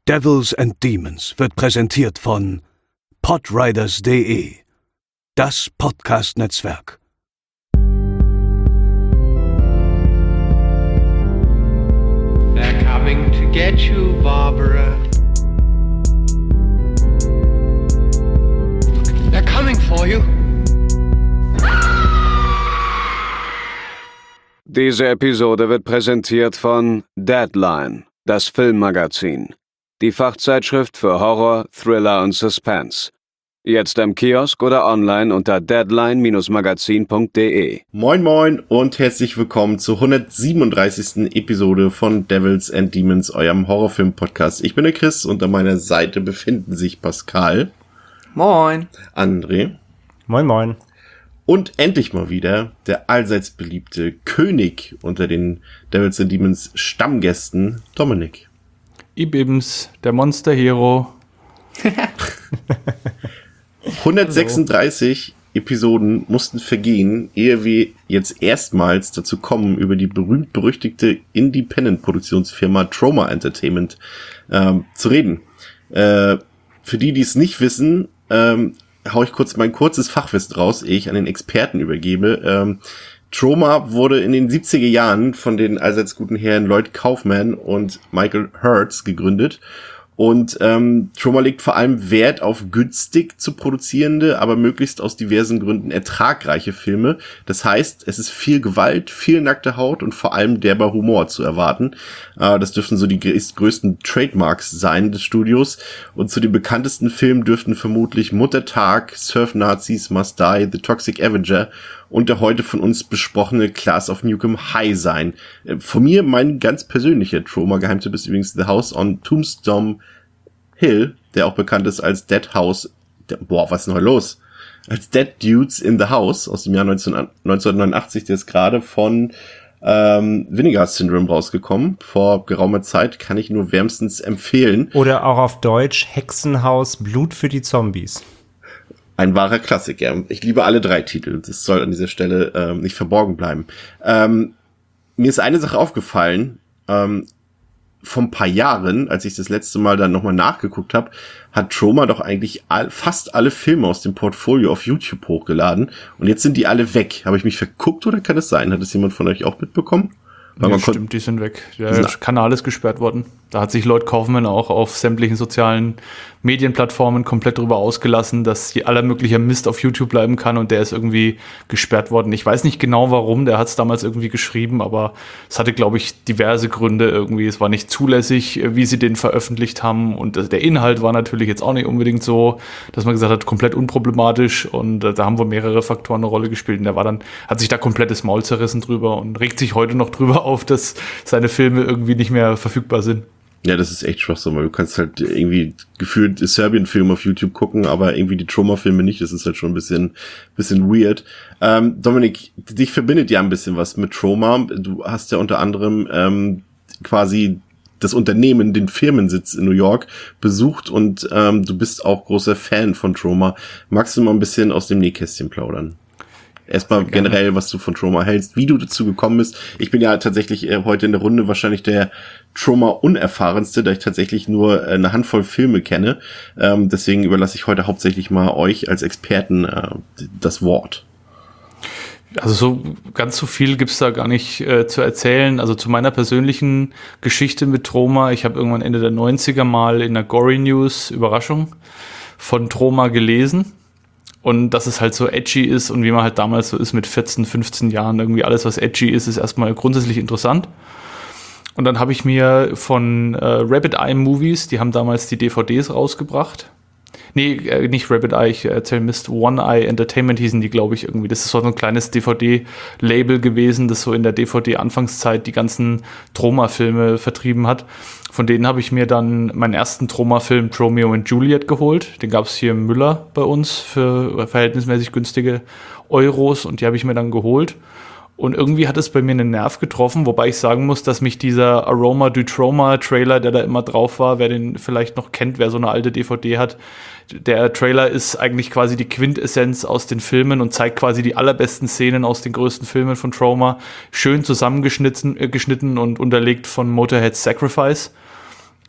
Devils and Demons wird präsentiert von podriders.de, das Podcast-Netzwerk. They're coming to get you, Barbara. They're coming for you. Diese Episode wird präsentiert von Deadline, das Filmmagazin. Die Fachzeitschrift für Horror, Thriller und Suspense. Jetzt im Kiosk oder online unter deadline-magazin.de. Moin moin und herzlich willkommen zur 137. Episode von Devils and Demons, eurem Horrorfilm-Podcast. Ich bin der Chris und an meiner Seite befinden sich Pascal. Moin. André. Moin moin. Und endlich mal wieder der allseits beliebte König unter den Devils and Demons Stammgästen, Dominik. Ibims, der Monster Hero. 136 Episoden mussten vergehen, ehe wir jetzt erstmals dazu kommen, über die berühmt-berüchtigte Independent-Produktionsfirma Troma Entertainment zu reden. Für die es nicht wissen, hau ich kurz mein kurzes Fachwissen raus, ehe ich an den Experten übergebe. Troma wurde in den 70er Jahren von den allseits guten Herren Lloyd Kaufman und Michael Hertz gegründet. Und Troma legt vor allem Wert auf günstig zu produzierende, aber möglichst aus diversen Gründen ertragreiche Filme. Das heißt, es ist viel Gewalt, viel nackte Haut und vor allem derber Humor zu erwarten. Das dürften so die größten Trademarks sein des Studios. Und zu den bekanntesten Filmen dürften vermutlich Muttertag, Surf Nazis, Must Die, The Toxic Avenger und der heute von uns besprochene Class of Nukem High sein. Von mir mein ganz persönlicher Troma-Geheimtipp ist übrigens The House on Tombstone Hill, der auch bekannt ist als Dead House. Was ist denn heute los? Als Dead Dudes in the House aus dem Jahr 1989. Der ist gerade von Vinegar Syndrome rausgekommen. Vor geraumer Zeit, kann ich nur wärmstens empfehlen. Oder auch auf Deutsch Hexenhaus, Blut für die Zombies. Ein wahrer Klassiker. Ich liebe alle drei Titel. Das soll an dieser Stelle nicht verborgen bleiben. Mir ist eine Sache aufgefallen. Vor ein paar Jahren, als ich das letzte Mal dann nochmal nachgeguckt habe, hat Troma doch eigentlich fast alle Filme aus dem Portfolio auf YouTube hochgeladen. Und jetzt sind die alle weg. Habe ich mich verguckt oder kann es sein? Hat es jemand von euch auch mitbekommen? Ja, stimmt, die sind weg. Der Kanal ist gesperrt worden. Da hat sich Lloyd Kaufman auch auf sämtlichen sozialen Medienplattformen komplett drüber ausgelassen, dass aller möglicher Mist auf YouTube bleiben kann und der ist irgendwie gesperrt worden. Ich weiß nicht genau warum, der hat es damals irgendwie geschrieben, aber es hatte, glaube ich, diverse Gründe irgendwie. Es war nicht zulässig, wie sie den veröffentlicht haben und der Inhalt war natürlich jetzt auch nicht unbedingt so, dass man gesagt hat, komplett unproblematisch und da haben wohl mehrere Faktoren eine Rolle gespielt und der war dann, hat sich da komplett das Maul zerrissen drüber und regt sich heute noch drüber auf, dass seine Filme irgendwie nicht mehr verfügbar sind. Ja, das ist echt schwachsinn, weil du kannst halt irgendwie gefühlt Serbien-Film auf YouTube gucken, aber irgendwie die Troma-Filme nicht. Das ist halt schon ein bisschen weird. Dominik, dich verbindet ja ein bisschen was mit Troma. Du hast ja unter anderem quasi das Unternehmen, den Firmensitz in New York besucht und du bist auch großer Fan von Troma. Magst du mal ein bisschen aus dem Nähkästchen plaudern? Erstmal generell, was du von Troma hältst, wie du dazu gekommen bist. Ich bin ja tatsächlich heute in der Runde wahrscheinlich der Troma-Unerfahrenste, da ich tatsächlich nur eine Handvoll Filme kenne. Deswegen überlasse ich heute hauptsächlich mal euch als Experten das Wort. Also so ganz so viel gibt's da gar nicht zu erzählen. Also zu meiner persönlichen Geschichte mit Troma. Ich habe irgendwann Ende der 90er mal in der Gory News Überraschung von Troma gelesen. Und dass es halt so edgy ist und wie man halt damals so ist mit 14, 15 Jahren, irgendwie alles, was edgy ist, ist erstmal grundsätzlich interessant. Und dann habe ich mir von Rabbit Eye Movies, die haben damals die DVDs rausgebracht. Nee, nicht Rabbit Eye, ich erzähle Mist, One Eye Entertainment hießen die, glaube ich, irgendwie. Das ist so ein kleines DVD-Label gewesen, das so in der DVD-Anfangszeit die ganzen Troma-Filme vertrieben hat. Von denen habe ich mir dann meinen ersten Troma-Film Romeo and Juliet geholt. Den gab es hier im Müller bei uns für verhältnismäßig günstige Euros und die habe ich mir dann geholt. Und irgendwie hat es bei mir einen Nerv getroffen, wobei ich sagen muss, dass mich dieser Aroma du Troma-Trailer, der da immer drauf war, wer den vielleicht noch kennt, wer so eine alte DVD hat, der Trailer ist eigentlich quasi die Quintessenz aus den Filmen und zeigt quasi die allerbesten Szenen aus den größten Filmen von Troma, schön zusammengeschnitten und unterlegt von Motorhead's Sacrifice.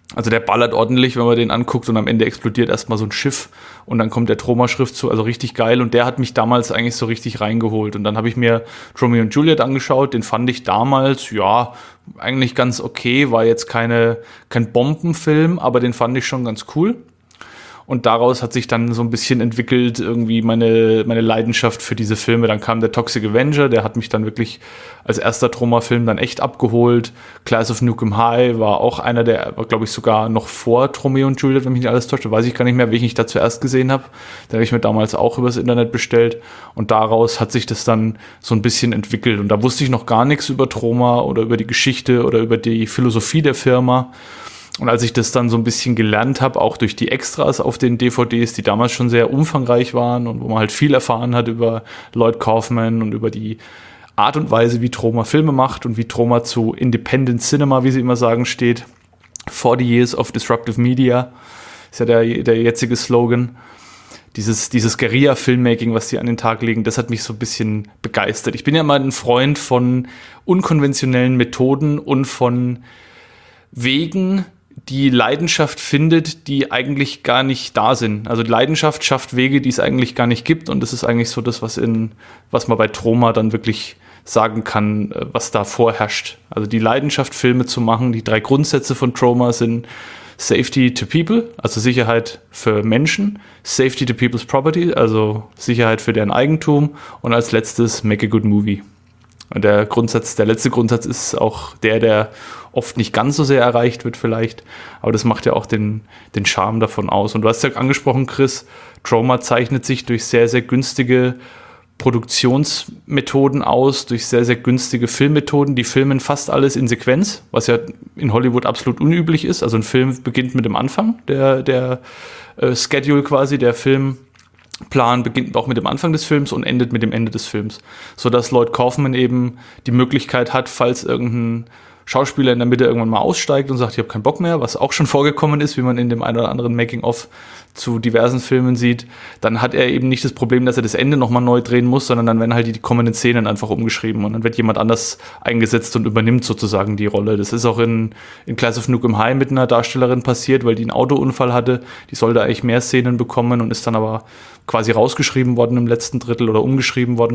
Also der ballert ordentlich, wenn man den anguckt und am Ende explodiert erstmal so ein Schiff und dann kommt der Troma-Schriftzug, also richtig geil und der hat mich damals eigentlich so richtig reingeholt und dann habe ich mir Romeo und Juliet angeschaut, den fand ich damals, ja, eigentlich ganz okay, war jetzt kein Bombenfilm, aber den fand ich schon ganz cool. Und daraus hat sich dann so ein bisschen entwickelt irgendwie meine Leidenschaft für diese Filme. Dann kam der Toxic Avenger, der hat mich dann wirklich als erster Troma-Film dann echt abgeholt. Class of Nukem High war auch einer, der war, glaube ich, sogar noch vor Romeo und Juliet, wenn mich nicht alles täuscht. Da weiß ich gar nicht mehr, welchen ich da zuerst gesehen habe. Den habe ich mir damals auch übers Internet bestellt. Und daraus hat sich das dann so ein bisschen entwickelt. Und da wusste ich noch gar nichts über Troma oder über die Geschichte oder über die Philosophie der Firma. Und als ich das dann so ein bisschen gelernt habe, auch durch die Extras auf den DVDs, die damals schon sehr umfangreich waren und wo man halt viel erfahren hat über Lloyd Kaufman und über die Art und Weise, wie Troma Filme macht und wie Troma zu Independent Cinema, wie sie immer sagen, steht. 40 Years of Disruptive Media ist ja der jetzige Slogan. Dieses Guerilla-Filmmaking, was sie an den Tag legen, das hat mich so ein bisschen begeistert. Ich bin ja mal ein Freund von unkonventionellen Methoden und von Wegen, die Leidenschaft findet, die eigentlich gar nicht da sind. Also Leidenschaft schafft Wege, die es eigentlich gar nicht gibt. Und das ist eigentlich so das, was man bei Troma dann wirklich sagen kann, was da vorherrscht. Also die Leidenschaft, Filme zu machen. Die 3 Grundsätze von Troma sind Safety to People, also Sicherheit für Menschen, Safety to People's Property, also Sicherheit für deren Eigentum und als letztes Make a Good Movie. Und der letzte Grundsatz ist auch der oft nicht ganz so sehr erreicht wird vielleicht, aber das macht ja auch den Charme davon aus. Und du hast ja angesprochen, Chris, Troma zeichnet sich durch sehr, sehr günstige Produktionsmethoden aus, durch sehr, sehr günstige Filmmethoden. Die filmen fast alles in Sequenz, was ja in Hollywood absolut unüblich ist. Also ein Film beginnt mit dem Anfang, der Schedule quasi, der Filmplan beginnt auch mit dem Anfang des Films und endet mit dem Ende des Films, sodass Lloyd Kaufman eben die Möglichkeit hat, falls irgendein Schauspieler in der Mitte irgendwann mal aussteigt und sagt, ich habe keinen Bock mehr, was auch schon vorgekommen ist, wie man in dem einen oder anderen Making-of zu diversen Filmen sieht, dann hat er eben nicht das Problem, dass er das Ende nochmal neu drehen muss, sondern dann werden halt die kommenden Szenen einfach umgeschrieben und dann wird jemand anders eingesetzt und übernimmt sozusagen die Rolle. Das ist auch in Class of Nukem High mit einer Darstellerin passiert, weil die einen Autounfall hatte. Die sollte eigentlich mehr Szenen bekommen und ist dann aber quasi rausgeschrieben worden im letzten Drittel oder umgeschrieben worden.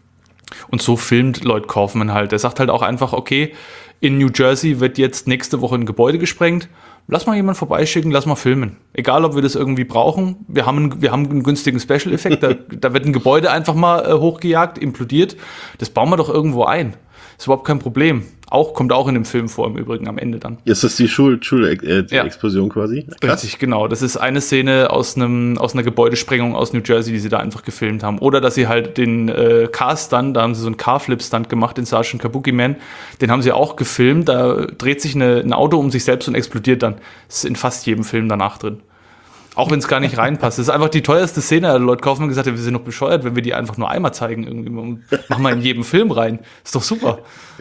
Und so filmt Lloyd Kaufman halt. Er sagt halt auch einfach, okay, in New Jersey wird jetzt nächste Woche ein Gebäude gesprengt. Lass mal jemanden vorbeischicken, lass mal filmen. Egal, ob wir das irgendwie brauchen. Wir haben einen günstigen Special-Effekt. Da wird ein Gebäude einfach mal hochgejagt, implodiert. Das bauen wir doch irgendwo ein. Ist überhaupt kein Problem. Kommt auch in dem Film vor, im Übrigen am Ende dann. Ist das die Schulexplosion quasi? Krass. Richtig, genau. Das ist eine Szene aus einer Gebäudesprengung aus New Jersey, die sie da einfach gefilmt haben. Oder dass sie halt den Car-Stunt, da haben sie so einen Car-Flip-Stunt gemacht, den Sergeant Kabuki Man, den haben sie auch gefilmt. Da dreht sich ein Auto um sich selbst und explodiert dann. Das ist in fast jedem Film danach drin. Auch wenn es gar nicht reinpasst. Das ist einfach die teuerste Szene. Lloyd Kaufman gesagt, wir sind noch bescheuert, wenn wir die einfach nur einmal zeigen. Irgendwie. Machen wir in jedem Film rein. Ist doch super.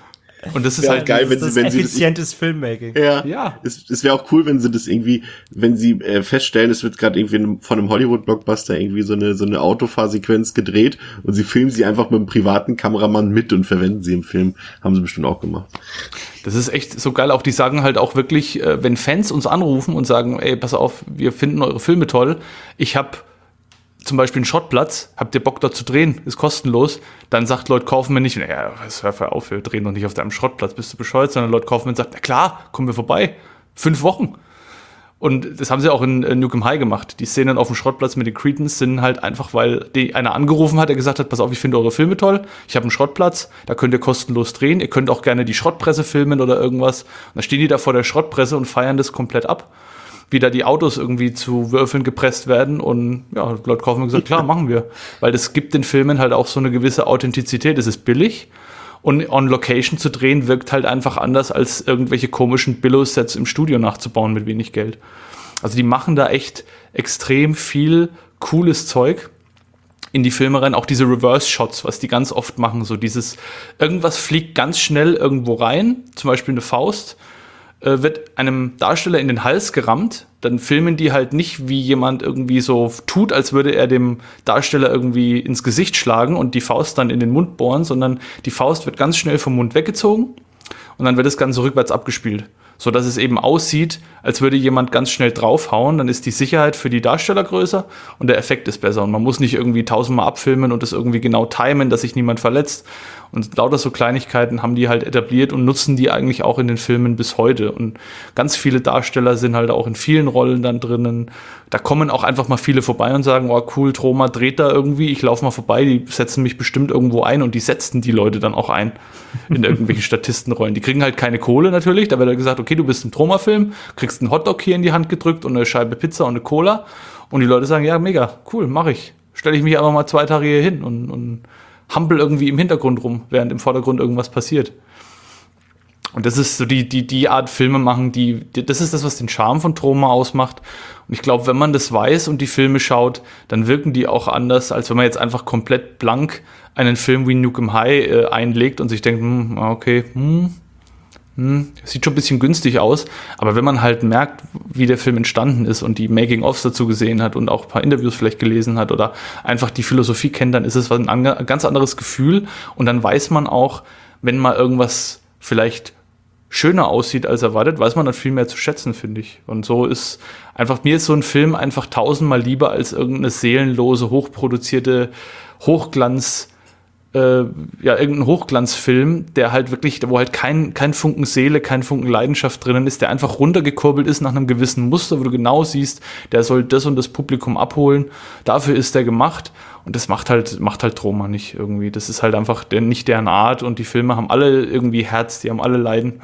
Und das ist halt geil, wenn sie effizientes Filmmaking. Ja. Es wäre auch cool, wenn sie das irgendwie, wenn sie feststellen, es wird gerade irgendwie von einem Hollywood-Blockbuster irgendwie so eine Autofahrsequenz gedreht und sie filmen sie einfach mit einem privaten Kameramann mit und verwenden sie im Film. Haben sie bestimmt auch gemacht. Das ist echt so geil. Auch die sagen halt auch wirklich, wenn Fans uns anrufen und sagen, ey, pass auf, wir finden eure Filme toll. Ich habe zum Beispiel einen Schrottplatz, habt ihr Bock dort zu drehen, ist kostenlos, dann sagt Lloyd Kaufman nicht, naja, hör auf, wir drehen doch nicht auf deinem Schrottplatz, bist du bescheuert, sondern Lloyd Kaufman sagt, na klar, kommen wir vorbei, 5 Wochen. Und das haben sie auch in Nukem High gemacht. Die Szenen auf dem Schrottplatz mit den Cretans sind halt einfach, weil einer angerufen hat, der gesagt hat, pass auf, ich finde eure Filme toll, ich habe einen Schrottplatz, da könnt ihr kostenlos drehen, ihr könnt auch gerne die Schrottpresse filmen oder irgendwas. Und dann stehen die da vor der Schrottpresse und feiern das komplett ab, wie da die Autos irgendwie zu Würfeln gepresst werden und ja, Lloyd Kaufman gesagt, klar, machen wir. Weil das gibt den Filmen halt auch so eine gewisse Authentizität. Es ist billig und on Location zu drehen wirkt halt einfach anders, als irgendwelche komischen Billo-Sets im Studio nachzubauen mit wenig Geld. Also die machen da echt extrem viel cooles Zeug in die Filme rein, auch diese Reverse-Shots, was die ganz oft machen, so dieses, irgendwas fliegt ganz schnell irgendwo rein, zum Beispiel eine Faust, wird einem Darsteller in den Hals gerammt, dann filmen die halt nicht, wie jemand irgendwie so tut, als würde er dem Darsteller irgendwie ins Gesicht schlagen und die Faust dann in den Mund bohren, sondern die Faust wird ganz schnell vom Mund weggezogen und dann wird das Ganze rückwärts abgespielt. sodass es eben aussieht, als würde jemand ganz schnell draufhauen, dann ist die Sicherheit für die Darsteller größer und der Effekt ist besser und man muss nicht irgendwie 1000-mal abfilmen und das irgendwie genau timen, dass sich niemand verletzt. Und lauter so Kleinigkeiten haben die halt etabliert und nutzen die eigentlich auch in den Filmen bis heute. Und ganz viele Darsteller sind halt auch in vielen Rollen dann drinnen. Da kommen auch einfach mal viele vorbei und sagen, oh cool, Troma dreht da irgendwie, ich laufe mal vorbei, die setzen mich bestimmt irgendwo ein und die setzten die Leute dann auch ein in irgendwelchen Statistenrollen. Die kriegen halt keine Kohle natürlich, da wird dann gesagt, okay, du bist im Troma-Film, kriegst einen Hotdog hier in die Hand gedrückt und eine Scheibe Pizza und eine Cola und die Leute sagen, ja mega, cool, mach ich. Stelle ich mich einfach mal 2 Tage hier hin und hampel irgendwie im Hintergrund rum, während im Vordergrund irgendwas passiert. Und das ist so die Art Filme machen, das ist das, was den Charme von Troma ausmacht. Und ich glaube, wenn man das weiß und die Filme schaut, dann wirken die auch anders, als wenn man jetzt einfach komplett blank einen Film wie Nukem High einlegt und sich denkt, sieht schon ein bisschen günstig aus. Aber wenn man halt merkt, wie der Film entstanden ist und die Making-ofs dazu gesehen hat und auch ein paar Interviews vielleicht gelesen hat oder einfach die Philosophie kennt, dann ist es ein ganz anderes Gefühl. Und dann weiß man auch, wenn mal irgendwas vielleicht schöner aussieht als erwartet, weiß man dann viel mehr zu schätzen, finde ich. Und so ist einfach, mir ist so ein Film einfach 1000-mal lieber als irgendeine seelenlose, hochproduzierte irgendein Hochglanzfilm, der halt wirklich, wo halt kein Funken Seele, kein Funken Leidenschaft drinnen ist, der einfach runtergekurbelt ist nach einem gewissen Muster, wo du genau siehst, der soll das und das Publikum abholen. Dafür ist der gemacht. Und das macht halt Troma nicht irgendwie. Das ist halt einfach nicht deren Art und die Filme haben alle irgendwie Herz, die haben alle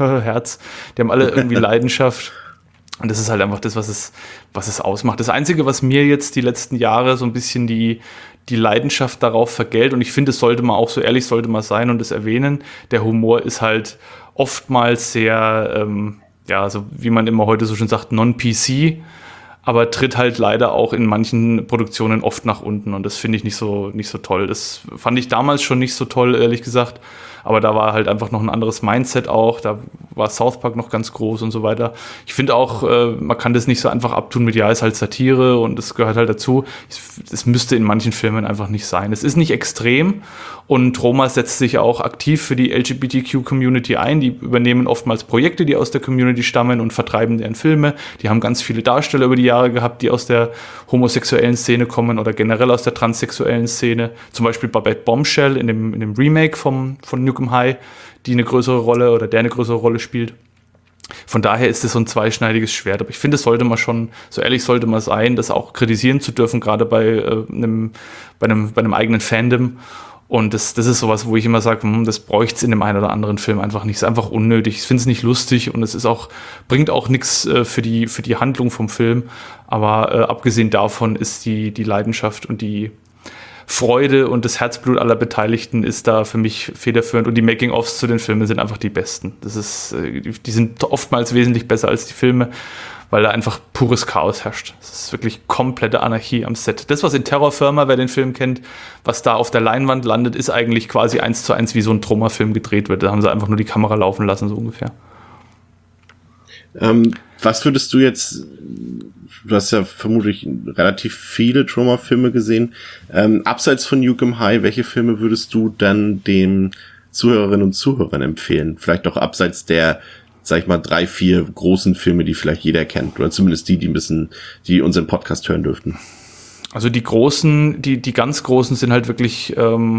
die haben alle irgendwie Leidenschaft. Und das ist halt einfach das, was es ausmacht. Das Einzige, was mir jetzt die letzten Jahre so ein bisschen die Leidenschaft darauf vergällt, und ich finde, es sollte man auch so ehrlich sollte man sein und es erwähnen, der Humor ist halt oftmals sehr, so wie man immer heute so schön sagt, non-PC, aber tritt halt leider auch in manchen Produktionen oft nach unten und das finde ich nicht so toll. Das fand ich damals schon nicht so toll, ehrlich gesagt, aber da war halt einfach noch ein anderes Mindset auch, da war South Park noch ganz groß und so weiter. Ich finde auch, man kann das nicht so einfach abtun mit, ja, ist halt Satire und das gehört halt dazu. Es müsste in manchen Filmen einfach nicht sein. Es ist nicht extrem und Troma setzt sich auch aktiv für die LGBTQ-Community ein. Die übernehmen oftmals Projekte, die aus der Community stammen und vertreiben deren Filme. Die haben ganz viele Darsteller über die Jahre gehabt, die aus der homosexuellen Szene kommen oder generell aus der transsexuellen Szene. Zum Beispiel Babette Bombshell in dem Remake von Nukem High, die eine größere Rolle oder der eine größere Rolle spielt. Von daher ist es so ein zweischneidiges Schwert. Aber ich finde, es sollte man schon, so ehrlich sollte man sein, das auch kritisieren zu dürfen, gerade bei einem eigenen Fandom. Und das ist sowas, wo ich immer sage, das bräuchte es in dem einen oder anderen Film einfach nicht. Es ist einfach unnötig. Ich finde es nicht lustig und es ist auch, bringt auch nichts für die Handlung vom Film. Aber abgesehen davon ist die Leidenschaft und die Freude und das Herzblut aller Beteiligten ist da für mich federführend und die Making-ofs zu den Filmen sind einfach die besten. Die sind oftmals wesentlich besser als die Filme, weil da einfach pures Chaos herrscht. Es ist wirklich komplette Anarchie am Set. Das, was in Terror Firma, wer den Film kennt, was da auf der Leinwand landet, ist eigentlich quasi 1:1 wie so ein Troma-Film gedreht wird. Da haben sie einfach nur die Kamera laufen lassen, so ungefähr. Was würdest du jetzt, du hast ja vermutlich relativ viele Troma-Filme gesehen, abseits von Nukem High, welche Filme würdest du dann den Zuhörerinnen und Zuhörern empfehlen? Vielleicht auch abseits der, sag ich mal, 3, 4 großen Filme, die vielleicht jeder kennt, oder zumindest die unseren Podcast hören dürften. Also die großen, die ganz großen sind halt wirklich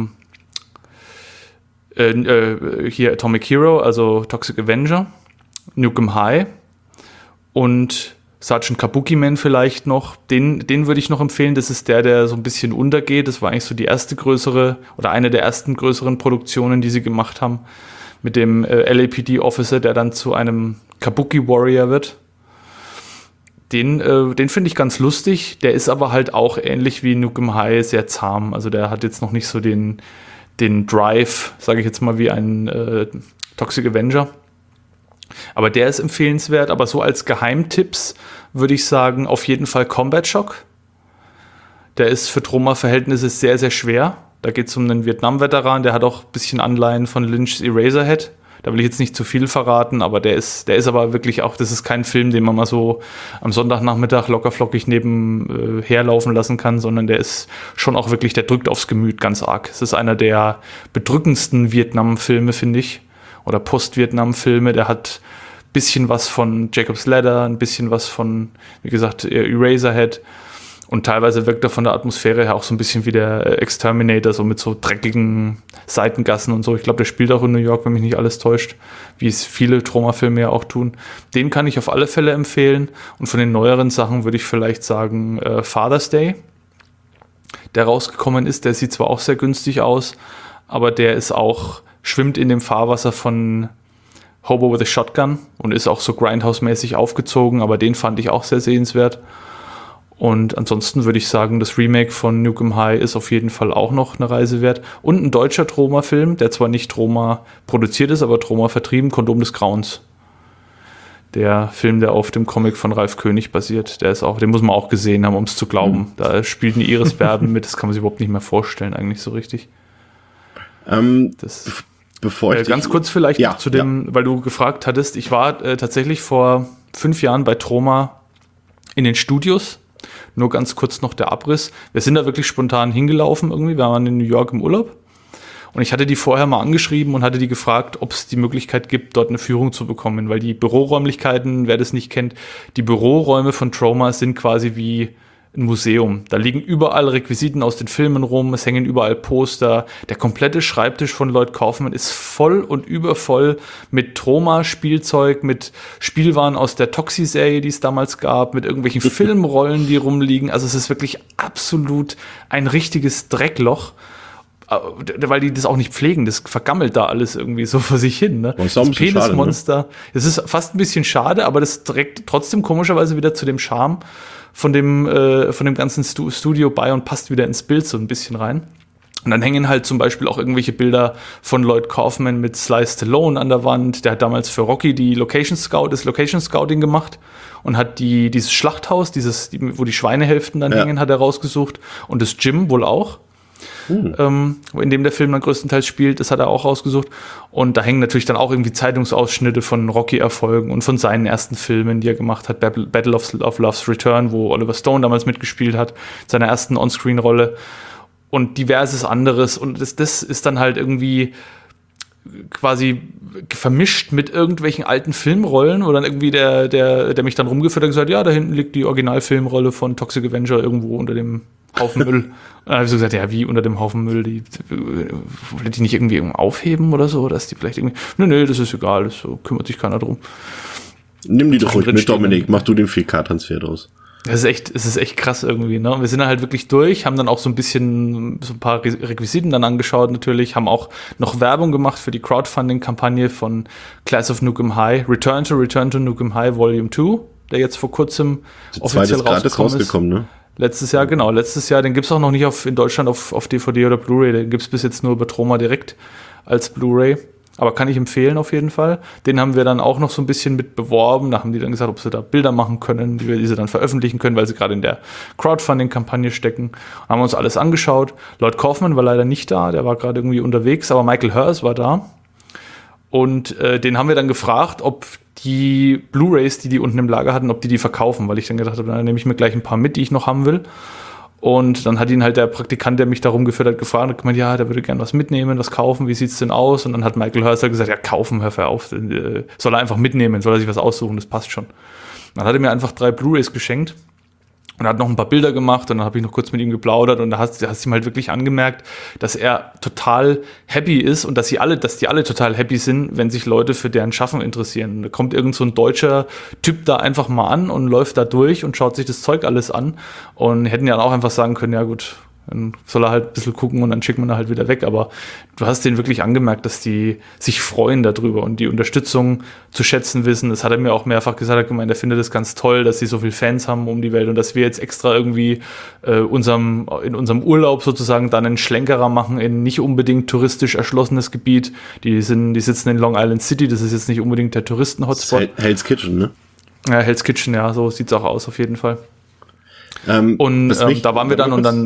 hier Atomic Hero, also Toxic Avenger, Nukem High und Sergeant Kabuki Man vielleicht noch. Den würde ich noch empfehlen. Das ist der so ein bisschen untergeht. Das war eigentlich so die erste größere oder eine der ersten größeren Produktionen, die sie gemacht haben. Mit dem LAPD-Officer, der dann zu einem Kabuki-Warrior wird. Den finde ich ganz lustig. Der ist aber halt auch ähnlich wie Nukem High sehr zahm. Also der hat jetzt noch nicht so den Drive, sage ich jetzt mal, wie ein Toxic Avenger. Aber der ist empfehlenswert. Aber so als Geheimtipps würde ich sagen, auf jeden Fall Combat Shock. Der ist für Troma-Verhältnisse sehr, sehr schwer. Da geht es um einen Vietnam-Veteran, der hat auch ein bisschen Anleihen von Lynch's Eraserhead. Da will ich jetzt nicht zu viel verraten, aber der ist aber wirklich auch, das ist kein Film, den man mal so am Sonntagnachmittag lockerflockig nebenher laufen lassen kann, sondern der ist schon auch wirklich, der drückt aufs Gemüt ganz arg. Es ist einer der bedrückendsten Vietnam-Filme, finde ich, oder Post-Vietnam-Filme. Der hat bisschen was von Jacob's Ladder, ein bisschen was von, wie gesagt, Eraserhead. Und teilweise wirkt er von der Atmosphäre her auch so ein bisschen wie der Exterminator, so mit so dreckigen Seitengassen und so. Ich glaube, der spielt auch in New York, wenn mich nicht alles täuscht, wie es viele Troma-Filme ja auch tun. Den kann ich auf alle Fälle empfehlen. Und von den neueren Sachen würde ich vielleicht sagen Father's Day, der rausgekommen ist. Der sieht zwar auch sehr günstig aus, aber der ist auch, schwimmt in dem Fahrwasser von Hobo with a Shotgun und ist auch so Grindhouse-mäßig aufgezogen, aber den fand ich auch sehr sehenswert. Und ansonsten würde ich sagen, das Remake von Nukem High ist auf jeden Fall auch noch eine Reise wert. Und ein deutscher Troma-Film, der zwar nicht Troma produziert ist, aber Troma vertrieben, Kondom des Grauens. Der Film, der auf dem Comic von Ralf König basiert, der ist auch, den muss man auch gesehen haben, um es zu glauben. Da spielt eine Iris Berben mit, das kann man sich überhaupt nicht mehr vorstellen, eigentlich so richtig. Bevor ich ganz kurz vielleicht noch zu dem, weil du gefragt hattest, ich war tatsächlich vor 5 Jahren bei Troma in den Studios. Nur ganz kurz noch der Abriss. Wir sind da wirklich spontan hingelaufen irgendwie. Wir waren in New York im Urlaub. Und ich hatte die vorher mal angeschrieben und hatte die gefragt, ob es die Möglichkeit gibt, dort eine Führung zu bekommen. Weil die Büroräumlichkeiten, wer das nicht kennt, die Büroräume von Troma sind quasi wie ein Museum. Da liegen überall Requisiten aus den Filmen rum, es hängen überall Poster. Der komplette Schreibtisch von Lloyd Kaufman ist voll und übervoll mit Troma-Spielzeug, mit Spielwaren aus der Toxie-Serie, die es damals gab, mit irgendwelchen Filmrollen, die rumliegen. Also es ist wirklich absolut ein richtiges Dreckloch, weil die das auch nicht pflegen. Das vergammelt da alles irgendwie so vor sich hin. Ne? Das Penismonster. Es ist fast ein bisschen schade, aber das trägt trotzdem komischerweise wieder zu dem Charme von dem ganzen Studio bei und passt wieder ins Bild so ein bisschen rein. Und dann hängen halt zum Beispiel auch irgendwelche Bilder von Lloyd Kaufman mit Sly Stallone an der Wand. Der hat damals für Rocky das Location Scouting gemacht und hat dieses Schlachthaus, wo die Schweinehälften dann hängen, hat er rausgesucht. Und das Gym wohl auch. In dem der Film dann größtenteils spielt, das hat er auch rausgesucht. Und da hängen natürlich dann auch irgendwie Zeitungsausschnitte von Rocky-Erfolgen und von seinen ersten Filmen, die er gemacht hat. Battle of Love's Return, wo Oliver Stone damals mitgespielt hat, seiner ersten On-Screen-Rolle. Und diverses anderes. Und das ist dann halt irgendwie quasi vermischt mit irgendwelchen alten Filmrollen, wo dann irgendwie der mich dann rumgeführt hat und gesagt, ja, da hinten liegt die Originalfilmrolle von Toxic Avenger irgendwo unter dem Haufen Müll. Und dann habe ich so gesagt, ja, wie unter dem Haufen Müll? Wollte die nicht irgendwie aufheben oder so? Dass die vielleicht irgendwie, nee, das ist egal, das kümmert sich keiner drum. Nimm die doch ruhig mit, Dominik, mach du den 4K-Transfer draus. Es ist echt krass irgendwie, ne? Und wir sind dann halt wirklich durch, haben dann auch so ein paar Requisiten dann angeschaut natürlich, haben auch noch Werbung gemacht für die Crowdfunding-Kampagne von Class of Nukem High, Return to Nukem High Volume 2, der jetzt vor kurzem offiziell rausgekommen ist. Ne? Letztes Jahr, den gibt's auch noch nicht in Deutschland auf DVD oder Blu-ray, den gibt's bis jetzt nur bei Troma direkt als Blu-ray. Aber kann ich empfehlen auf jeden Fall. Den haben wir dann auch noch so ein bisschen mit beworben. Da haben die dann gesagt, ob sie da Bilder machen können, die sie dann veröffentlichen können, weil sie gerade in der Crowdfunding-Kampagne stecken. Und haben uns alles angeschaut. Lloyd Kaufman war leider nicht da, der war gerade irgendwie unterwegs, aber Michael Hers war da. Und den haben wir dann gefragt, ob die Blu-rays, die unten im Lager hatten, ob die verkaufen, weil ich dann gedacht habe, dann nehme ich mir gleich ein paar mit, die ich noch haben will. Und dann hat ihn halt der Praktikant, der mich da rumgeführt hat, gefragt und gemeint, ja, der würde gerne was mitnehmen, was kaufen, wie sieht's denn aus? Und dann hat Michael Hurst gesagt, ja, kaufen, hör auf, soll er einfach mitnehmen, soll er sich was aussuchen, das passt schon. Dann hat er mir einfach 3 Blu-rays geschenkt und hat noch ein paar Bilder gemacht und dann habe ich noch kurz mit ihm geplaudert und da hast du ihm halt wirklich angemerkt, dass er total happy ist und dass die alle total happy sind, wenn sich Leute für deren Schaffen interessieren. Da kommt irgend so ein deutscher Typ da einfach mal an und läuft da durch und schaut sich das Zeug alles an und hätten ja auch einfach sagen können, ja gut, dann soll er halt ein bisschen gucken und dann schickt man er halt wieder weg. Aber du hast denen wirklich angemerkt, dass die sich freuen darüber und die Unterstützung zu schätzen wissen. Das hat er mir auch mehrfach gesagt, er hat gemeint, er findet es ganz toll, dass sie so viele Fans haben um die Welt und dass wir jetzt extra irgendwie in unserem Urlaub sozusagen dann einen Schlenkerer machen in nicht unbedingt touristisch erschlossenes Gebiet. Die sitzen in Long Island City, das ist jetzt nicht unbedingt der Touristen-Hotspot. Hell's Kitchen, ne? Ja, Hell's Kitchen, ja, so sieht's auch aus auf jeden Fall. Da waren wir dann und dann,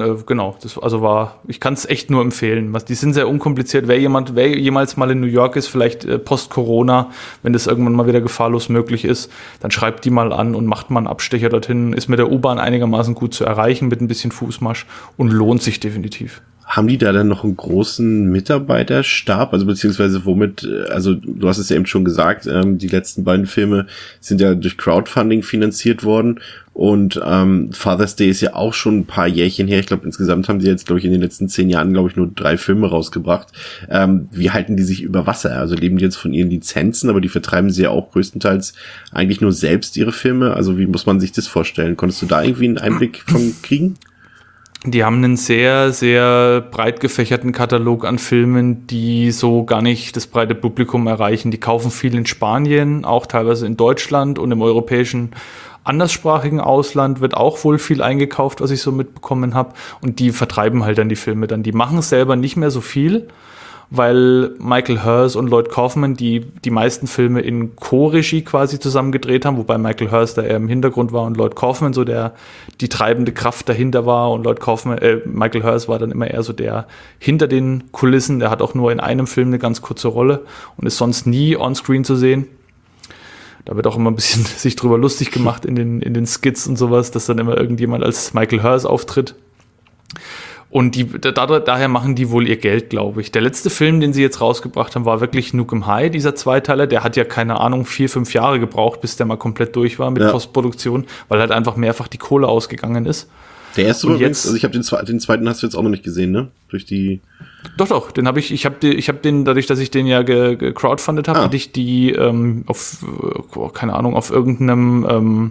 ich kann es echt nur empfehlen. Die sind sehr unkompliziert. Wer jemals mal in New York ist, vielleicht post-Corona, wenn das irgendwann mal wieder gefahrlos möglich ist, dann schreibt die mal an und macht mal einen Abstecher dorthin. Ist mit der U-Bahn einigermaßen gut zu erreichen, mit ein bisschen Fußmarsch und lohnt sich definitiv. Haben die da dann noch einen großen Mitarbeiterstab? Also beziehungsweise womit, also du hast es ja eben schon gesagt, die letzten beiden Filme sind ja durch Crowdfunding finanziert worden und Father's Day ist ja auch schon ein paar Jährchen her. Ich glaube, insgesamt haben sie jetzt, glaube ich, in den letzten 10 Jahren, glaube ich, nur 3 Filme rausgebracht. Wie halten die sich über Wasser? Also leben die jetzt von ihren Lizenzen, aber die vertreiben sie ja auch größtenteils eigentlich nur selbst ihre Filme. Also wie muss man sich das vorstellen? Konntest du da irgendwie einen Einblick von kriegen? Die haben einen sehr, sehr breit gefächerten Katalog an Filmen, die so gar nicht das breite Publikum erreichen. Die kaufen viel in Spanien, auch teilweise in Deutschland und im europäischen anderssprachigen Ausland wird auch wohl viel eingekauft, was ich so mitbekommen habe. Und die vertreiben halt dann die Filme dann. Die machen selber nicht mehr so viel, weil Michael Hirst und Lloyd Kaufman die meisten Filme in Co-Regie quasi zusammen gedreht haben, wobei Michael Hirst da eher im Hintergrund war und Lloyd Kaufman so die treibende Kraft dahinter war und Michael Hirst war dann immer eher so der hinter den Kulissen, der hat auch nur in einem Film eine ganz kurze Rolle und ist sonst nie on-screen zu sehen. Da wird auch immer ein bisschen sich drüber lustig gemacht in den Skits und sowas, dass dann immer irgendjemand als Michael Hirst auftritt. Und daher machen die wohl ihr Geld, glaube ich. Der letzte Film, den sie jetzt rausgebracht haben, war wirklich Nukem High, dieser Zweiteiler. Der hat ja, keine Ahnung, 4-5 Jahre gebraucht, bis der mal komplett durch war mit Postproduktion, weil halt einfach mehrfach die Kohle ausgegangen ist. Der erste übrigens, also ich habe den zweiten hast du jetzt auch noch nicht gesehen, ne? Durch die... Doch, den habe ich habe den, dadurch, dass ich den ja gecrowdfundet habe, hatte ich die auf irgendeinem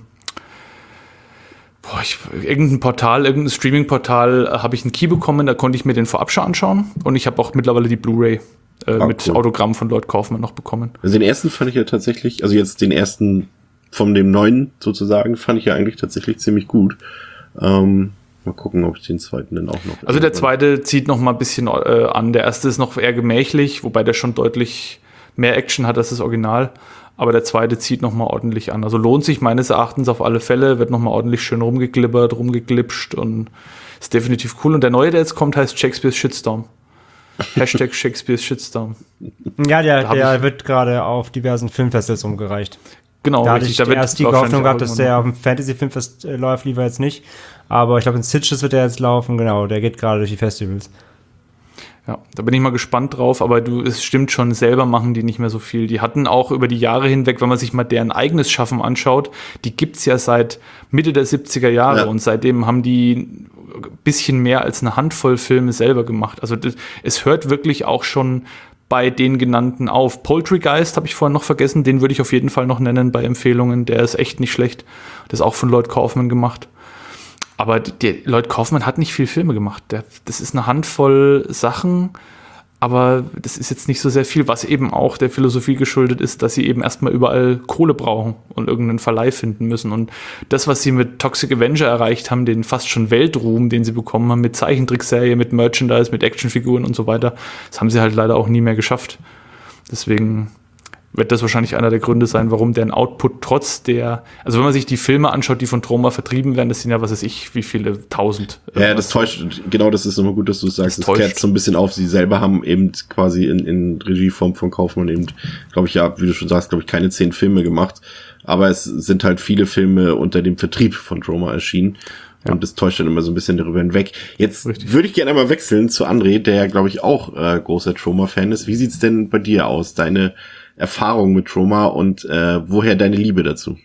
irgendein Portal, irgendein Streaming-Portal habe ich einen Key bekommen, da konnte ich mir den vorab schon anschauen und ich habe auch mittlerweile die Blu-ray mit cool. Autogramm von Lloyd Kaufman noch bekommen. Also den ersten fand ich ja tatsächlich, also jetzt den ersten von dem neuen sozusagen, fand ich ja eigentlich tatsächlich ziemlich gut. Mal gucken, ob ich den zweiten dann auch noch... Also der zweite zieht noch mal ein bisschen an, der erste ist noch eher gemächlich, wobei der schon deutlich mehr Action hat als das Original. Aber der zweite zieht nochmal ordentlich an. Also lohnt sich meines Erachtens auf alle Fälle, wird nochmal ordentlich schön rumgeglipscht und ist definitiv cool. Und der neue, der jetzt kommt, heißt Shakespeare's Shitstorm. Hashtag Shakespeare's Shitstorm. Ja, der wird gerade auf diversen Filmfestivals umgereicht. Genau, da richtig. Da wird erst die Hoffnung gehabt, dass der auf dem Fantasy-Filmfest läuft, lieber jetzt nicht. Aber ich glaube, in Sitges wird der jetzt laufen. Genau, der geht gerade durch die Festivals. Ja, da bin ich mal gespannt drauf, aber es stimmt schon, selber machen die nicht mehr so viel. Die hatten auch über die Jahre hinweg, wenn man sich mal deren eigenes Schaffen anschaut, die gibt's ja seit Mitte der 70er Jahre und seitdem haben die ein bisschen mehr als eine Handvoll Filme selber gemacht. Also es hört wirklich auch schon bei den genannten auf. Poultrygeist habe ich vorhin noch vergessen, den würde ich auf jeden Fall noch nennen bei Empfehlungen, der ist echt nicht schlecht. Das ist auch von Lloyd Kaufman gemacht. Aber Lloyd Kaufman hat nicht viel Filme gemacht. Das ist eine Handvoll Sachen, aber das ist jetzt nicht so sehr viel, was eben auch der Philosophie geschuldet ist, dass sie eben erstmal überall Kohle brauchen und irgendeinen Verleih finden müssen. Und das, was sie mit Toxic Avenger erreicht haben, den fast schon Weltruhm, den sie bekommen haben, mit Zeichentrickserie, mit Merchandise, mit Actionfiguren und so weiter, das haben sie halt leider auch nie mehr geschafft. Deswegen wird das wahrscheinlich einer der Gründe sein, warum deren Output also wenn man sich die Filme anschaut, die von Troma vertrieben werden, das sind ja, was weiß ich, wie viele tausend. Ja, das täuscht, genau, das ist immer gut, dass du es sagst, das klärt so ein bisschen auf, sie selber haben eben quasi in Regieform von Kaufmann eben, glaube ich, ja, wie du schon sagst, glaube ich, keine 10 Filme gemacht, aber es sind halt viele Filme unter dem Vertrieb von Troma erschienen. Ja. Und das täuscht dann immer so ein bisschen darüber hinweg. Jetzt würde ich gerne einmal wechseln zu André, der ja, glaube ich, auch großer Troma-Fan ist. Wie sieht's denn bei dir aus, deine Erfahrung mit Troma und woher deine Liebe dazu?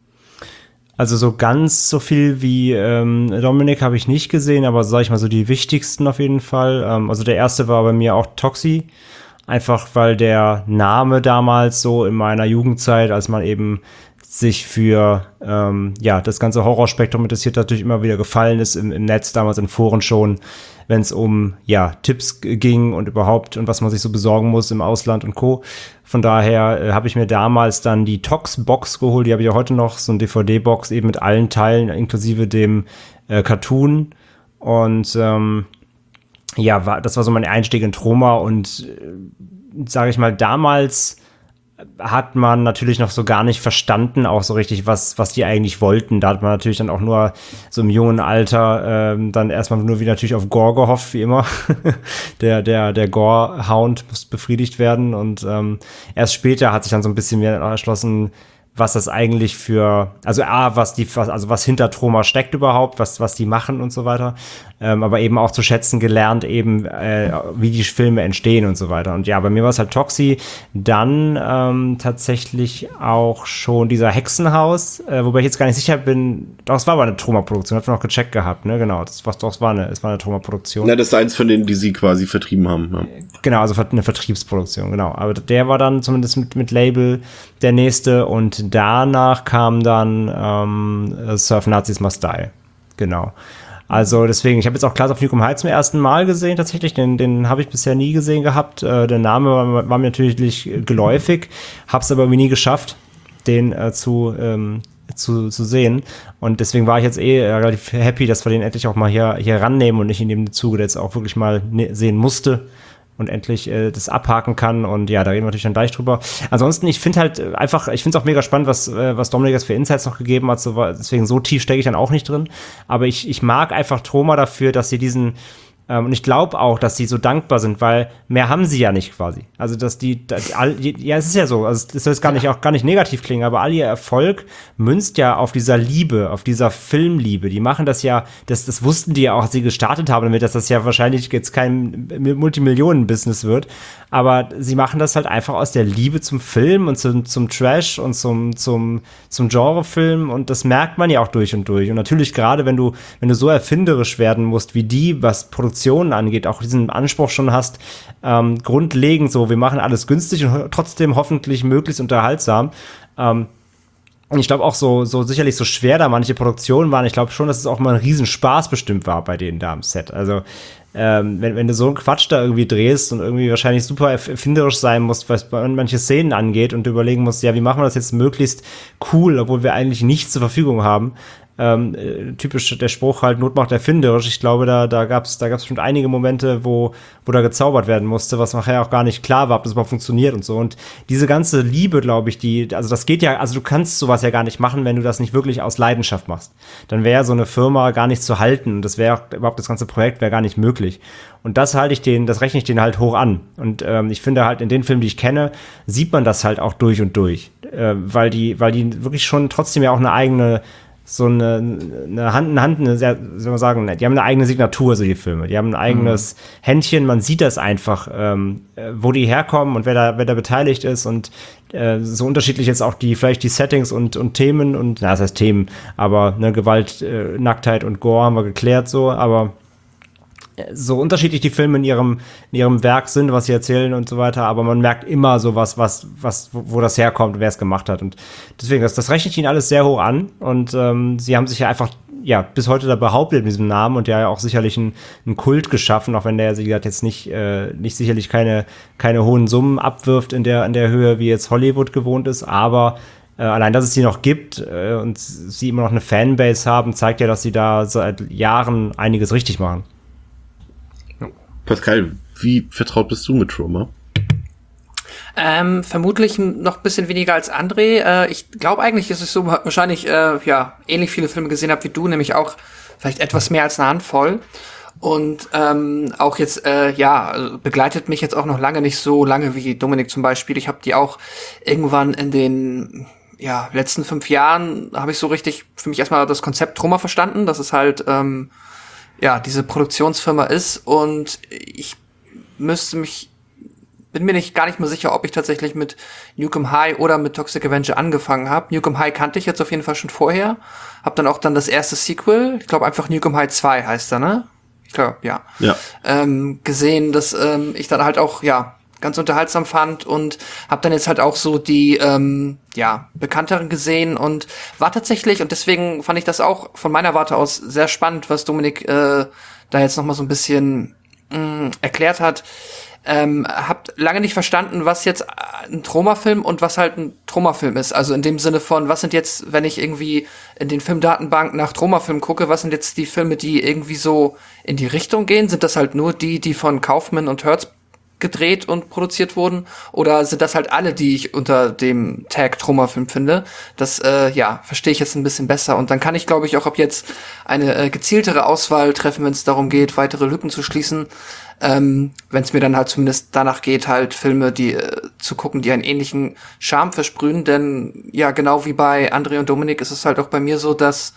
Also so ganz so viel wie Dominik habe ich nicht gesehen, aber sag ich mal so die wichtigsten auf jeden Fall. Also der erste war bei mir auch Toxie, einfach weil der Name damals so in meiner Jugendzeit, als man eben sich für das ganze Horrorspektrum interessiert, natürlich immer wieder gefallen ist im Netz, damals in Foren schon, wenn es um Tipps ging und überhaupt und was man sich so besorgen muss im Ausland und Co. Von daher habe ich mir damals dann die Tox-Box geholt, die habe ich ja heute noch, so eine DVD-Box eben mit allen Teilen, inklusive dem Cartoon und das war so mein Einstieg in Troma und sage ich mal, damals hat man natürlich noch so gar nicht verstanden, auch so richtig, was die eigentlich wollten. Da hat man natürlich dann auch nur so im jungen Alter dann erstmal nur wieder natürlich auf Gore gehofft, wie immer. der Gore-Hound muss befriedigt werden und erst später hat sich dann so ein bisschen mehr erschlossen, was das eigentlich was hinter Troma steckt überhaupt, was die machen und so weiter. Aber eben auch zu schätzen gelernt, eben wie die Filme entstehen und so weiter. Und ja, bei mir war es halt Toxie, dann tatsächlich auch schon dieser Hexenhaus, wobei ich jetzt gar nicht sicher bin, doch, es war aber eine Troma-Produktion, hat man noch gecheckt gehabt, ne, genau, es war eine Troma-Produktion. Na, das ist eins von denen, die sie quasi vertrieben haben. Ja. Genau, also eine Vertriebsproduktion, genau. Aber der war dann zumindest mit Label der nächste und danach kam dann Surf Nazis Must Die. Genau. Also deswegen, ich habe jetzt auch Class of Nukem High zum ersten Mal gesehen tatsächlich, den habe ich bisher nie gesehen gehabt. Der Name war mir natürlich geläufig, habe es aber irgendwie nie geschafft, den zu sehen. Und deswegen war ich jetzt relativ happy, dass wir den endlich auch mal hier rannehmen und nicht in dem Zuge jetzt auch wirklich mal sehen musste und endlich das abhaken kann. Und ja, da reden wir natürlich dann gleich drüber. Ansonsten, ich finde halt einfach, ich finde es auch mega spannend, was Dominik jetzt für Insights noch gegeben hat. Deswegen so tief stecke ich dann auch nicht drin. Aber ich mag einfach Troma dafür, dass sie diesen und ich glaube auch, dass sie so dankbar sind, weil mehr haben sie ja nicht quasi. Also, dass ja, es ist ja so, also es soll jetzt gar nicht negativ klingen, aber all ihr Erfolg münzt ja auf dieser Liebe, auf dieser Filmliebe. Die machen das ja, das wussten die ja auch, als sie gestartet haben damit, dass das ja wahrscheinlich jetzt kein Multimillionen-Business wird. Aber sie machen das halt einfach aus der Liebe zum Film und zum Trash und zum Genrefilm und das merkt man ja auch durch und durch. Und natürlich gerade, wenn du so erfinderisch werden musst, wie die, was Produktionen angeht, auch diesen Anspruch schon hast, grundlegend so, wir machen alles günstig und trotzdem hoffentlich möglichst unterhaltsam. Und ich glaube auch so sicherlich so schwer da manche Produktionen waren, ich glaube schon, dass es auch mal ein Riesenspaß bestimmt war bei denen da am Set. Also wenn du so einen Quatsch da irgendwie drehst und irgendwie wahrscheinlich super erfinderisch sein musst, was manche Szenen angeht und du überlegen musst, ja, wie machen wir das jetzt möglichst cool, obwohl wir eigentlich nichts zur Verfügung haben. Typisch der Spruch halt, Not macht erfinderisch. Ich glaube, da gab's schon einige Momente, wo da gezaubert werden musste, was nachher auch gar nicht klar war, ob das überhaupt funktioniert und so. Und diese ganze Liebe, glaube ich, also das geht ja, also du kannst sowas ja gar nicht machen, wenn du das nicht wirklich aus Leidenschaft machst. Dann wäre so eine Firma gar nicht zu halten und das wäre überhaupt, das ganze Projekt wäre gar nicht möglich. Und das rechne ich denen halt hoch an. Und ich finde halt in den Filmen, die ich kenne, sieht man das halt auch durch und durch. Weil die wirklich schon trotzdem ja auch eine eigene die haben eine eigene Signatur, so die Filme. Die haben ein eigenes Händchen, man sieht das einfach, wo die herkommen und wer da beteiligt ist und so unterschiedlich jetzt auch vielleicht die Settings und Themen und, das heißt Themen, aber Gewalt, Nacktheit und Gore haben wir geklärt so, aber so unterschiedlich die Filme in ihrem Werk sind, was sie erzählen und so weiter, aber man merkt immer so wo das herkommt, wer es gemacht hat und deswegen, das rechne ich ihnen alles sehr hoch an und sie haben sich ja einfach bis heute da behauptet mit diesem Namen und ja auch sicherlich einen Kult geschaffen, auch wenn der, wie gesagt, jetzt nicht sicherlich keine hohen Summen abwirft in der Höhe, wie jetzt Hollywood gewohnt ist, aber allein, dass es die noch gibt und sie immer noch eine Fanbase haben, zeigt ja, dass sie da seit Jahren einiges richtig machen. Pascal, wie vertraut bist du mit Troma? Vermutlich noch ein bisschen weniger als André. Ich glaube eigentlich, ist es so, wahrscheinlich ähnlich viele Filme gesehen habe wie du, nämlich auch vielleicht etwas mehr als eine Handvoll. Und auch jetzt, begleitet mich jetzt auch noch lange nicht so lange wie Dominik zum Beispiel. Ich habe die auch irgendwann in den letzten 5 Jahren habe ich so richtig für mich erstmal das Konzept Troma verstanden, dass es halt diese Produktionsfirma ist und ich bin mir gar nicht mehr sicher, ob ich tatsächlich mit Nukem High oder mit Toxic Avenger angefangen habe. Nukem High kannte ich jetzt auf jeden Fall schon vorher. Hab dann auch das erste Sequel, ich glaube einfach Nukem High 2 heißt er, ne? Ich glaube, ja. Gesehen, dass ich dann halt auch, ganz unterhaltsam fand und habe dann jetzt halt auch so die bekannteren gesehen und war tatsächlich, und deswegen fand ich das auch von meiner Warte aus sehr spannend, was Dominik da jetzt noch mal so ein bisschen erklärt hat. Habt lange nicht verstanden, was jetzt ein Troma-Film und was halt ein Troma-Film ist. Also in dem Sinne von, was sind jetzt, wenn ich irgendwie in den Filmdatenbanken nach Troma-Film gucke, was sind jetzt die Filme, die irgendwie so in die Richtung gehen? Sind das halt nur die von Kaufman und Hertz gedreht und produziert wurden? Oder sind das halt alle, die ich unter dem Tag Troma-Film finde? Das, verstehe ich jetzt ein bisschen besser. Und dann kann ich, glaube ich, auch ab jetzt eine gezieltere Auswahl treffen, wenn es darum geht, weitere Lücken zu schließen. Wenn es mir dann halt zumindest danach geht, halt Filme, die zu gucken, die einen ähnlichen Charme versprühen. Denn ja, genau wie bei André und Dominik ist es halt auch bei mir so, dass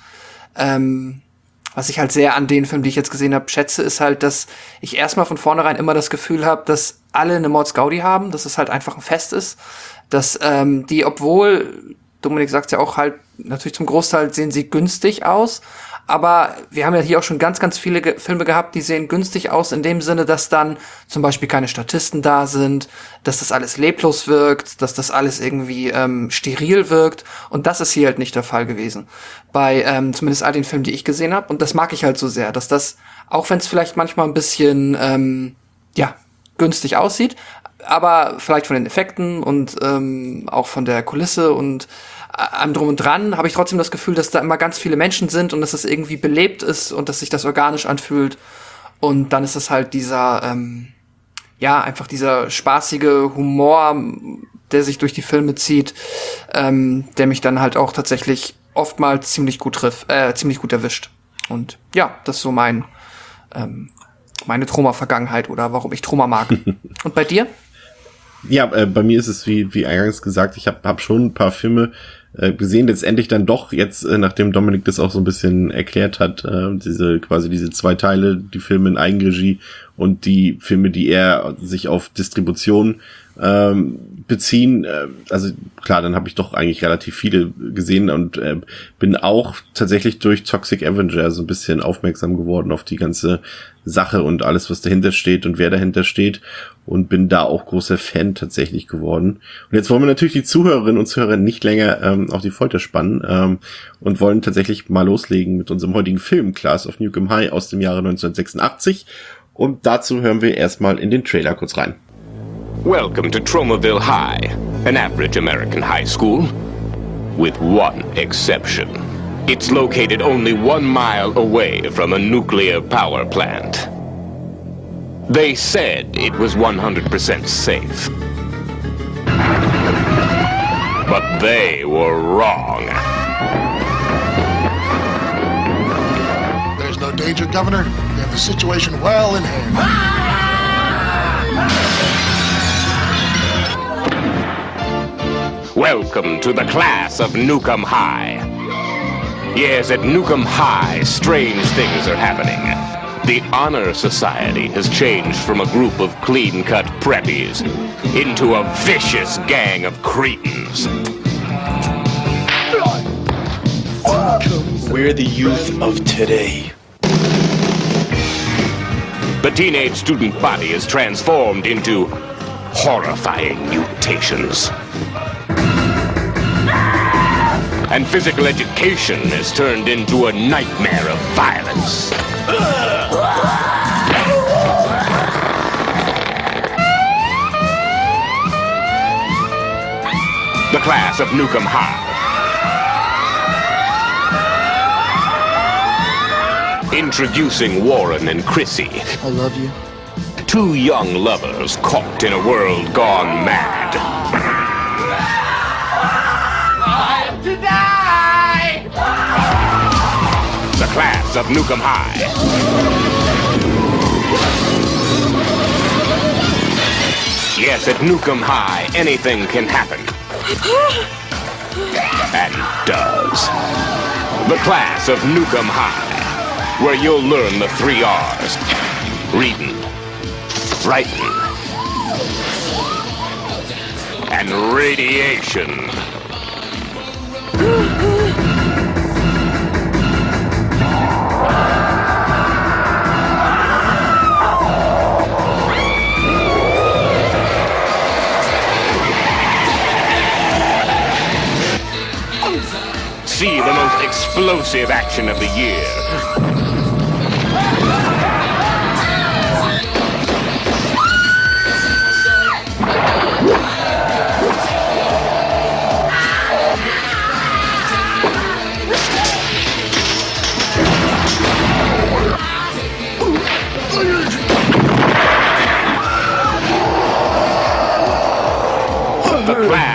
was ich halt sehr an den Filmen, die ich jetzt gesehen habe, schätze, ist halt, dass ich erstmal von vornherein immer das Gefühl habe, dass alle eine Mordsgaudi haben, dass es halt einfach ein Fest ist, dass die, obwohl, Dominik sagt ja auch halt, natürlich zum Großteil sehen sie günstig aus, aber wir haben ja hier auch schon ganz, ganz viele Filme gehabt, die sehen günstig aus in dem Sinne, dass dann zum Beispiel keine Statisten da sind, dass das alles leblos wirkt, dass das alles irgendwie steril wirkt. Und das ist hier halt nicht der Fall gewesen. Bei zumindest all den Filmen, die ich gesehen habe. Und das mag ich halt so sehr, dass das, auch wenn es vielleicht manchmal ein bisschen günstig aussieht, aber vielleicht von den Effekten und auch von der Kulisse und am Drum und Dran habe ich trotzdem das Gefühl, dass da immer ganz viele Menschen sind und dass es irgendwie belebt ist und dass sich das organisch anfühlt. Und dann ist es halt dieser, einfach dieser spaßige Humor, der sich durch die Filme zieht, der mich dann halt auch tatsächlich oftmals ziemlich gut erwischt. Und ja, das ist so meine Troma-Vergangenheit oder warum ich Troma mag. Und bei dir? Ja, bei mir ist es wie eingangs gesagt, ich hab schon ein paar Filme gesehen, letztendlich dann doch jetzt, nachdem Dominik das auch so ein bisschen erklärt hat, diese 2 Teile, die Filme in Eigenregie und die Filme, die eher sich auf Distribution beziehen. Also klar, dann habe ich doch eigentlich relativ viele gesehen und bin auch tatsächlich durch Toxic Avenger so ein bisschen aufmerksam geworden auf die ganze Sache und alles, was dahinter steht und wer dahinter steht, und bin da auch großer Fan tatsächlich geworden. Und jetzt wollen wir natürlich die Zuhörerinnen und Zuhörer nicht länger auf die Folter spannen und wollen tatsächlich mal loslegen mit unserem heutigen Film Class of Nuke 'Em High aus dem Jahre 1986. Und dazu hören wir erstmal in den Trailer kurz rein. Welcome to Tromaville High, an average American high school, with one exception. It's located only 1 mile away from a nuclear power plant. They said it was 100% safe. But they were wrong. There's no danger, Governor. We have the situation well in hand. Welcome to the class of Nuke 'Em High. Yes, at Nuke 'Em High, strange things are happening. The Honor Society has changed from a group of clean-cut preppies into a vicious gang of cretins. We're the youth of today. The teenage student body is transformed into horrifying mutations. And physical education is turned into a nightmare of violence. The class of Nuke 'Em High. Introducing Warren and Chrissy. I love you. 2 young lovers caught in a world gone mad. To die! The class of Nuke 'Em High. Yes, at Nuke 'Em High, anything can happen. And does. The class of Nuke 'Em High, where you'll learn the 3 R's. Reading, writing, and radiation. See the most explosive action of the year.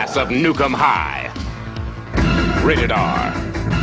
Class of Nukem High. Rated R.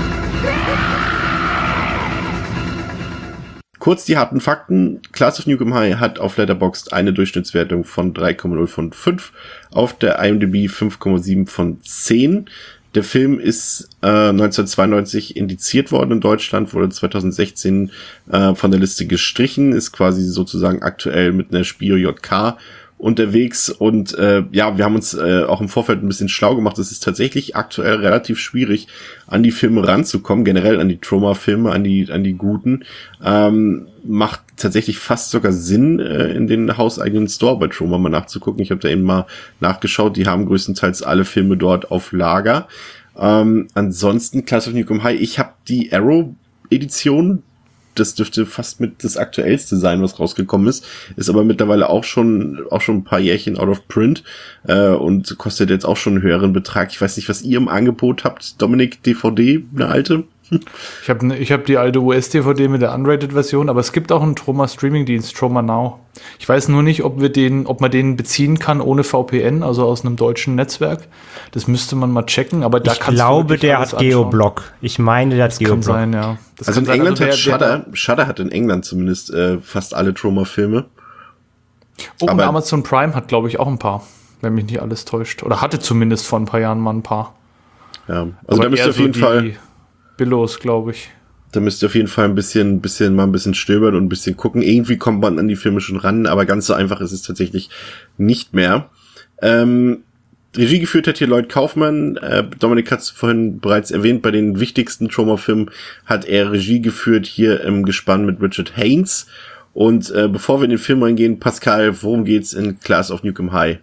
Kurz die harten Fakten. Class of Nukem High hat auf Letterboxd eine Durchschnittswertung von 3,0 von 5, auf der IMDb 5,7 von 10. Der Film ist 1992 indiziert worden in Deutschland, wurde 2016 von der Liste gestrichen, ist quasi sozusagen aktuell mit einer Spio JK unterwegs und wir haben uns auch im Vorfeld ein bisschen schlau gemacht. Es ist tatsächlich aktuell relativ schwierig, an die Filme ranzukommen, generell an die Troma-Filme, an die guten. Macht tatsächlich fast sogar Sinn, in den hauseigenen Store bei Troma mal nachzugucken. Ich habe da eben mal nachgeschaut, die haben größtenteils alle Filme dort auf Lager. Ansonsten Class of Nukem High, ich habe die Arrow-Edition, das dürfte fast mit das aktuellste sein, was rausgekommen ist aber mittlerweile auch schon ein paar Jährchen out of print und kostet jetzt auch schon einen höheren Betrag. Ich weiß nicht, was ihr im Angebot habt. Dominik, DVD, eine alte? Ich hab die alte US-DVD mit der Unrated-Version, aber es gibt auch einen Troma-Streaming-Dienst, Troma Now. Ich weiß nur nicht, ob man den beziehen kann ohne VPN, also aus einem deutschen Netzwerk. Das müsste man mal checken, aber da kannst du. Ich glaube, der hat Geoblock. Ich meine, der hat Geoblock. Kann sein, ja. Das also in England hat Shudder hat in England zumindest fast alle Troma-Filme. Oh, und Amazon Prime hat, glaube ich, auch ein paar, wenn mich nicht alles täuscht. Oder hatte zumindest vor ein paar Jahren mal ein paar. Ja, also da müsst ihr auf jeden Fall Billos, glaube ich. Da müsst ihr auf jeden Fall ein bisschen stöbern und ein bisschen gucken. Irgendwie kommt man an die Filme schon ran, aber ganz so einfach ist es tatsächlich nicht mehr. Regie geführt hat hier Lloyd Kaufman. Dominik hat es vorhin bereits erwähnt, bei den wichtigsten Troma-Filmen hat er Regie geführt, hier im Gespann mit Richard Haynes. Und bevor wir in den Film reingehen, Pascal, worum geht's in Class of Nukem High?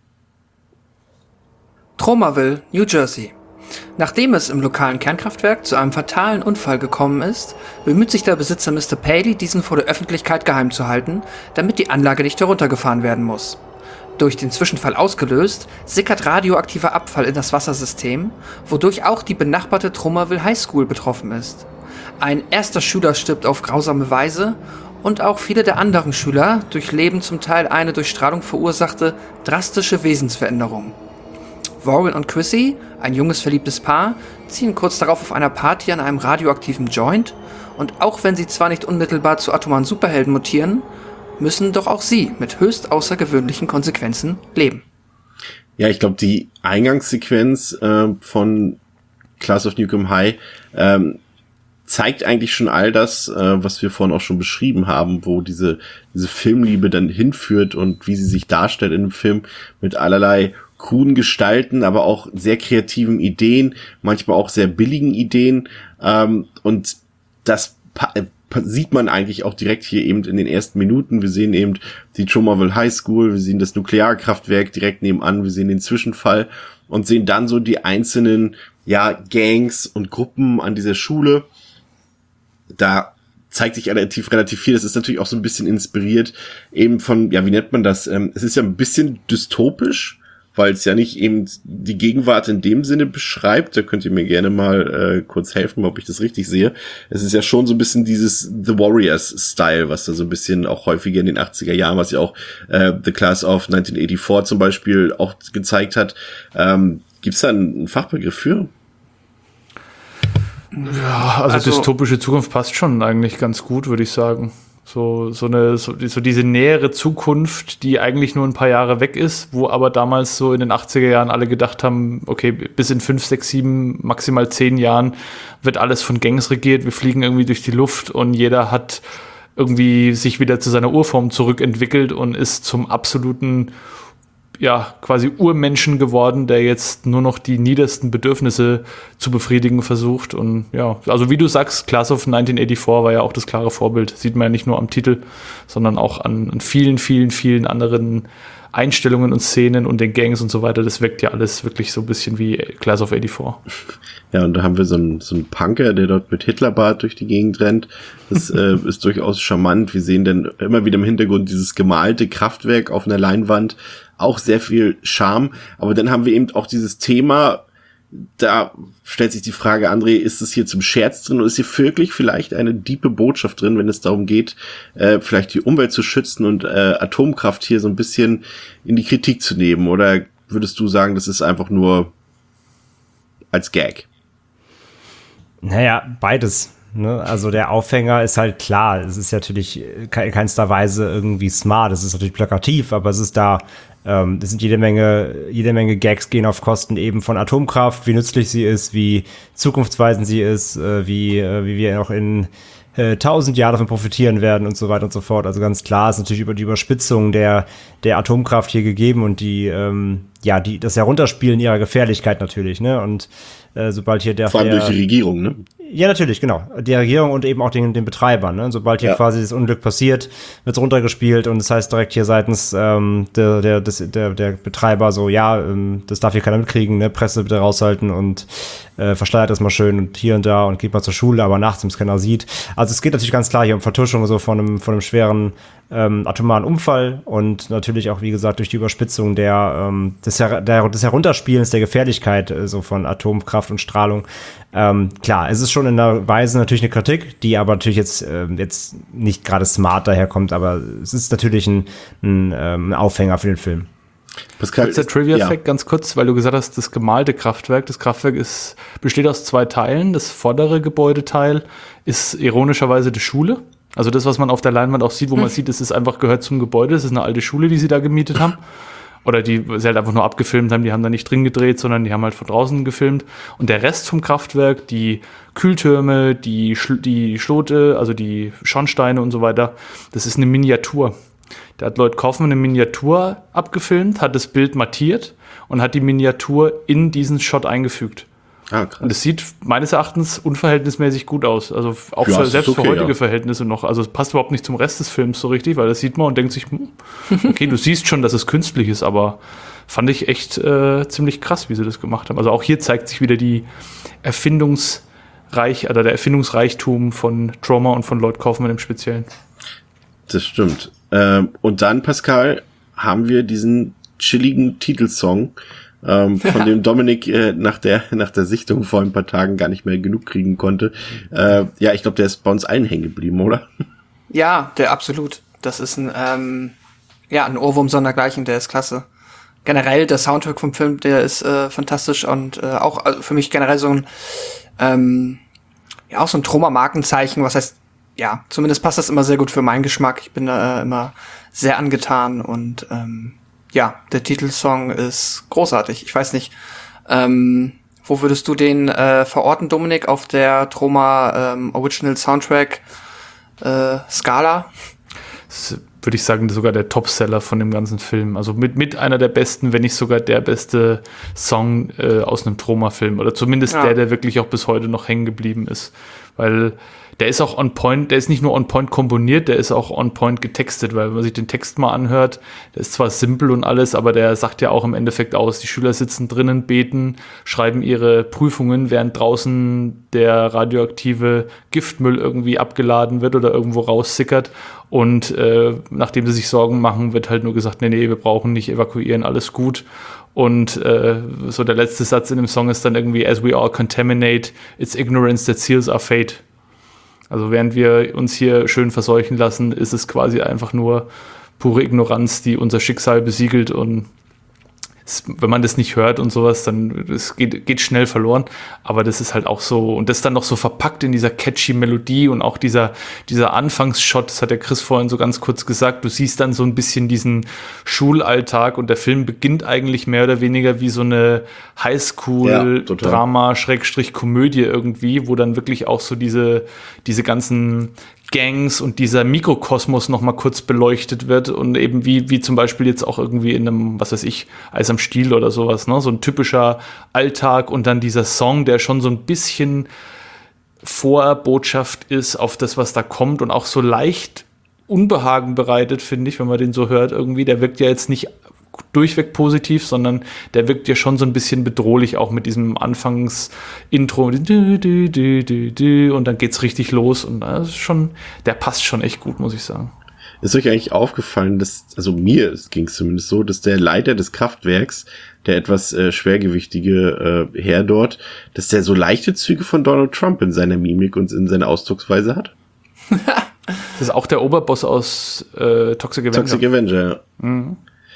Tromaville, New Jersey. Nachdem es im lokalen Kernkraftwerk zu einem fatalen Unfall gekommen ist, bemüht sich der Besitzer Mr. Paley, diesen vor der Öffentlichkeit geheim zu halten, damit die Anlage nicht heruntergefahren werden muss. Durch den Zwischenfall ausgelöst, sickert radioaktiver Abfall in das Wassersystem, wodurch auch die benachbarte Tromaville High School betroffen ist. Ein erster Schüler stirbt auf grausame Weise und auch viele der anderen Schüler durchleben zum Teil eine durch Strahlung verursachte drastische Wesensveränderung. Warren und Chrissy, ein junges verliebtes Paar, ziehen kurz darauf auf einer Party an einem radioaktiven Joint und auch wenn sie zwar nicht unmittelbar zu atomaren Superhelden mutieren, müssen doch auch sie mit höchst außergewöhnlichen Konsequenzen leben. Ja, ich glaube, die Eingangssequenz von Class of Nukem High zeigt eigentlich schon all das, was wir vorhin auch schon beschrieben haben, wo diese Filmliebe dann hinführt und wie sie sich darstellt in dem Film mit allerlei kruden Gestalten, aber auch sehr kreativen Ideen, manchmal auch sehr billigen Ideen. Und das sieht man eigentlich auch direkt hier eben in den ersten Minuten. Wir sehen eben die Tromaville High School, wir sehen das Nuklearkraftwerk direkt nebenan, wir sehen den Zwischenfall und sehen dann so die einzelnen Gangs und Gruppen an dieser Schule. Da zeigt sich relativ viel. Das ist natürlich auch so ein bisschen inspiriert eben von, wie nennt man das? Es ist ja ein bisschen dystopisch, weil es ja nicht eben die Gegenwart in dem Sinne beschreibt. Da könnt ihr mir gerne mal kurz helfen, ob ich das richtig sehe. Es ist ja schon so ein bisschen dieses The Warriors-Style, was da so ein bisschen auch häufiger in den 80er Jahren, was ja auch The Class of 1984 zum Beispiel auch gezeigt hat. Gibt's da einen Fachbegriff für? Ja, also dystopische Zukunft passt schon eigentlich ganz gut, würde ich sagen. So diese nähere Zukunft, die eigentlich nur ein paar Jahre weg ist, wo aber damals so in den 80er Jahren alle gedacht haben, okay, bis in 5, 6, 7, maximal 10 Jahren wird alles von Gangs regiert, wir fliegen irgendwie durch die Luft und jeder hat irgendwie sich wieder zu seiner Urform zurückentwickelt und ist zum absoluten quasi Urmenschen geworden, der jetzt nur noch die niedersten Bedürfnisse zu befriedigen versucht. Und also wie du sagst, Class of 1984 war ja auch das klare Vorbild. Sieht man ja nicht nur am Titel, sondern auch an vielen, vielen, vielen anderen Einstellungen und Szenen und den Gangs und so weiter. Das wirkt ja alles wirklich so ein bisschen wie Class of 84. Ja, und da haben wir so einen Punker, der dort mit Hitlerbart durch die Gegend rennt. Das ist durchaus charmant. Wir sehen dann immer wieder im Hintergrund dieses gemalte Kraftwerk auf einer Leinwand. Auch sehr viel Charme. Aber dann haben wir eben auch dieses Thema, da stellt sich die Frage, André, ist es hier zum Scherz drin oder ist hier wirklich vielleicht eine tiefe Botschaft drin, wenn es darum geht, vielleicht die Umwelt zu schützen und Atomkraft hier so ein bisschen in die Kritik zu nehmen? Oder würdest du sagen, das ist einfach nur als Gag? Naja, beides. Ne? Also der Aufhänger ist halt klar. Es ist natürlich keinster Weise irgendwie smart. Es ist natürlich plakativ, aber es ist da. Es sind jede Menge Gags gehen auf Kosten eben von Atomkraft, wie nützlich sie ist, wie zukunftsweisend sie ist, wie wir noch in 1000 Jahre davon profitieren werden und so weiter und so fort. Also ganz klar ist natürlich über die Überspitzung der Atomkraft hier gegeben und das Herunterspielen ihrer Gefährlichkeit natürlich, ne? Und sobald hier vor allem durch die Regierung, ne? Ja, natürlich, genau. Die Regierung und eben auch den Betreibern. Ne? Sobald hier quasi das Unglück passiert, wird's runtergespielt und das heißt direkt hier seitens der Betreiber so, das darf hier keiner mitkriegen, ne? Presse bitte raushalten und verschleiert das mal schön und hier und da und geht mal zur Schule, aber nachts, wenn es keiner sieht. Also es geht natürlich ganz klar hier um Vertuschung so von einem schweren atomaren Unfall und natürlich auch, wie gesagt, durch die Überspitzung des Herunterspielens der Gefährlichkeit so von Atomkraft und Strahlung. Klar, es ist schon in einer Weise natürlich eine Kritik, die aber natürlich jetzt nicht gerade smart daherkommt, aber es ist natürlich ein Aufhänger für den Film. Pascal, der Trivia-Fact ganz kurz, weil du gesagt hast, das gemalte Kraftwerk. Das Kraftwerk besteht aus 2 Teilen. Das vordere Gebäudeteil ist ironischerweise die Schule. Also das, was man auf der Leinwand auch sieht, wo man sieht, es ist einfach gehört zum Gebäude. Es ist eine alte Schule, die sie da gemietet haben. Oder die sie halt einfach nur abgefilmt haben. Die haben da nicht drin gedreht, sondern die haben halt von draußen gefilmt. Und der Rest vom Kraftwerk, die Kühltürme, die Schlote, also die Schornsteine und so weiter, das ist eine Miniatur. Da hat Lloyd Kaufman eine Miniatur abgefilmt, hat das Bild mattiert und hat die Miniatur in diesen Shot eingefügt. Ah, krass. Und es sieht meines Erachtens unverhältnismäßig gut aus. Also auch selbst für heutige Verhältnisse noch. Also es passt überhaupt nicht zum Rest des Films so richtig, weil das sieht man und denkt sich, okay, du siehst schon, dass es künstlich ist, aber fand ich echt ziemlich krass, wie sie das gemacht haben. Also auch hier zeigt sich wieder der Erfindungsreichtum von Troma und von Lloyd Kaufman im Speziellen. Das stimmt. Und dann, Pascal, haben wir diesen chilligen Titelsong, von dem Dominik nach der Sichtung vor ein paar Tagen gar nicht mehr genug kriegen konnte. Ich glaube, der ist bei uns allen hängen geblieben, oder? Ja, der absolut. Das ist ein Ohrwurm sondergleichen, der ist klasse. Generell, der Soundtrack vom Film, der ist fantastisch und auch für mich generell so ein auch so ein Troma-Markenzeichen, was heißt, ja, zumindest passt das immer sehr gut für meinen Geschmack. Ich bin da immer sehr angetan und der Titelsong ist großartig. Ich weiß nicht, wo würdest du den verorten, Dominik, auf der Troma Original Soundtrack Skala? Das würde ich sagen, sogar der Topseller von dem ganzen Film. Also mit einer der besten, wenn nicht sogar der beste Song aus einem Troma-Film. Oder zumindest der wirklich auch bis heute noch hängen geblieben ist. Weil der ist auch on point, der ist nicht nur on point komponiert, der ist auch on point getextet, weil wenn man sich den Text mal anhört, der ist zwar simpel und alles, aber der sagt ja auch im Endeffekt aus, die Schüler sitzen drinnen, beten, schreiben ihre Prüfungen, während draußen der radioaktive Giftmüll irgendwie abgeladen wird oder irgendwo raussickert und nachdem sie sich Sorgen machen, wird halt nur gesagt, nee, wir brauchen nicht evakuieren, alles gut. Und so der letzte Satz in dem Song ist dann irgendwie, as we all contaminate, it's ignorance that seals our fate. Also während wir uns hier schön verseuchen lassen, ist es quasi einfach nur pure Ignoranz, die unser Schicksal besiegelt und wenn man das nicht hört und sowas, dann es geht schnell verloren. Aber das ist halt auch so, und das dann noch so verpackt in dieser catchy Melodie und auch dieser Anfangsshot, das hat der Chris vorhin so ganz kurz gesagt, du siehst dann so ein bisschen diesen Schulalltag und der Film beginnt eigentlich mehr oder weniger wie so eine Highschool-Drama-Komödie irgendwie, wo dann wirklich auch so diese ganzen Gangs und dieser Mikrokosmos noch mal kurz beleuchtet wird und eben wie zum Beispiel jetzt auch irgendwie in einem, was weiß ich, Eis am Stiel oder sowas, ne? So ein typischer Alltag und dann dieser Song, der schon so ein bisschen Vorbotschaft ist auf das, was da kommt und auch so leicht Unbehagen bereitet, finde ich, wenn man den so hört irgendwie. Der wirkt ja jetzt nicht durchweg positiv, sondern der wirkt ja schon so ein bisschen bedrohlich, auch mit diesem Anfangs-Intro und dann geht's richtig los und das ist schon, der passt schon echt gut, muss ich sagen. Ist euch eigentlich aufgefallen, also mir ging es zumindest so, dass der Leiter des Kraftwerks, der etwas schwergewichtige Herr dort, dass der so leichte Züge von Donald Trump in seiner Mimik und in seiner Ausdrucksweise hat? Das ist auch der Oberboss aus Toxic Avenger. Toxic Avenger, ja. Mhm.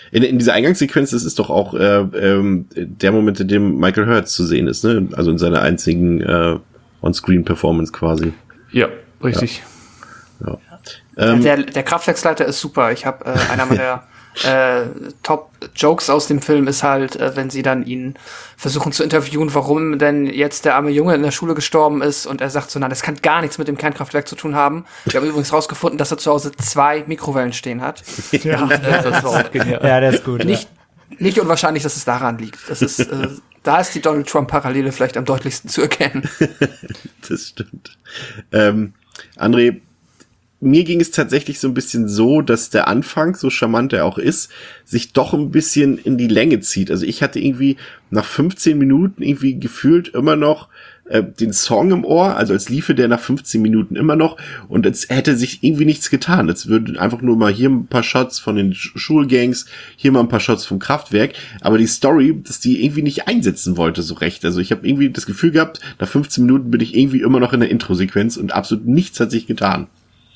In dieser Eingangssequenz, das ist doch auch der Moment, in dem Michael Hurts zu sehen ist, ne? Also in seiner einzigen On-Screen-Performance quasi. Ja, richtig. Ja. Der Kraftwerksleiter ist super. Ich habe einer meiner Top-Jokes aus dem Film ist halt, wenn sie dann ihn versuchen zu interviewen, warum denn jetzt der arme Junge in der Schule gestorben ist, und er sagt so, nein, das kann gar nichts mit dem Kernkraftwerk zu tun haben. Wir haben übrigens rausgefunden, dass er zu Hause 2 Mikrowellen stehen hat. Ja, Das war auch genial. ja, der ist gut. Nicht unwahrscheinlich, dass es daran liegt. Das ist, da ist die Donald Trump-Parallele vielleicht am deutlichsten zu erkennen. Das stimmt. André, mir ging es tatsächlich so ein bisschen so, dass der Anfang, so charmant er auch ist, sich doch ein bisschen in die Länge zieht. Also ich hatte irgendwie nach 15 Minuten irgendwie gefühlt immer noch den Song im Ohr, also als liefe der nach 15 Minuten immer noch, und als hätte sich irgendwie nichts getan. Als würden einfach nur mal hier ein paar Shots von den Schulgangs, hier mal ein paar Shots vom Kraftwerk, aber die Story, dass die irgendwie nicht einsetzen wollte so recht. Also ich habe irgendwie das Gefühl gehabt, nach 15 Minuten bin ich irgendwie immer noch in der Intro-Sequenz und absolut nichts hat sich getan.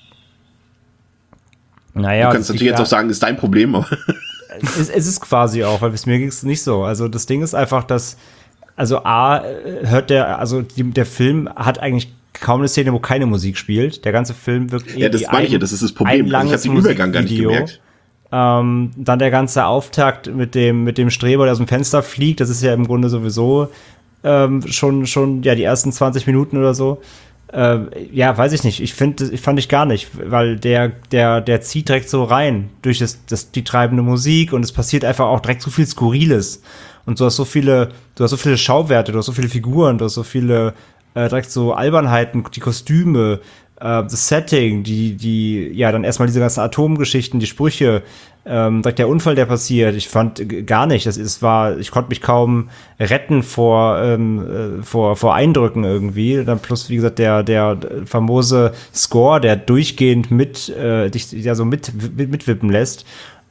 Naja, du kannst natürlich jetzt auch sagen, ist dein Problem, aber es ist quasi auch, weil mir ging es nicht so. Also das Ding ist einfach, dass, also der Film hat eigentlich kaum eine Szene, wo keine Musik spielt. Der ganze Film wirkt ja, das meine ich ja, das ist das Problem. Also ich habe den Übergang gar nicht gemerkt. Dann der ganze Auftakt mit dem Streber, der aus dem Fenster fliegt, das ist ja im Grunde sowieso schon die ersten 20 Minuten oder so. Ja, weiß ich nicht. Fand ich gar nicht, weil der zieht direkt so rein durch die treibende Musik, und es passiert einfach auch direkt so viel Skurriles. Und du hast so viele Schauwerte, du hast so viele Figuren, du hast so viele direkt so Albernheiten, die Kostüme, das Setting, die dann erstmal diese ganzen Atomgeschichten, die Sprüche, direkt der Unfall, der passiert. Ich fand gar nicht, ich konnte mich kaum retten vor Eindrücken irgendwie. Dann plus, wie gesagt, der famose Score, der durchgehend dich ja so mitwippen lässt.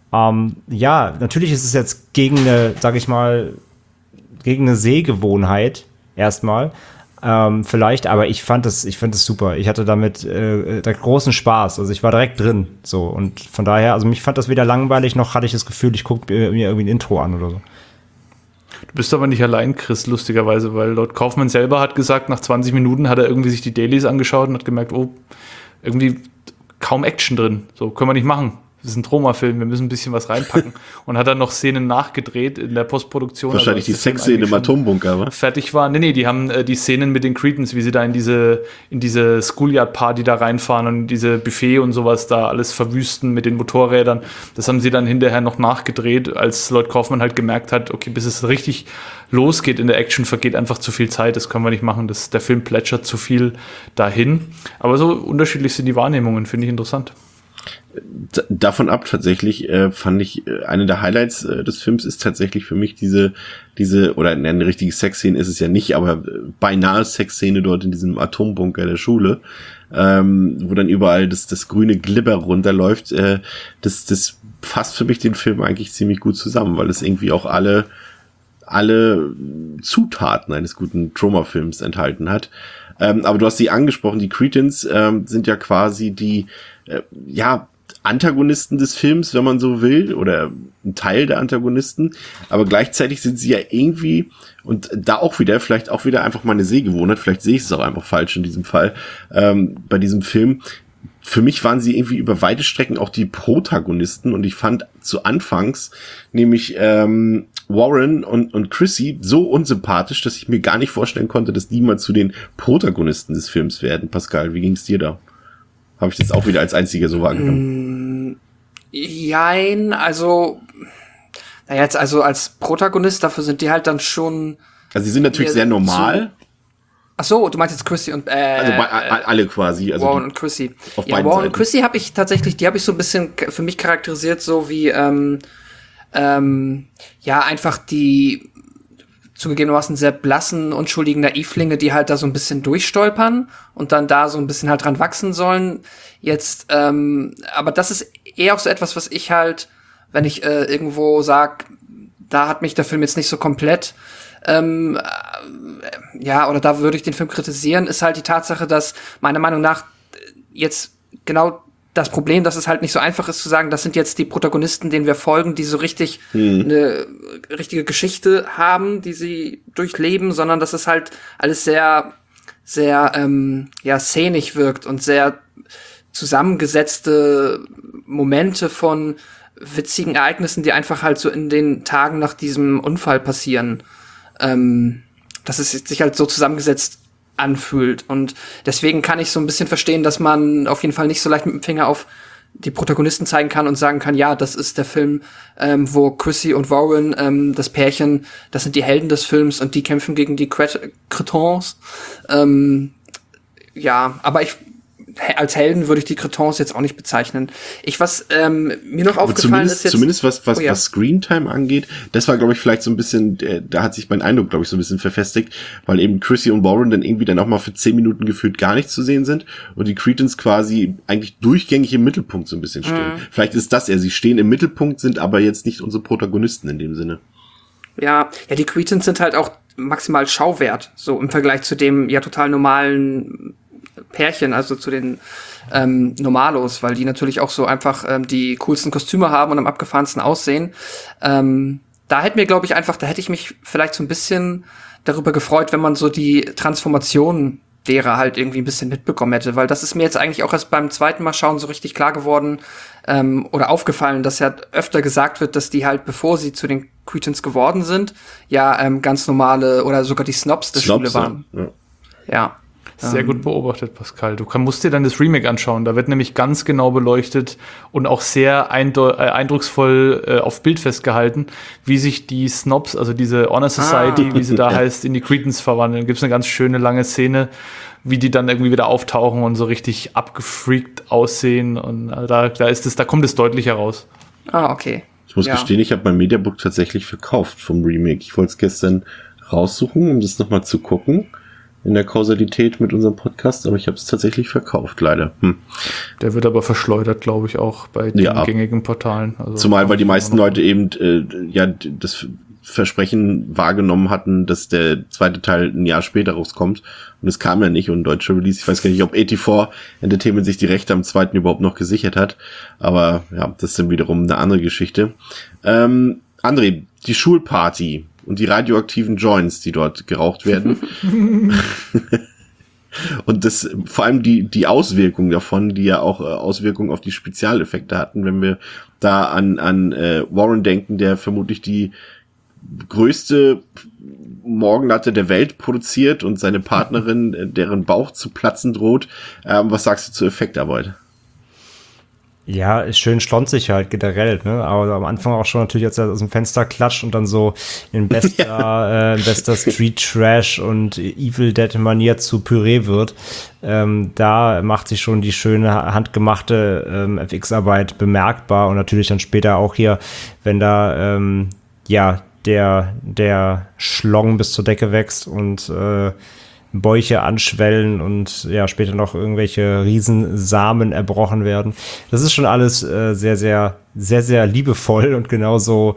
Ja, natürlich ist es jetzt gegen eine Sehgewohnheit erstmal. Vielleicht, aber ich fand es super. Ich hatte damit direkt großen Spaß. Also ich war direkt drin. So, und von daher, also mich fand das weder langweilig, noch hatte ich das Gefühl, ich gucke mir irgendwie ein Intro an oder so. Du bist aber nicht allein, Chris, lustigerweise, weil Lord Kaufman selber hat gesagt, nach 20 Minuten hat er irgendwie sich die Dailies angeschaut und hat gemerkt, oh, irgendwie kaum Action drin. So, können wir nicht machen. Das ist ein Troma-Film, wir müssen ein bisschen was reinpacken. Und hat dann noch Szenen nachgedreht in der Postproduktion. Wahrscheinlich die Sexszene im Atombunker, wa? Fertig war. Nee, die haben die Szenen mit den Cretans, wie sie da in diese Schoolyard-Party da reinfahren und diese Buffet und sowas da alles verwüsten mit den Motorrädern. Das haben sie dann hinterher noch nachgedreht, als Lloyd Kaufman halt gemerkt hat, okay, bis es richtig losgeht in der Action, vergeht einfach zu viel Zeit, das können wir nicht machen, der Film plätschert zu viel dahin. Aber so unterschiedlich sind die Wahrnehmungen, finde ich interessant. Davon ab tatsächlich fand ich, eine der Highlights des Films ist tatsächlich für mich diese oder eine richtige Sexszene ist es ja nicht, aber beinahe Sexszene dort in diesem Atombunker der Schule, wo dann überall das grüne Glibber runterläuft. Das fasst für mich den Film eigentlich ziemlich gut zusammen, weil es irgendwie auch alle Zutaten eines guten Troma-Films enthalten hat. Aber du hast sie angesprochen, die Cretans sind ja quasi die Antagonisten des Films, wenn man so will, oder ein Teil der Antagonisten, aber gleichzeitig sind sie ja irgendwie, und da auch wieder, vielleicht auch wieder einfach meine Sehgewohnheit, vielleicht sehe ich es auch einfach falsch in diesem Fall, bei diesem Film. Für mich waren sie irgendwie über weite Strecken auch die Protagonisten, und ich fand zu Anfangs nämlich Warren und Chrissy so unsympathisch, dass ich mir gar nicht vorstellen konnte, dass die mal zu den Protagonisten des Films werden. Pascal, wie ging's dir da? Habe ich das auch wieder als einziger so wahrgenommen? Jein, also jetzt also als Protagonist, dafür sind die halt dann schon. Also die sind natürlich sehr normal. Ach so, du meinst jetzt Chrissy und also alle quasi, also Warren und Chrissy. Auf ja, beiden Warren Seiten. Und Chrissy habe ich so ein bisschen für mich charakterisiert, so wie einfach die zugegebenermaßen sehr blassen, unschuldigen Naivlinge, die halt da so ein bisschen durchstolpern und dann da so ein bisschen halt dran wachsen sollen. Jetzt, aber das ist eher auch so etwas, was ich halt, wenn ich irgendwo sag, da hat mich der Film jetzt nicht so komplett, oder da würde ich den Film kritisieren, ist halt die Tatsache, dass meiner Meinung nach jetzt genau das Problem, dass es halt nicht so einfach ist zu sagen, das sind jetzt die Protagonisten, denen wir folgen, die so richtig eine richtige Geschichte haben, die sie durchleben, sondern dass es halt alles sehr, sehr szenisch wirkt und sehr zusammengesetzte Momente von witzigen Ereignissen, die einfach halt so in den Tagen nach diesem Unfall passieren. Dass es sich halt so zusammengesetzt anfühlt. Und deswegen kann ich so ein bisschen verstehen, dass man auf jeden Fall nicht so leicht mit dem Finger auf die Protagonisten zeigen kann und sagen kann, ja, das ist der Film, wo Chrissy und Warren, das Pärchen, das sind die Helden des Films und die kämpfen gegen die Cretons. Aber als Helden würde ich die Cretons jetzt auch nicht bezeichnen. Was mir noch aufgefallen ist jetzt... Zumindest was Screentime angeht, das war, glaube ich, vielleicht so ein bisschen, da hat sich mein Eindruck, glaube ich, so ein bisschen verfestigt, weil eben Chrissy und Warren dann irgendwie dann auch mal für 10 Minuten gefühlt gar nicht zu sehen sind und die Cretons quasi eigentlich durchgängig im Mittelpunkt so ein bisschen stehen. Vielleicht ist das sie stehen im Mittelpunkt, sind aber jetzt nicht unsere Protagonisten in dem Sinne. Ja, die Cretons sind halt auch maximal Schauwert, so im Vergleich zu dem ja total normalen Pärchen, also zu den Normalos, weil die natürlich auch so einfach die coolsten Kostüme haben und am abgefahrensten aussehen. Da hätte ich mich vielleicht so ein bisschen darüber gefreut, wenn man so die Transformation derer halt irgendwie ein bisschen mitbekommen hätte, weil das ist mir jetzt eigentlich auch erst beim zweiten Mal schauen so richtig klar geworden oder aufgefallen, dass ja öfter gesagt wird, dass die halt, bevor sie zu den Cretons geworden sind, ganz normale oder sogar die Snobs der Schule waren. Ja. Sehr gut beobachtet, Pascal. Du musst dir dann das Remake anschauen. Da wird nämlich ganz genau beleuchtet und auch sehr eindrucksvoll auf Bild festgehalten, wie sich die Snobs, also diese Honor Society, wie sie da heißt, in die Cretons verwandeln. Gibt es eine ganz schöne lange Szene, wie die dann irgendwie wieder auftauchen und so richtig abgefreakt aussehen. Und da kommt es deutlich heraus. Ah, okay. Ich muss gestehen, ich habe mein Mediabook tatsächlich verkauft vom Remake. Ich wollte es gestern raussuchen, um das nochmal zu gucken. In der Kausalität mit unserem Podcast, aber ich habe es tatsächlich verkauft, leider. Der wird aber verschleudert, glaube ich, auch bei den gängigen Portalen. Also zumal, weil die meisten Leute eben das Versprechen wahrgenommen hatten, dass der zweite Teil ein Jahr später rauskommt. Und es kam ja nicht. Und deutscher Release, ich weiß gar nicht, ob 84 Entertainment sich die Rechte am zweiten überhaupt noch gesichert hat. Aber ja, das ist dann wiederum eine andere Geschichte. André, die Schulparty und die radioaktiven Joints, die dort geraucht werden. Und das, vor allem die Auswirkungen davon, die ja auch Auswirkungen auf die Spezialeffekte hatten, wenn wir da an Warren denken, der vermutlich die größte Morgenlatte der Welt produziert und seine Partnerin, deren Bauch zu platzen droht. Was sagst du zur Effektarbeit? Ja, ist schön schlonzig halt generell, ne? Aber am Anfang auch schon natürlich, als er aus dem Fenster klatscht und dann so in bester Street Trash und Evil Dead Manier zu Püree wird. Da macht sich schon die schöne handgemachte FX-Arbeit bemerkbar und natürlich dann später auch hier, wenn da der Schlong bis zur Decke wächst und Bäuche anschwellen und ja, später noch irgendwelche Riesensamen erbrochen werden. Das ist schon alles sehr, sehr, sehr, sehr liebevoll und genauso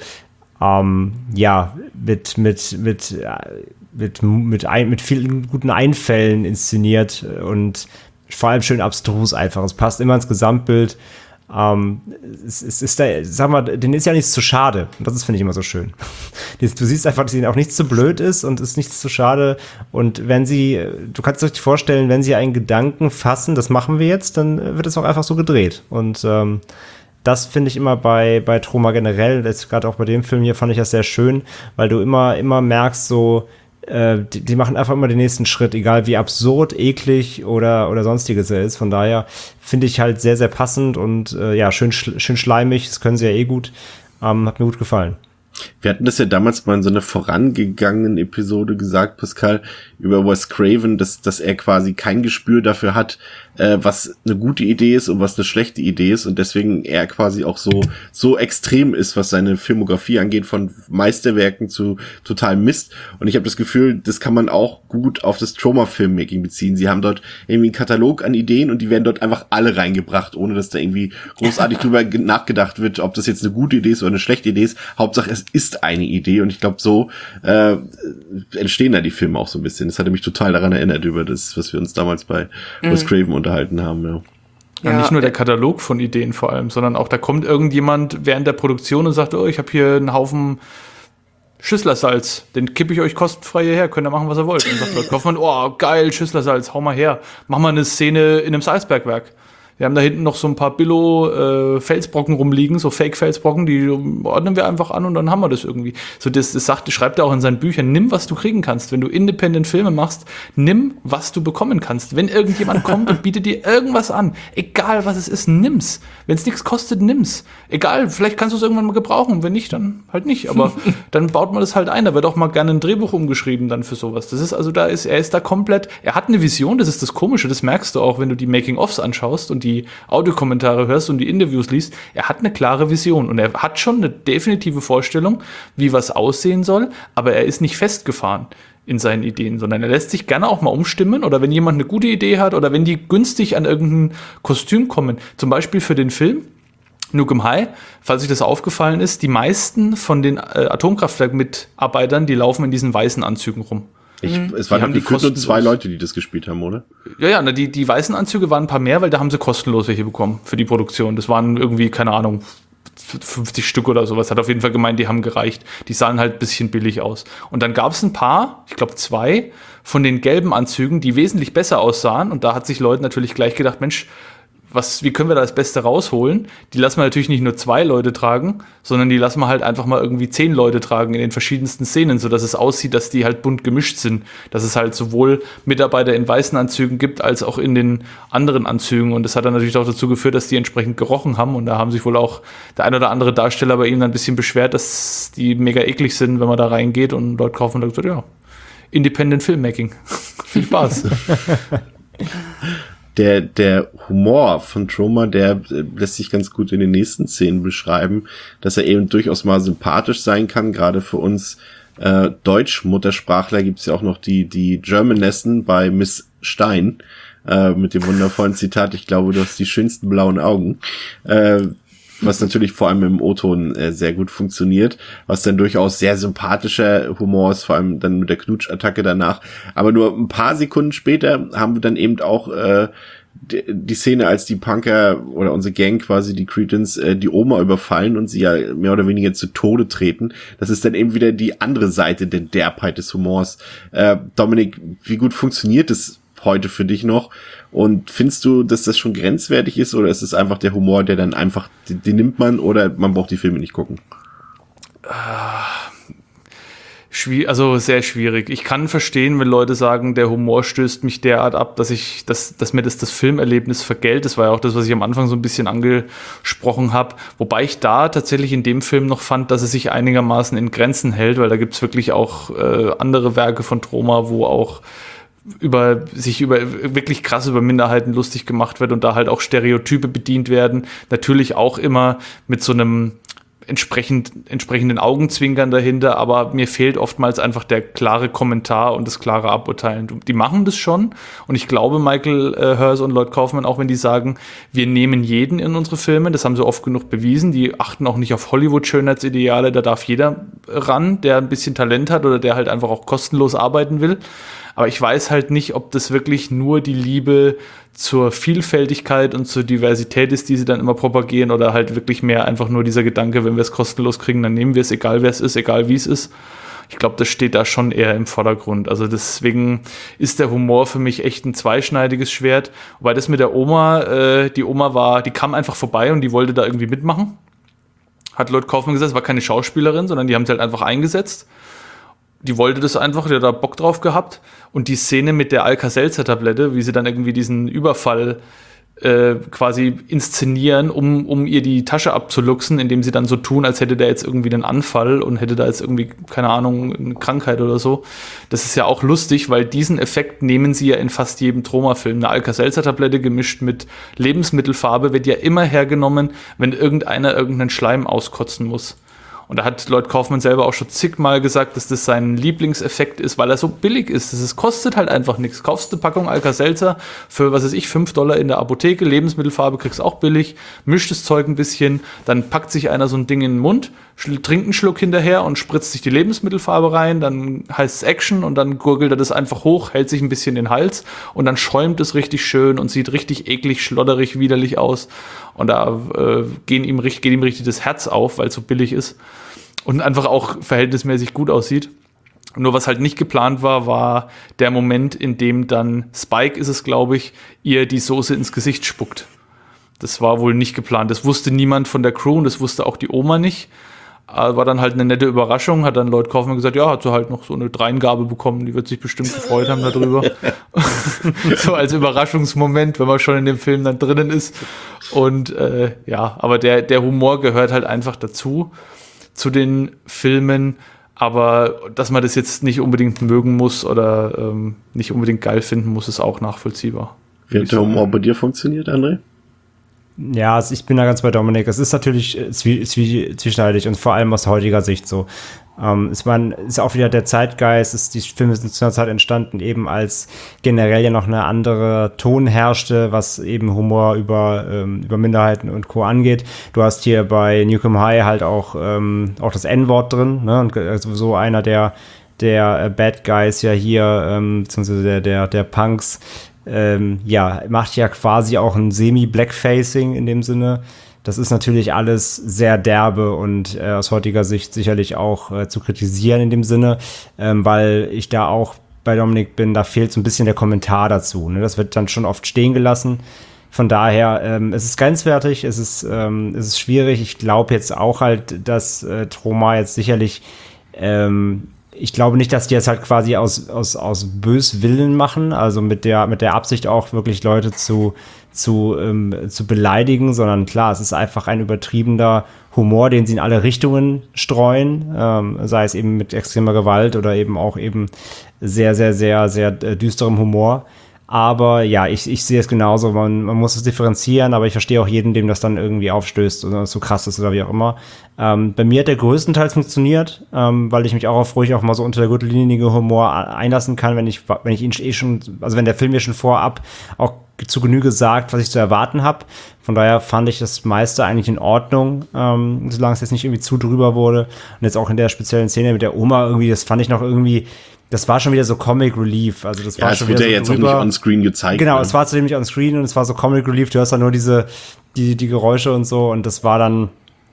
mit vielen guten Einfällen inszeniert und vor allem schön abstrus einfach. Es passt immer ins Gesamtbild. Es ist da, sag mal, denen ist ja nichts zu schade. Und das finde ich immer so schön. Du siehst einfach, dass ihnen auch nichts zu blöd ist und es ist nichts zu schade. Und du kannst dir richtig vorstellen, wenn sie einen Gedanken fassen, das machen wir jetzt, dann wird es auch einfach so gedreht. Und das finde ich immer bei Troma generell, jetzt gerade auch bei dem Film hier fand ich das sehr schön, weil du immer merkst, so, die machen einfach immer den nächsten Schritt, egal wie absurd, eklig oder sonstiges er ist. Von daher finde ich halt sehr, sehr passend und schön schleimig. Das können sie ja gut. Hat mir gut gefallen. Wir hatten das ja damals mal in so einer vorangegangenen Episode gesagt, Pascal, über Wes Craven, dass er quasi kein Gespür dafür hat, was eine gute Idee ist und was eine schlechte Idee ist und deswegen er quasi auch so extrem ist, was seine Filmografie angeht, von Meisterwerken zu total Mist. Und ich habe das Gefühl, das kann man auch gut auf das Troma-Filmmaking beziehen. Sie haben dort irgendwie einen Katalog an Ideen und die werden dort einfach alle reingebracht, ohne dass da irgendwie großartig drüber nachgedacht wird, ob das jetzt eine gute Idee ist oder eine schlechte Idee ist. Hauptsache, es ist eine Idee und ich glaube, so entstehen da die Filme auch so ein bisschen. Das hatte mich total daran erinnert, über das, was wir uns damals bei Wes Craven unterhalten haben. Ja. Ja, nicht nur der Katalog von Ideen vor allem, sondern auch da kommt irgendjemand während der Produktion und sagt, oh, ich habe hier einen Haufen Schüsslersalz, den kippe ich euch kostenfrei hierher, könnt ihr machen, was ihr wollt. Und sagt Lloyd Kaufman, oh, geil, Schüsslersalz, hau mal her. Mach mal eine Szene in einem Salzbergwerk. Wir haben da hinten noch so ein paar Billo-Felsbrocken rumliegen, so Fake-Felsbrocken, die ordnen wir einfach an und dann haben wir das irgendwie. So, das schreibt er auch in seinen Büchern, nimm, was du kriegen kannst. Wenn du Independent-Filme machst, nimm, was du bekommen kannst. Wenn irgendjemand kommt und bietet dir irgendwas an, egal was es ist, nimm's. Wenn es nichts kostet, nimm's. Egal, vielleicht kannst du es irgendwann mal gebrauchen, wenn nicht, dann halt nicht. Aber dann baut man das halt ein, da wird auch mal gerne ein Drehbuch umgeschrieben dann für sowas. Das ist also, er ist da komplett, er hat eine Vision, das ist das Komische, das merkst du auch, wenn du die Making-ofs anschaust und die Audiokommentare hörst und die Interviews liest, er hat eine klare Vision und er hat schon eine definitive Vorstellung, wie was aussehen soll, aber er ist nicht festgefahren in seinen Ideen, sondern er lässt sich gerne auch mal umstimmen oder wenn jemand eine gute Idee hat oder wenn die günstig an irgendein Kostüm kommen, zum Beispiel für den Film Nukem High, falls euch das aufgefallen ist, die meisten von den Atomkraftwerk-Mitarbeitern, die laufen in diesen weißen Anzügen rum. Es waren gefühlt nur 2 Leute, die das gespielt haben, oder? Ja, die weißen Anzüge waren ein paar mehr, weil da haben sie kostenlos welche bekommen für die Produktion. Das waren irgendwie, keine Ahnung, 50 Stück oder sowas. Hat auf jeden Fall gemeint, die haben gereicht. Die sahen halt ein bisschen billig aus. Und dann gab es ein paar, ich glaube 2, von den gelben Anzügen, die wesentlich besser aussahen. Und da hat sich Leute natürlich gleich gedacht, Mensch, wie können wir da das Beste rausholen? Die lassen wir natürlich nicht nur 2 Leute tragen, sondern die lassen wir halt einfach mal irgendwie 10 Leute tragen in den verschiedensten Szenen, sodass es aussieht, dass die halt bunt gemischt sind. Dass es halt sowohl Mitarbeiter in weißen Anzügen gibt, als auch in den anderen Anzügen. Und das hat dann natürlich auch dazu geführt, dass die entsprechend gerochen haben. Und da haben sich wohl auch der ein oder andere Darsteller bei ihm dann ein bisschen beschwert, dass die mega eklig sind, wenn man da reingeht. Und Leute kaufen und gesagt, ja, Independent Filmmaking. Viel Spaß. Der Humor von Troma, der lässt sich ganz gut in den nächsten Szenen beschreiben, dass er eben durchaus mal sympathisch sein kann, gerade für uns Deutsch-Muttersprachler gibt's ja auch noch die Germanessen bei Miss Stein, mit dem wundervollen Zitat, ich glaube, du hast die schönsten blauen Augen, was natürlich vor allem im O-Ton sehr gut funktioniert, was dann durchaus sehr sympathischer Humor ist, vor allem dann mit der Knutschattacke danach. Aber nur ein paar Sekunden später haben wir dann eben auch die Szene, als die Punker oder unsere Gang quasi, die Cretans, die Oma überfallen und sie ja mehr oder weniger zu Tode treten. Das ist dann eben wieder die andere Seite der Derbheit des Humors. Dominik, wie gut funktioniert es heute für dich noch? Und findest du, dass das schon grenzwertig ist oder ist es einfach der Humor, der dann einfach, den nimmt man oder man braucht die Filme nicht gucken? Also sehr schwierig. Ich kann verstehen, wenn Leute sagen, der Humor stößt mich derart ab, dass mir das Filmerlebnis vergällt. Das war ja auch das, was ich am Anfang so ein bisschen angesprochen habe. Wobei ich da tatsächlich in dem Film noch fand, dass es sich einigermaßen in Grenzen hält, weil da gibt's wirklich auch andere Werke von Troma, wo auch wirklich krass über Minderheiten lustig gemacht wird und da halt auch Stereotype bedient werden. Natürlich auch immer mit so einem entsprechenden Augenzwinkern dahinter, aber mir fehlt oftmals einfach der klare Kommentar und das klare Aburteilen. Die machen das schon und ich glaube, Michael Hirst und Lloyd Kaufman, auch wenn die sagen, wir nehmen jeden in unsere Filme, das haben sie oft genug bewiesen, die achten auch nicht auf Hollywood-Schönheitsideale, da darf jeder ran, der ein bisschen Talent hat oder der halt einfach auch kostenlos arbeiten will. Aber ich weiß halt nicht, ob das wirklich nur die Liebe zur Vielfältigkeit und zur Diversität ist, die sie dann immer propagieren, oder halt wirklich mehr einfach nur dieser Gedanke, wenn wir es kostenlos kriegen, dann nehmen wir es, egal wer es ist, egal wie es ist. Ich glaube, das steht da schon eher im Vordergrund. Also deswegen ist der Humor für mich echt ein zweischneidiges Schwert. Wobei das mit der Oma, die kam einfach vorbei und die wollte da irgendwie mitmachen. Hat Lloyd Kaufman gesagt, es war keine Schauspielerin, sondern die haben sie halt einfach eingesetzt. Die wollte das einfach, die hat da Bock drauf gehabt. Und die Szene mit der Alka-Seltzer-Tablette, wie sie dann irgendwie diesen Überfall quasi inszenieren, um ihr die Tasche abzuluxen, indem sie dann so tun, als hätte der jetzt irgendwie einen Anfall und hätte da jetzt irgendwie, keine Ahnung, eine Krankheit oder so. Das ist ja auch lustig, weil diesen Effekt nehmen sie ja in fast jedem Troma-Film. Eine Alka-Seltzer-Tablette gemischt mit Lebensmittelfarbe wird ja immer hergenommen, wenn irgendeiner irgendeinen Schleim auskotzen muss. Und da hat Lloyd Kaufman selber auch schon zigmal gesagt, dass das sein Lieblingseffekt ist, weil er so billig ist. Es kostet halt einfach nichts. Kaufst eine Packung Alka-Seltzer für, was weiß ich, $5 in der Apotheke, Lebensmittelfarbe kriegst auch billig, mischt das Zeug ein bisschen, dann packt sich einer so ein Ding in den Mund, trinkt einen Schluck hinterher und spritzt sich die Lebensmittelfarbe rein, dann heißt es Action und dann gurgelt er das einfach hoch, hält sich ein bisschen den Hals und dann schäumt es richtig schön und sieht richtig eklig, schlodderig, widerlich aus. Und da geht ihm richtig das Herz auf, weil es so billig ist und einfach auch verhältnismäßig gut aussieht. Nur was halt nicht geplant war der Moment, in dem dann Spike, ist es glaube ich, ihr die Soße ins Gesicht spuckt. Das war wohl nicht geplant. Das wusste niemand von der Crew und das wusste auch die Oma nicht. War dann halt eine nette Überraschung, hat dann Lloyd Kaufman gesagt, ja, hat sie halt noch so eine Dreingabe bekommen, die wird sich bestimmt gefreut haben darüber. So als Überraschungsmoment, wenn man schon in dem Film dann drinnen ist. Und ja, aber der Humor gehört halt einfach dazu, zu den Filmen, aber dass man das jetzt nicht unbedingt mögen muss oder nicht unbedingt geil finden muss, ist auch nachvollziehbar. Wie hat der Humor bei dir funktioniert, André? Ja, also ich bin da ganz bei Dominik. Es ist natürlich zwieschneidig und vor allem aus heutiger Sicht so. Ist auch wieder der Zeitgeist, die Filme sind zu einer Zeit entstanden, eben als generell ja noch eine andere Ton herrschte, was eben Humor über Minderheiten und Co. angeht. Du hast hier bei Nukem High halt auch das N-Wort drin, ne? Und so einer der Bad Guys ja hier, beziehungsweise der Punks, macht ja quasi auch ein Semi-Blackfacing in dem Sinne. Das ist natürlich alles sehr derbe und aus heutiger Sicht sicherlich auch zu kritisieren in dem Sinne, weil ich da auch bei Dominik bin, da fehlt so ein bisschen der Kommentar dazu. Ne? Das wird dann schon oft stehen gelassen. Von daher, es ist grenzwertig, es ist schwierig. Ich glaube jetzt auch halt, dass Troma jetzt sicherlich ich glaube nicht, dass die jetzt halt quasi aus Böswillen machen, also mit der Absicht auch wirklich Leute zu beleidigen, sondern klar, es ist einfach ein übertriebener Humor, den sie in alle Richtungen streuen, sei es eben mit extremer Gewalt oder eben auch eben sehr, sehr, sehr, sehr düsterem Humor. Aber ja, ich sehe es genauso. Man muss es differenzieren, aber ich verstehe auch jeden, dem das dann irgendwie aufstößt oder so krass ist oder wie auch immer. Bei mir hat der größtenteils funktioniert, weil ich mich auch auf ruhig auch mal so unter der Gürtellinie Humor einlassen kann, wenn ich ihn schon, also wenn der Film mir schon vorab auch zu Genüge sagt, was ich zu erwarten habe. Von daher fand ich das meiste eigentlich in Ordnung, solange es jetzt nicht irgendwie zu drüber wurde. Und jetzt auch in der speziellen Szene mit der Oma irgendwie, das fand ich noch irgendwie. Das war schon wieder so Comic Relief. Also das war schon wieder so jetzt auch nicht on-screen gezeigt. Genau, es war zudem nicht on-screen und es war so Comic Relief. Du hast dann nur die Geräusche und so und das war dann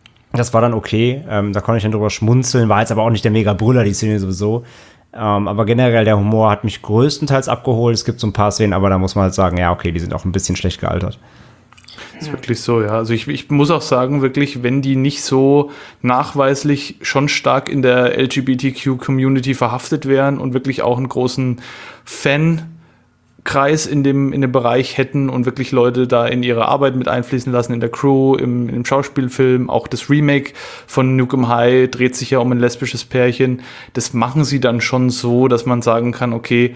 okay. Da konnte ich dann drüber schmunzeln. War jetzt aber auch nicht der Mega-Brüller, die Szene sowieso. Aber generell der Humor hat mich größtenteils abgeholt. Es gibt so ein paar Szenen, aber da muss man halt sagen, ja, okay, die sind auch ein bisschen schlecht gealtert. Ist wirklich so, ja. Also ich muss auch sagen, wirklich, wenn die nicht so nachweislich schon stark in der LGBTQ-Community verhaftet wären und wirklich auch einen großen Fankreis in dem Bereich hätten und wirklich Leute da in ihre Arbeit mit einfließen lassen, in der Crew, im Schauspielfilm, auch das Remake von Nukem High dreht sich ja um ein lesbisches Pärchen. Das machen sie dann schon so, dass man sagen kann, okay,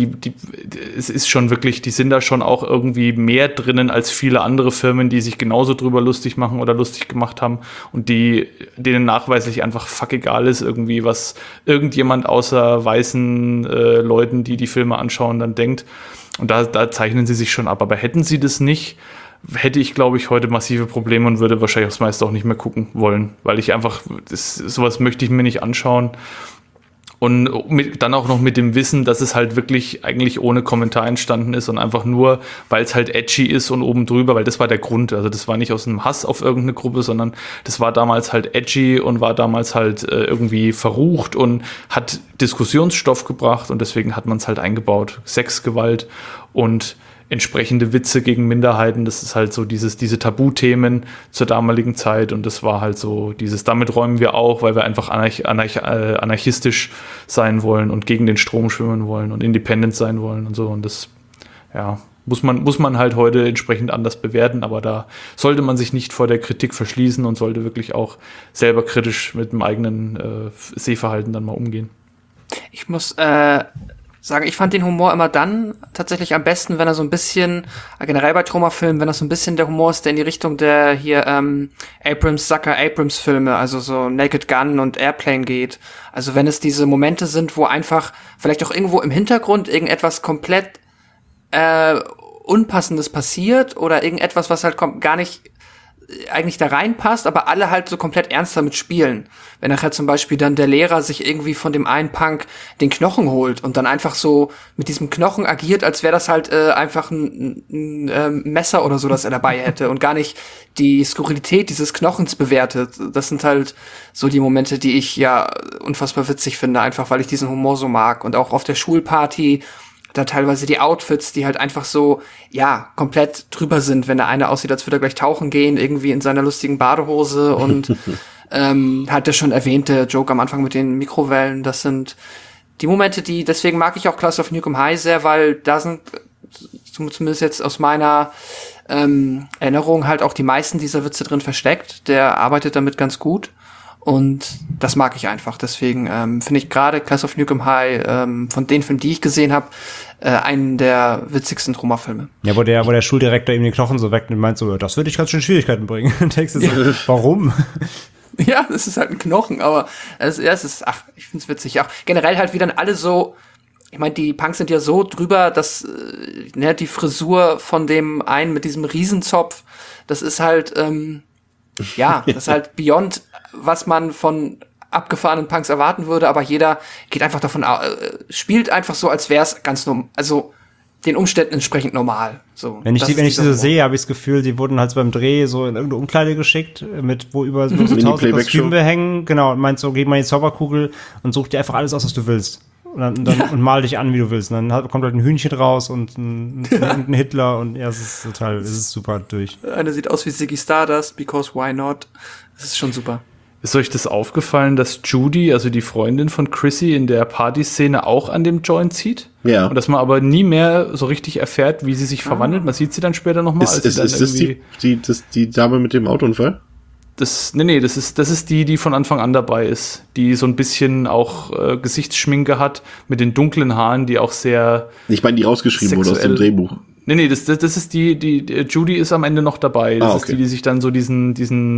es ist schon wirklich, die sind da schon auch irgendwie mehr drinnen als viele andere Firmen, die sich genauso drüber lustig machen oder lustig gemacht haben und denen nachweislich einfach fuck egal ist irgendwie, was irgendjemand außer weißen Leuten, die die Filme anschauen, dann denkt. Und da zeichnen sie sich schon ab. Aber hätten sie das nicht, hätte ich, glaube ich, heute massive Probleme und würde wahrscheinlich aufs meiste auch nicht mehr gucken wollen. Weil ich einfach, sowas möchte ich mir nicht anschauen. Und dann auch noch mit dem Wissen, dass es halt wirklich eigentlich ohne Kommentar entstanden ist und einfach nur, weil es halt edgy ist und oben drüber, weil das war der Grund. Also das war nicht aus einem Hass auf irgendeine Gruppe, sondern das war damals halt edgy und war damals halt irgendwie verrucht und hat Diskussionsstoff gebracht und deswegen hat man es halt eingebaut. Sexgewalt und entsprechende Witze gegen Minderheiten, das ist halt so diese Tabuthemen zur damaligen Zeit und das war halt so damit räumen wir auch, weil wir einfach anarchistisch sein wollen und gegen den Strom schwimmen wollen und independent sein wollen und so und das, ja, muss man halt heute entsprechend anders bewerten, aber da sollte man sich nicht vor der Kritik verschließen und sollte wirklich auch selber kritisch mit dem eigenen Sehverhalten dann mal umgehen. Ich muss sagen, ich fand den Humor immer dann tatsächlich am besten, wenn er so ein bisschen, generell bei Troma-Filmen, wenn das so ein bisschen der Humor ist, der in die Richtung der hier Abrams-Filme, also so Naked Gun und Airplane geht. Also wenn es diese Momente sind, wo einfach vielleicht auch irgendwo im Hintergrund irgendetwas komplett Unpassendes passiert oder irgendetwas, was halt gar nicht eigentlich da reinpasst, aber alle halt so komplett ernst damit spielen. Wenn nachher zum Beispiel dann der Lehrer sich irgendwie von dem einen Punk den Knochen holt und dann einfach so mit diesem Knochen agiert, als wäre das halt einfach ein Messer oder so, das er dabei hätte und gar nicht die Skurrilität dieses Knochens bewertet. Das sind halt so die Momente, die ich ja unfassbar witzig finde, einfach weil ich diesen Humor so mag. Und auch auf der Schulparty da teilweise die Outfits, die halt einfach so, ja, komplett drüber sind, wenn der eine aussieht, als würde er gleich tauchen gehen, irgendwie in seiner lustigen Badehose und halt der schon erwähnte Joke am Anfang mit den Mikrowellen, das sind die Momente, deswegen mag ich auch Class of Nukem High sehr, weil da sind, zumindest jetzt aus meiner Erinnerung, halt auch die meisten dieser Witze drin versteckt. Der arbeitet damit ganz gut. Und das mag ich einfach. Deswegen finde ich gerade Class of Nukem High von den Filmen, die ich gesehen habe, einen der witzigsten Troma-Filme. Ja, wo der Schuldirektor ihm den Knochen so wegnimmt und meint so, das würde ich ganz schön Schwierigkeiten bringen. Und denkst du so, warum? Ja, das ist halt ein Knochen, aber ich find's witzig. Auch generell halt, wie dann alle so, ich meine, die Punks sind ja so drüber, dass die Frisur von dem einen mit diesem Riesenzopf, das ist halt, das ist halt beyond, was man von abgefahrenen Punks erwarten würde, aber jeder geht einfach davon spielt einfach so, als wäre es ganz normal, also den Umständen entsprechend normal. So, wenn ich die so sehe, habe ich das Gefühl, die wurden halt beim Dreh so in irgendeine Umkleide geschickt, wo über so 1000 Kostüme hängen, genau, und meint so, geh mal in die Zauberkugel und such dir einfach alles aus, was du willst. Und mal dich an, wie du willst. Und dann kommt halt ein Hühnchen raus und ein Hitler und ja, es ist super durch. Einer sieht aus wie Ziggy Stardust, because why not? Das ist schon super. Ist euch das aufgefallen, dass Judy, also die Freundin von Chrissy, in der Partyszene auch an dem Joint zieht? Ja. Und dass man aber nie mehr so richtig erfährt, wie sie sich verwandelt. Man sieht sie dann später nochmal. Ist das die Dame mit dem Autounfall? Das ist die von Anfang an dabei ist, die so ein bisschen auch Gesichtsschminke hat mit den dunklen Haaren, die auch sehr. Ich meine, die rausgeschrieben wurde aus dem Drehbuch. Nee, das ist die Judy ist am Ende noch dabei. Das ist die sich dann so diesen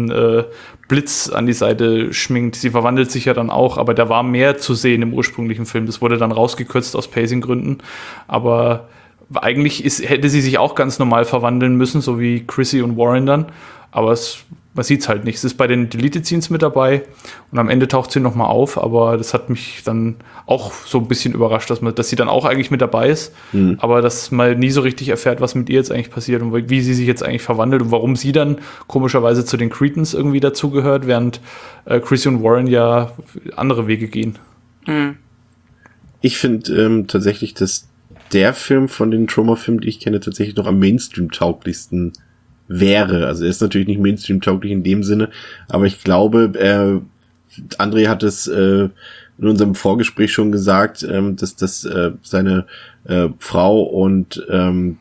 Blitz an die Seite schminkt. Sie verwandelt sich ja dann auch, aber da war mehr zu sehen im ursprünglichen Film. Das wurde dann rausgekürzt aus Pacing-Gründen. Aber eigentlich hätte sie sich auch ganz normal verwandeln müssen, so wie Chrissy und Warren dann. Aber man sieht's halt nicht. Es ist bei den Deleted Scenes mit dabei und am Ende taucht sie nochmal auf, aber das hat mich dann auch so ein bisschen überrascht, dass sie dann auch eigentlich mit dabei ist, aber dass man nie so richtig erfährt, was mit ihr jetzt eigentlich passiert und wie sie sich jetzt eigentlich verwandelt und warum sie dann komischerweise zu den Cretans irgendwie dazugehört, während Chrissy und Warren ja andere Wege gehen. Ich finde tatsächlich, dass der Film von den Troma-Filmen, die ich kenne, tatsächlich noch am Mainstream-tauglichsten wäre. Also er ist natürlich nicht Mainstream-tauglich in dem Sinne, aber ich glaube, André hat es in unserem Vorgespräch schon gesagt, dass seine Frau und eine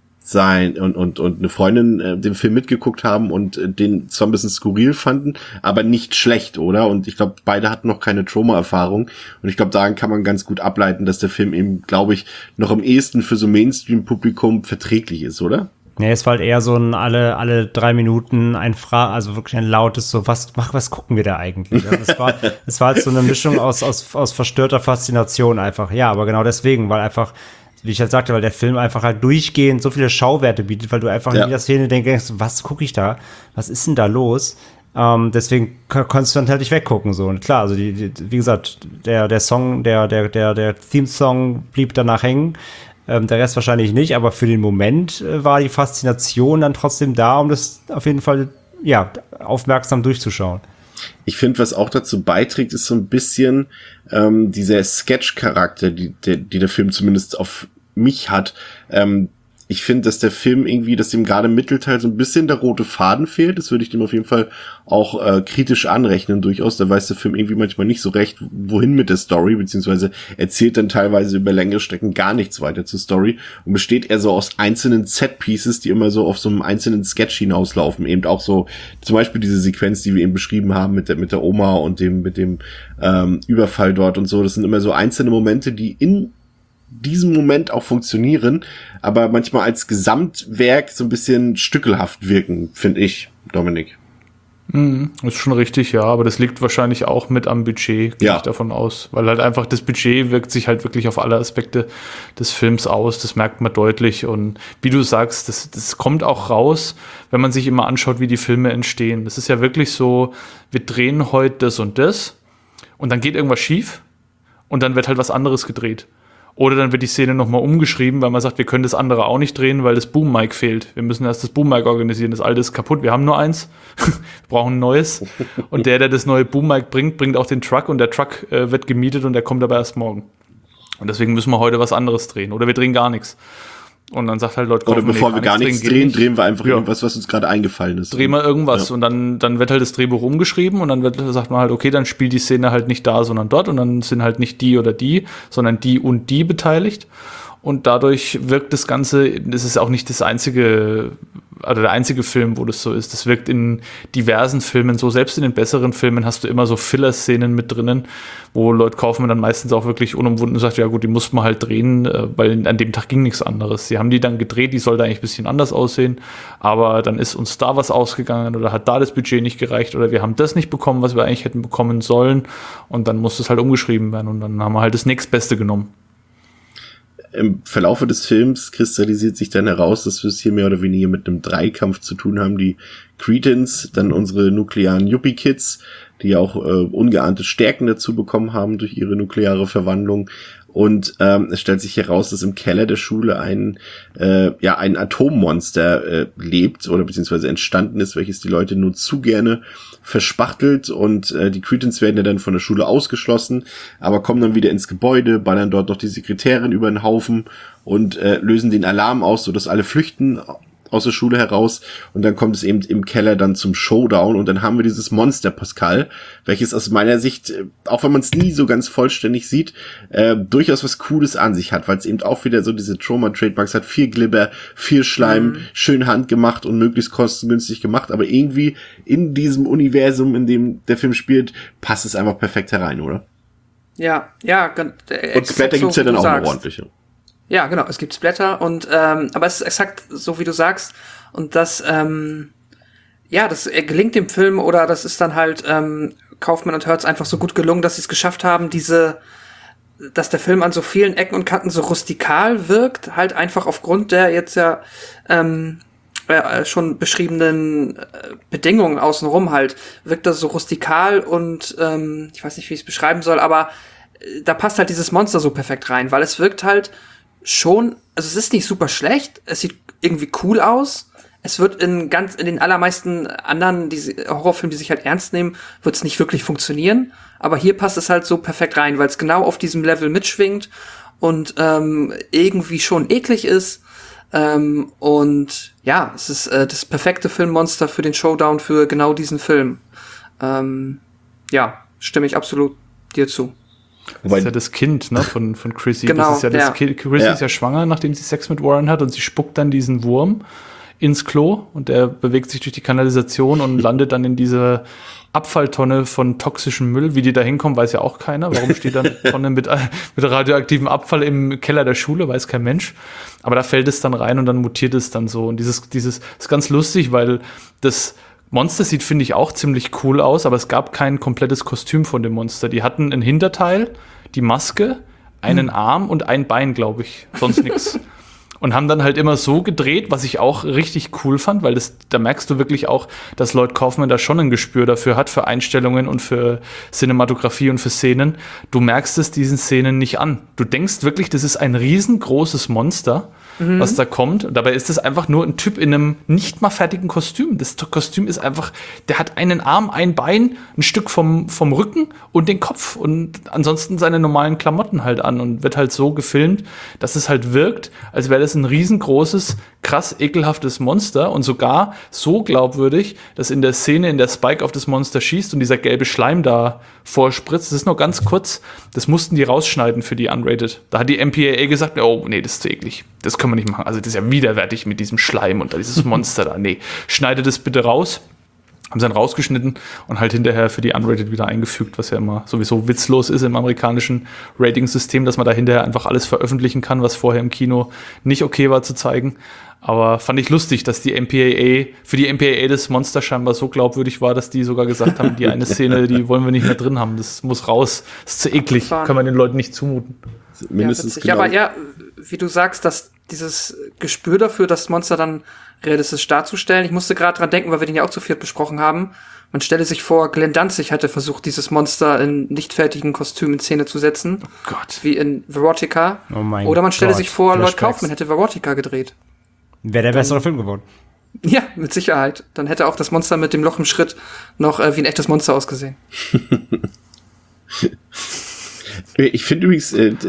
Freundin den Film mitgeguckt haben und den zwar ein bisschen skurril fanden, aber nicht schlecht, oder? Und ich glaube, beide hatten noch keine Trauma-Erfahrung und ich glaube, daran kann man ganz gut ableiten, dass der Film eben, glaube ich, noch am ehesten für so Mainstream-Publikum verträglich ist, oder? Ja, es war halt eher so ein alle 3 Minuten also wirklich ein lautes so, was gucken wir da eigentlich? Also es war halt so eine Mischung aus verstörter Faszination einfach. Ja, aber genau deswegen, weil einfach, wie ich halt sagte, weil der Film einfach halt durchgehend so viele Schauwerte bietet, weil du einfach in jeder Szene denkst, was gucke ich da? Was ist denn da los? Deswegen konntest du dann halt nicht weggucken, so. Und klar, also wie gesagt, der Song, der Theme-Song blieb danach hängen. Der Rest wahrscheinlich nicht, aber für den Moment war die Faszination dann trotzdem da, um das auf jeden Fall, aufmerksam durchzuschauen. Ich finde, was auch dazu beiträgt, ist so ein bisschen dieser Sketch-Charakter, die der Film zumindest auf mich hat. Ich finde, dass der Film irgendwie, dass dem gerade im Mittelteil so ein bisschen der rote Faden fehlt. Das würde ich dem auf jeden Fall auch kritisch anrechnen durchaus. Da weiß der Film irgendwie manchmal nicht so recht, wohin mit der Story, beziehungsweise erzählt dann teilweise über längere Strecken gar nichts weiter zur Story und besteht eher so aus einzelnen Set-Pieces, die immer so auf so einem einzelnen Sketch hinauslaufen. Eben auch so zum Beispiel diese Sequenz, die wir eben beschrieben haben mit der Oma und mit dem Überfall dort und so. Das sind immer so einzelne Momente, die in diesem Moment auch funktionieren, aber manchmal als Gesamtwerk so ein bisschen stückelhaft wirken, finde ich, Dominik. Ist schon richtig, ja, aber das liegt wahrscheinlich auch mit am Budget, gehe ich davon aus, weil halt einfach das Budget wirkt sich halt wirklich auf alle Aspekte des Films aus, das merkt man deutlich und wie du sagst, das kommt auch raus, wenn man sich immer anschaut, wie die Filme entstehen. Das ist ja wirklich so, wir drehen heute das und dann geht irgendwas schief und dann wird halt was anderes gedreht. Oder dann wird die Szene nochmal umgeschrieben, weil man sagt, wir können das andere auch nicht drehen, weil das Boom-Mic fehlt. Wir müssen erst das Boom-Mic organisieren. Das alte ist kaputt. Wir haben nur eins. Wir brauchen ein neues. Und der das neue Boom-Mic bringt auch den Truck und der Truck wird gemietet und der kommt aber erst morgen. Und deswegen müssen wir heute was anderes drehen. Oder wir drehen gar nichts. Und dann sagt halt Leute, oder bevor wir gar nichts drehen, drehen wir einfach irgendwas, was uns gerade eingefallen ist. Drehen wir irgendwas und dann wird halt das Drehbuch umgeschrieben und dann sagt man halt, okay, dann spielt die Szene halt nicht da, sondern dort und dann sind halt nicht die oder die, sondern die und die beteiligt. Und dadurch wirkt das Ganze, das ist auch nicht das einzige, also der einzige Film, wo das so ist. Das wirkt in diversen Filmen so. Selbst in den besseren Filmen hast du immer so Filler-Szenen mit drinnen, wo Lloyd Kaufman dann meistens auch wirklich unumwunden sagt, ja gut, die muss man halt drehen, weil an dem Tag ging nichts anderes. Sie haben die dann gedreht, die sollte eigentlich ein bisschen anders aussehen, aber dann ist uns da was ausgegangen oder hat da das Budget nicht gereicht oder wir haben das nicht bekommen, was wir eigentlich hätten bekommen sollen und dann muss es halt umgeschrieben werden und dann haben wir halt das nächstbeste genommen. Im Verlaufe des Films kristallisiert sich dann heraus, dass wir es hier mehr oder weniger mit einem Dreikampf zu tun haben. Die Cretans, dann unsere nuklearen Yuppie-Kids, die ja auch ungeahnte Stärken dazu bekommen haben durch ihre nukleare Verwandlung. Und es stellt sich heraus, dass im Keller der Schule ein Atommonster lebt oder beziehungsweise entstanden ist, welches die Leute nur zu gerne verspachtelt und die Cretans werden ja dann von der Schule ausgeschlossen, aber kommen dann wieder ins Gebäude, ballern dort noch die Sekretärin über den Haufen und lösen den Alarm aus, sodass alle flüchten aus der Schule heraus und dann kommt es eben im Keller dann zum Showdown und dann haben wir dieses Monster Pascal, welches aus meiner Sicht, auch wenn man es nie so ganz vollständig sieht, durchaus was Cooles an sich hat, weil es eben auch wieder so diese Troma-Trademarks hat, viel Glibber, viel Schleim, schön handgemacht und möglichst kostengünstig gemacht, aber irgendwie in diesem Universum, in dem der Film spielt, passt es einfach perfekt herein, oder? Ja. Und Splatter gibt's ja dann auch noch ordentliche. Ja, genau, es gibt Splatter und aber es ist exakt so, wie du sagst und das das gelingt dem Film oder das ist dann halt Kaufman und Hertz einfach so gut gelungen, dass sie es geschafft haben, dass der Film an so vielen Ecken und Kanten so rustikal wirkt, halt einfach aufgrund der jetzt schon beschriebenen Bedingungen außenrum halt, wirkt das so rustikal und ich weiß nicht, wie ich es beschreiben soll, aber da passt halt dieses Monster so perfekt rein, weil es wirkt halt schon, also es ist nicht super schlecht, es sieht irgendwie cool aus, es wird in den allermeisten anderen Horrorfilmen, die sich halt ernst nehmen, wird es nicht wirklich funktionieren, aber hier passt es halt so perfekt rein, weil es genau auf diesem Level mitschwingt und irgendwie schon eklig ist und ja, es ist das perfekte Filmmonster für den Showdown für genau diesen Film. Stimme ich absolut dir zu. Das ist ja das Kind, ne, von Chrissy. Genau, das ist ja das Kind. Chrissy ist ja schwanger, nachdem sie Sex mit Warren hat und sie spuckt dann diesen Wurm ins Klo und der bewegt sich durch die Kanalisation und landet dann in dieser Abfalltonne von toxischem Müll. Wie die da hinkommen, weiß ja auch keiner. Warum steht da eine Tonne mit radioaktivem Abfall im Keller der Schule, weiß kein Mensch. Aber da fällt es dann rein und dann mutiert es dann so. Und dieses ist ganz lustig, weil das Monster sieht, finde ich, auch ziemlich cool aus, aber es gab kein komplettes Kostüm von dem Monster. Die hatten ein Hinterteil, die Maske, einen Arm und ein Bein, glaube ich. Sonst nichts. Und haben dann halt immer so gedreht, was ich auch richtig cool fand, weil da merkst du wirklich auch, dass Lloyd Kaufman da schon ein Gespür dafür hat, für Einstellungen und für Cinematografie und für Szenen. Du merkst es diesen Szenen nicht an. Du denkst wirklich, das ist ein riesengroßes Monster, was da kommt. Und dabei ist es einfach nur ein Typ in einem nicht mal fertigen Kostüm. Das Kostüm ist einfach, der hat einen Arm, ein Bein, ein Stück vom Rücken und den Kopf und ansonsten seine normalen Klamotten halt an und wird halt so gefilmt, dass es halt wirkt, als wäre das ein riesengroßes, krass ekelhaftes Monster und sogar so glaubwürdig, dass in der Szene, in der Spike auf das Monster schießt und dieser gelbe Schleim da vorspritzt, das ist nur ganz kurz, das mussten die rausschneiden für die Unrated. Da hat die MPAA gesagt, oh nee, das ist zu eklig. Das können wir nicht machen. Also das ist ja widerwärtig mit diesem Schleim und dieses Monster da. Nee, schneidet das bitte raus. haben sie dann rausgeschnitten und halt hinterher für die Unrated wieder eingefügt, was ja immer sowieso witzlos ist im amerikanischen Rating-System, dass man da hinterher einfach alles veröffentlichen kann, was vorher im Kino nicht okay war zu zeigen. Aber fand ich lustig, dass die für die MPAA das Monster scheinbar so glaubwürdig war, dass die sogar gesagt haben, die eine Szene, die wollen wir nicht mehr drin haben, das muss raus, das ist zu eklig, kann man den Leuten nicht zumuten. Mindestens ja, aber ja, wie du sagst, dass dieses Gespür dafür, das Monster dann realistisch darzustellen, ich musste gerade dran denken, weil wir den ja auch zu viert besprochen haben, man stelle sich vor, Glenn Danzig hatte versucht, dieses Monster in nicht fertigen Kostüm in Szene zu setzen. Oh Gott. Wie in Verotica. Oh mein Oder man stelle Gott. sich vor, Lloyd Flashbacks. Kaufman hätte Verotica gedreht. Wäre der bessere Film geworden. Ja, mit Sicherheit. Dann hätte auch das Monster mit dem Loch im Schritt noch wie ein echtes Monster ausgesehen. Ich finde übrigens,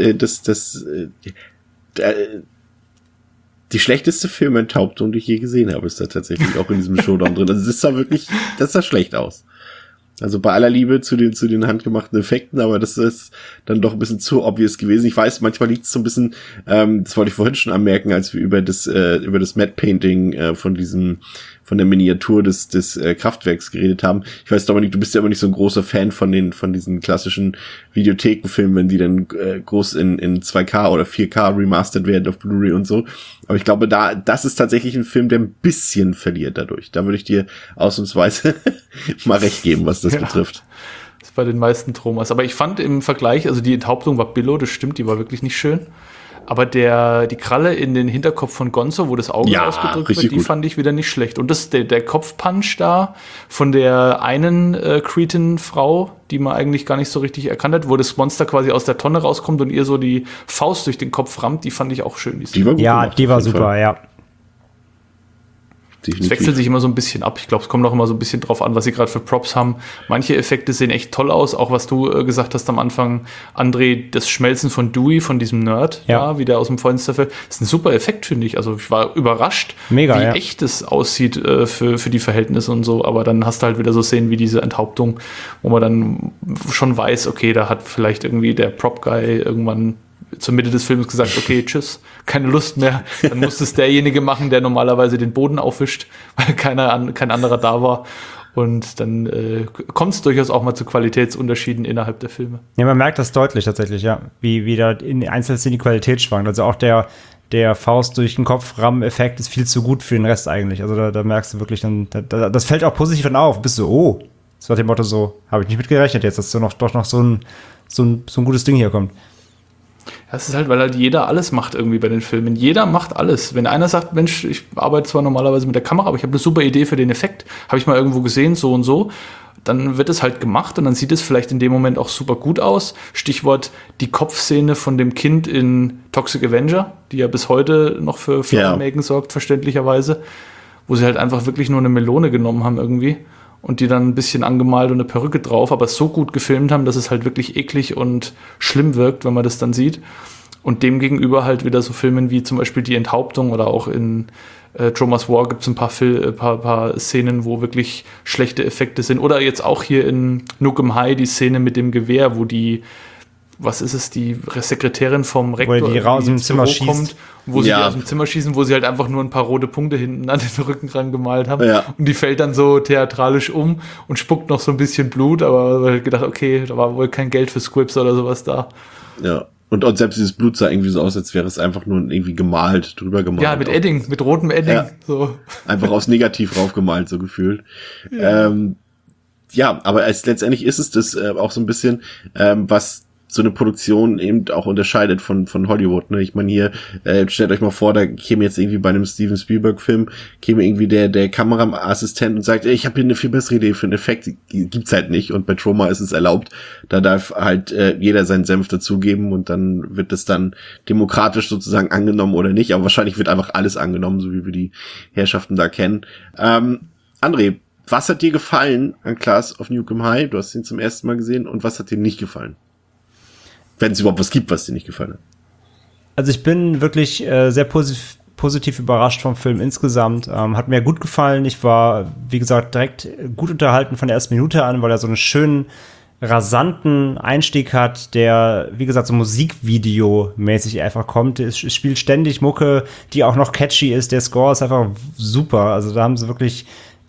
die schlechteste Filmenthauptung, die ich je gesehen habe, ist da tatsächlich auch in diesem Showdown drin. Also das sah schlecht aus. Also bei aller Liebe zu den handgemachten Effekten, aber das ist dann doch ein bisschen zu obvious gewesen. Ich weiß, manchmal liegt es so ein bisschen, das wollte ich vorhin schon anmerken, als wir über das Matte Painting von der Miniatur des Kraftwerks geredet haben. Ich weiß, Dominik, du bist ja immer nicht so ein großer Fan von diesen klassischen Videothekenfilmen, wenn die dann groß in 2K oder 4K remastered werden auf Blu-ray und so. Aber ich glaube, das ist tatsächlich ein Film, der ein bisschen verliert dadurch. Da würde ich dir ausnahmsweise mal recht geben, was das betrifft. Das ist bei den meisten Tromas. Aber ich fand im Vergleich, also die Enthauptung war billow, das stimmt, die war wirklich nicht schön. Aber die Kralle in den Hinterkopf von Gonzo, wo das Auge ausgedrückt wird, die fand ich wieder nicht schlecht. Und der Kopfpunch da von der einen Cretan-Frau, die man eigentlich gar nicht so richtig erkannt hat, wo das Monster quasi aus der Tonne rauskommt und ihr so die Faust durch den Kopf rammt, die fand ich auch schön. Die war gut gemacht, die war super, ja. Es wechselt sich immer so ein bisschen ab. Ich glaube, es kommt auch immer so ein bisschen drauf an, was sie gerade für Props haben. Manche Effekte sehen echt toll aus. Auch was du gesagt hast am Anfang, André, das Schmelzen von Dewey, von diesem Nerd, wie der aus dem Feuerstaffel, ist ein super Effekt, finde ich. Also ich war überrascht, wie echt es aussieht für die Verhältnisse und so. Aber dann hast du halt wieder so Szenen wie diese Enthauptung, wo man dann schon weiß, okay, da hat vielleicht irgendwie der Prop-Guy irgendwann zur Mitte des Films gesagt, okay, tschüss, keine Lust mehr. Dann muss es derjenige machen, der normalerweise den Boden aufwischt, weil kein anderer da war. Und dann kommt es durchaus auch mal zu Qualitätsunterschieden innerhalb der Filme. Ja, man merkt das deutlich tatsächlich, ja. Wie da in Einzelszenen die Qualität schwankt. Also auch der Faust durch den Kopf-Ramm-Effekt ist viel zu gut für den Rest eigentlich. Also da merkst du wirklich dann, das fällt auch positiv dann auf. Bist du, oh, das war dem Motto so, habe ich nicht mit gerechnet jetzt, dass doch noch so ein gutes Ding hier kommt. Ja, es ist halt, weil halt jeder alles macht irgendwie bei den Filmen. Jeder macht alles. Wenn einer sagt, Mensch, ich arbeite zwar normalerweise mit der Kamera, aber ich habe eine super Idee für den Effekt, habe ich mal irgendwo gesehen, so und so, dann wird es halt gemacht und dann sieht es vielleicht in dem Moment auch super gut aus. Stichwort die Kopfszene von dem Kind in Toxic Avenger, die ja bis heute noch für Feuermägen sorgt, verständlicherweise, wo sie halt einfach wirklich nur eine Melone genommen haben irgendwie. Und die dann ein bisschen angemalt und eine Perücke drauf, aber so gut gefilmt haben, dass es halt wirklich eklig und schlimm wirkt, wenn man das dann sieht. Und demgegenüber halt wieder so Filmen wie zum Beispiel Die Enthauptung oder auch in Troma's War gibt es ein paar Szenen, wo wirklich schlechte Effekte sind. Oder jetzt auch hier in Nukem High die Szene mit dem Gewehr, wo die Sekretärin vom Rektor wo die raus im Zimmer kommt, wo sie die aus dem Zimmer schießen, wo sie halt einfach nur ein paar rote Punkte hinten an den Rücken dran gemalt haben. Ja. Und die fällt dann so theatralisch um und spuckt noch so ein bisschen Blut, aber halt gedacht, okay, da war wohl kein Geld für Scripts oder sowas da. Ja. Und selbst dieses Blut sah irgendwie so aus, als wäre es einfach nur irgendwie drüber gemalt. Ja, mit Edding, mit rotem Edding. Ja. So. Einfach aus Negativ raufgemalt, so gefühlt. Ja, aber letztendlich ist es das auch so ein bisschen, was so eine Produktion eben auch unterscheidet von Hollywood, ne? Ich meine hier, stellt euch mal vor, da käme jetzt irgendwie bei einem Steven Spielberg-Film, käme irgendwie der Kameraassistent und sagt, ich habe hier eine viel bessere Idee für einen Effekt, gibt's halt nicht, und bei Troma ist es erlaubt, da darf halt jeder seinen Senf dazugeben und dann wird es dann demokratisch sozusagen angenommen oder nicht, aber wahrscheinlich wird einfach alles angenommen, so wie wir die Herrschaften da kennen. André, was hat dir gefallen an Class of Nukem High? Du hast ihn zum ersten Mal gesehen, und was hat dir nicht gefallen? Wenn es überhaupt was gibt, was dir nicht gefallen hat. Also ich bin wirklich sehr positiv überrascht vom Film insgesamt. Hat mir gut gefallen. Ich war, wie gesagt, direkt gut unterhalten von der ersten Minute an, weil er so einen schönen, rasanten Einstieg hat, der, wie gesagt, so Musikvideo-mäßig einfach kommt. Es spielt ständig Mucke, die auch noch catchy ist. Der Score ist einfach super. Also da haben sie wirklich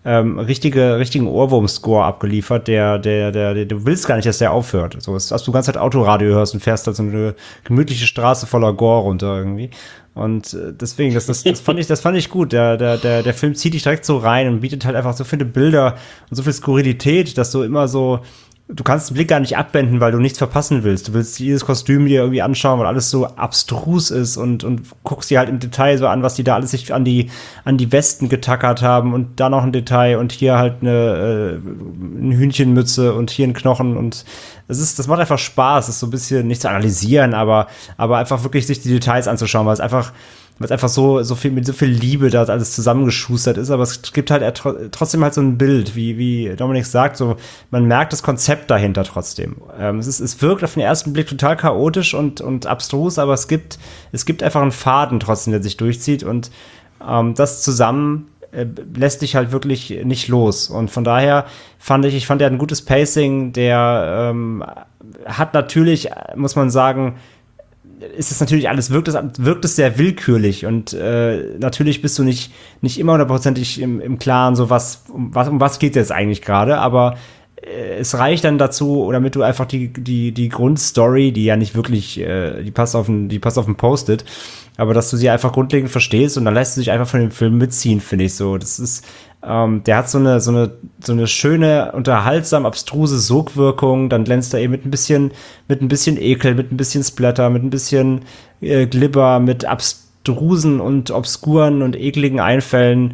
richtigen Ohrwurm-Score abgeliefert, der, du willst gar nicht, dass der aufhört. So, dass du die ganze Zeit Autoradio hörst und fährst da so eine gemütliche Straße voller Gore runter irgendwie. Und deswegen, das fand ich gut. Der Film zieht dich direkt so rein und bietet halt einfach so viele Bilder und so viel Skurrilität, dass du immer so, du kannst den Blick gar nicht abwenden, weil du nichts verpassen willst. Du willst jedes Kostüm dir irgendwie anschauen, weil alles so abstrus ist und guckst dir halt im Detail so an, was die da alles sich an die Westen getackert haben und da noch ein Detail und hier halt eine Hühnchenmütze und hier ein Knochen und das macht einfach Spaß, das so ein bisschen nicht zu analysieren, aber einfach wirklich sich die Details anzuschauen, weil es einfach so viel mit so viel Liebe da alles zusammengeschustert ist, aber es gibt halt trotzdem halt so ein Bild, wie Dominik sagt, so man merkt das Konzept dahinter trotzdem. Es wirkt auf den ersten Blick total chaotisch und abstrus, aber es gibt einfach einen Faden trotzdem, der sich durchzieht und das zusammen lässt dich halt wirklich nicht los. Und von daher fand er hat ein gutes Pacing, der hat natürlich, muss man sagen, ist es natürlich alles, wirkt es sehr willkürlich und natürlich bist du nicht immer hundertprozentig im Klaren, so um was geht jetzt eigentlich gerade, aber es reicht dann dazu, oder damit du einfach die Grundstory, die ja nicht wirklich, die passt auf ein Post-it, aber dass du sie einfach grundlegend verstehst und dann lässt du dich einfach von dem Film mitziehen, finde ich so. Das ist, der hat so eine schöne, unterhaltsam abstruse Sogwirkung, dann glänzt er eben mit ein bisschen Ekel, mit ein bisschen Splatter, mit ein bisschen Glibber, mit abstrusen und obskuren und ekligen Einfällen,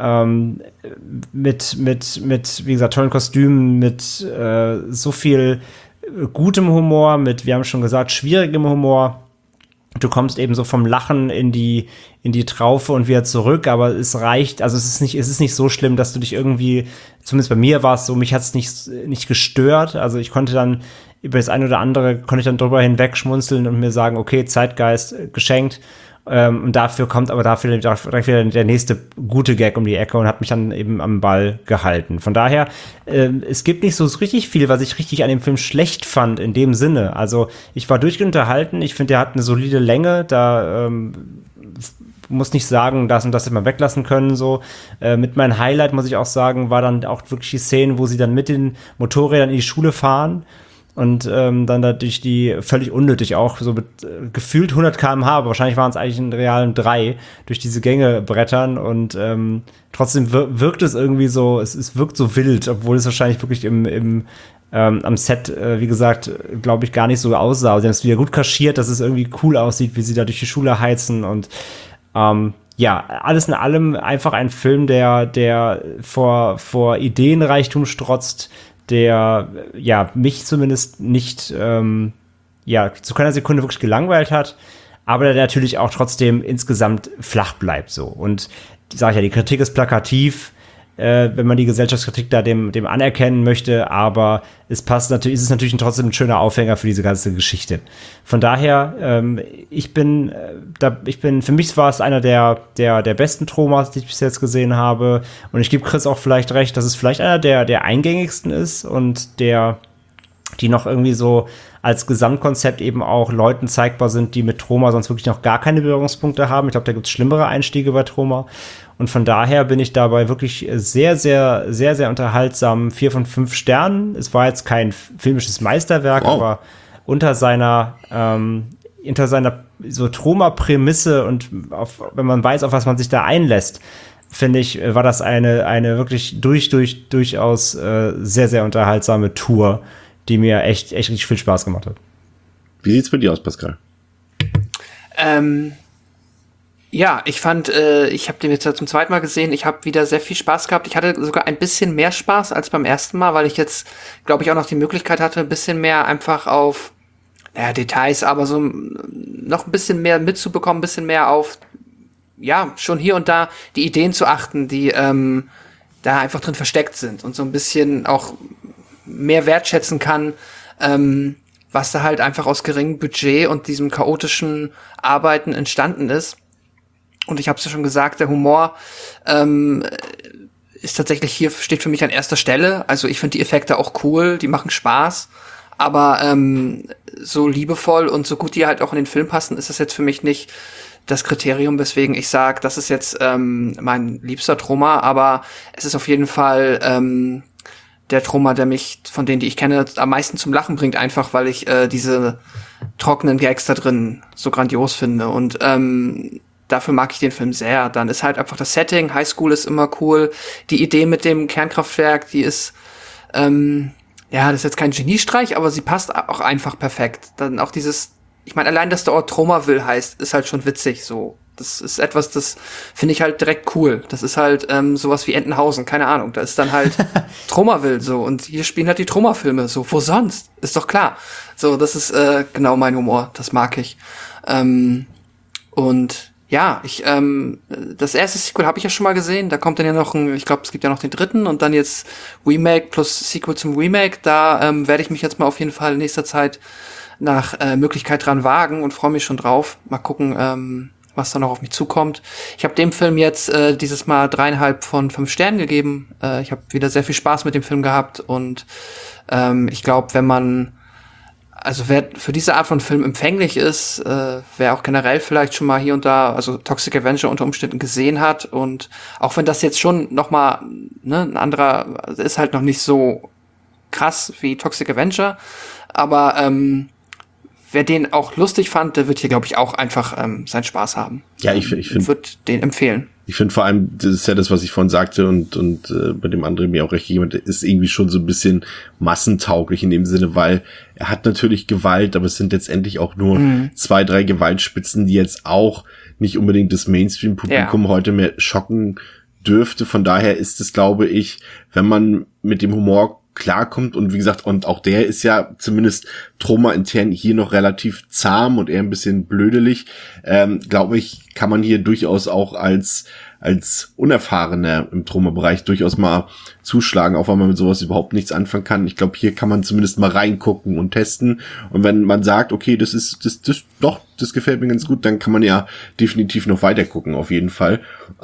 mit wie gesagt, tollen Kostümen, mit so viel gutem Humor, mit, wir haben schon gesagt, schwierigem Humor. Du kommst eben so vom Lachen in die Traufe und wieder zurück, aber es reicht, also es ist nicht so schlimm, dass du dich irgendwie, zumindest bei mir war es so, mich hat es nicht gestört, also ich konnte dann über das eine oder andere, drüber hinweg schmunzeln und mir sagen, okay, Zeitgeist geschenkt, und dafür kommt aber direkt wieder der nächste gute Gag um die Ecke und hat mich dann eben am Ball gehalten. Von daher, es gibt nicht so richtig viel, was ich richtig an dem Film schlecht fand in dem Sinne. Also ich war durchgehend unterhalten, ich finde, der hat eine solide Länge, da muss nicht sagen, das und das hätte man weglassen können, so. Mit meinem Highlight, muss ich auch sagen, war dann auch wirklich die Szene, wo sie dann mit den Motorrädern in die Schule fahren und dann da durch die, völlig unnötig auch, so mit gefühlt 100 km/h, aber wahrscheinlich waren es eigentlich in realen 3, durch diese Gänge brettern und trotzdem wirkt es irgendwie so, es wirkt so wild, obwohl es wahrscheinlich wirklich am Set, wie gesagt, glaube ich, gar nicht so aussah. Sie haben es wieder gut kaschiert, dass es irgendwie cool aussieht, wie sie da durch die Schule heizen und ja, alles in allem einfach ein Film, der vor Ideenreichtum strotzt, der ja mich zumindest nicht zu keiner Sekunde wirklich gelangweilt hat, aber der natürlich auch trotzdem insgesamt flach bleibt so. Und sage ich ja, die Kritik ist plakativ, wenn man die Gesellschaftskritik da dem anerkennen möchte, aber es ist natürlich trotzdem ein schöner Aufhänger für diese ganze Geschichte. Von daher, für mich war es einer der besten Tromas, die ich bis jetzt gesehen habe, und ich gebe Chris auch vielleicht recht, dass es vielleicht einer der eingängigsten ist und die noch irgendwie so als Gesamtkonzept eben auch Leuten zeigbar sind, die mit Troma sonst wirklich noch gar keine Berührungspunkte haben. Ich glaube, da gibt es schlimmere Einstiege bei Troma. Und von daher bin ich dabei wirklich sehr, sehr, sehr, sehr unterhaltsam. 4 von 5 Sternen. Es war jetzt kein filmisches Meisterwerk, aber unter seiner so Troma-Prämisse und wenn man weiß, auf was man sich da einlässt, finde ich, war das eine wirklich durchaus sehr, sehr unterhaltsame Tour, die mir echt richtig viel Spaß gemacht hat. Wie sieht's bei dir aus, Pascal? Ja, ich fand, ich habe den jetzt zum zweiten Mal gesehen, ich habe wieder sehr viel Spaß gehabt. Ich hatte sogar ein bisschen mehr Spaß als beim ersten Mal, weil ich jetzt, glaube ich, auch noch die Möglichkeit hatte, ein bisschen mehr einfach auf Details, aber so noch ein bisschen mehr mitzubekommen, ein bisschen mehr auf, ja, schon hier und da die Ideen zu achten, die da einfach drin versteckt sind und so ein bisschen auch mehr wertschätzen kann, was da halt einfach aus geringem Budget und diesem chaotischen Arbeiten entstanden ist. Und ich habe es ja schon gesagt, der Humor ist tatsächlich hier, steht für mich an erster Stelle. Also ich finde die Effekte auch cool, die machen Spaß, aber so liebevoll und so gut die halt auch in den Film passen, ist das jetzt für mich nicht das Kriterium, weswegen ich sage, das ist jetzt mein liebster Troma, aber es ist auf jeden Fall der Troma, der mich von denen, die ich kenne, am meisten zum Lachen bringt, einfach weil ich diese trockenen Gags da drin so grandios finde. Und dafür mag ich den Film sehr. Dann ist halt einfach das Setting, Highschool ist immer cool. Die Idee mit dem Kernkraftwerk, die ist das ist jetzt kein Geniestreich, aber sie passt auch einfach perfekt. Dann auch dieses, ich meine, allein, dass der Ort Tromaville heißt, ist halt schon witzig so. Das ist etwas, das finde ich halt direkt cool. Das ist halt sowas wie Entenhausen, keine Ahnung. Da ist dann halt Tromaville so. Und hier spielen halt die Troma-Filme so. Wo sonst? Ist doch klar. So, das ist genau mein Humor. Das mag ich. Und ja, das erste Sequel habe ich ja schon mal gesehen. Da kommt dann ja noch ich glaube, es gibt ja noch den dritten und dann jetzt Remake plus Sequel zum Remake. Da werde ich mich jetzt mal auf jeden Fall in nächster Zeit nach Möglichkeit dran wagen und freue mich schon drauf. Mal gucken, was da noch auf mich zukommt. Ich habe dem Film jetzt dieses Mal 3,5 von 5 Sternen gegeben. Ich habe wieder sehr viel Spaß mit dem Film gehabt und ich glaube, wer für diese Art von Film empfänglich ist, wer auch generell vielleicht schon mal hier und da, also Toxic Avenger unter Umständen gesehen hat und auch wenn das jetzt schon noch mal ein anderer, ist halt noch nicht so krass wie Toxic Avenger, aber wer den auch lustig fand, der wird hier, glaube ich, auch einfach seinen Spaß haben. Ja, ich würde den empfehlen. Ich finde vor allem, das ist ja das, was ich vorhin sagte und bei dem anderen mir auch recht gegeben hat, ist irgendwie schon so ein bisschen massentauglich in dem Sinne, weil er hat natürlich Gewalt, aber es sind letztendlich auch nur 2, 3 Gewaltspitzen, die jetzt auch nicht unbedingt das Mainstream-Publikum heute mehr schocken dürfte. Von daher ist es, glaube ich, wenn man mit dem Humor klarkommt und wie gesagt, und auch der ist ja zumindest Troma intern hier noch relativ zahm und eher ein bisschen blödelig, glaube ich, kann man hier durchaus auch als Unerfahrener im Troma-Bereich durchaus mal zuschlagen, auch wenn man mit sowas überhaupt nichts anfangen kann. Ich glaube, hier kann man zumindest mal reingucken und testen. Und wenn man sagt, okay, das gefällt mir ganz gut, dann kann man ja definitiv noch weiter gucken, auf jeden Fall.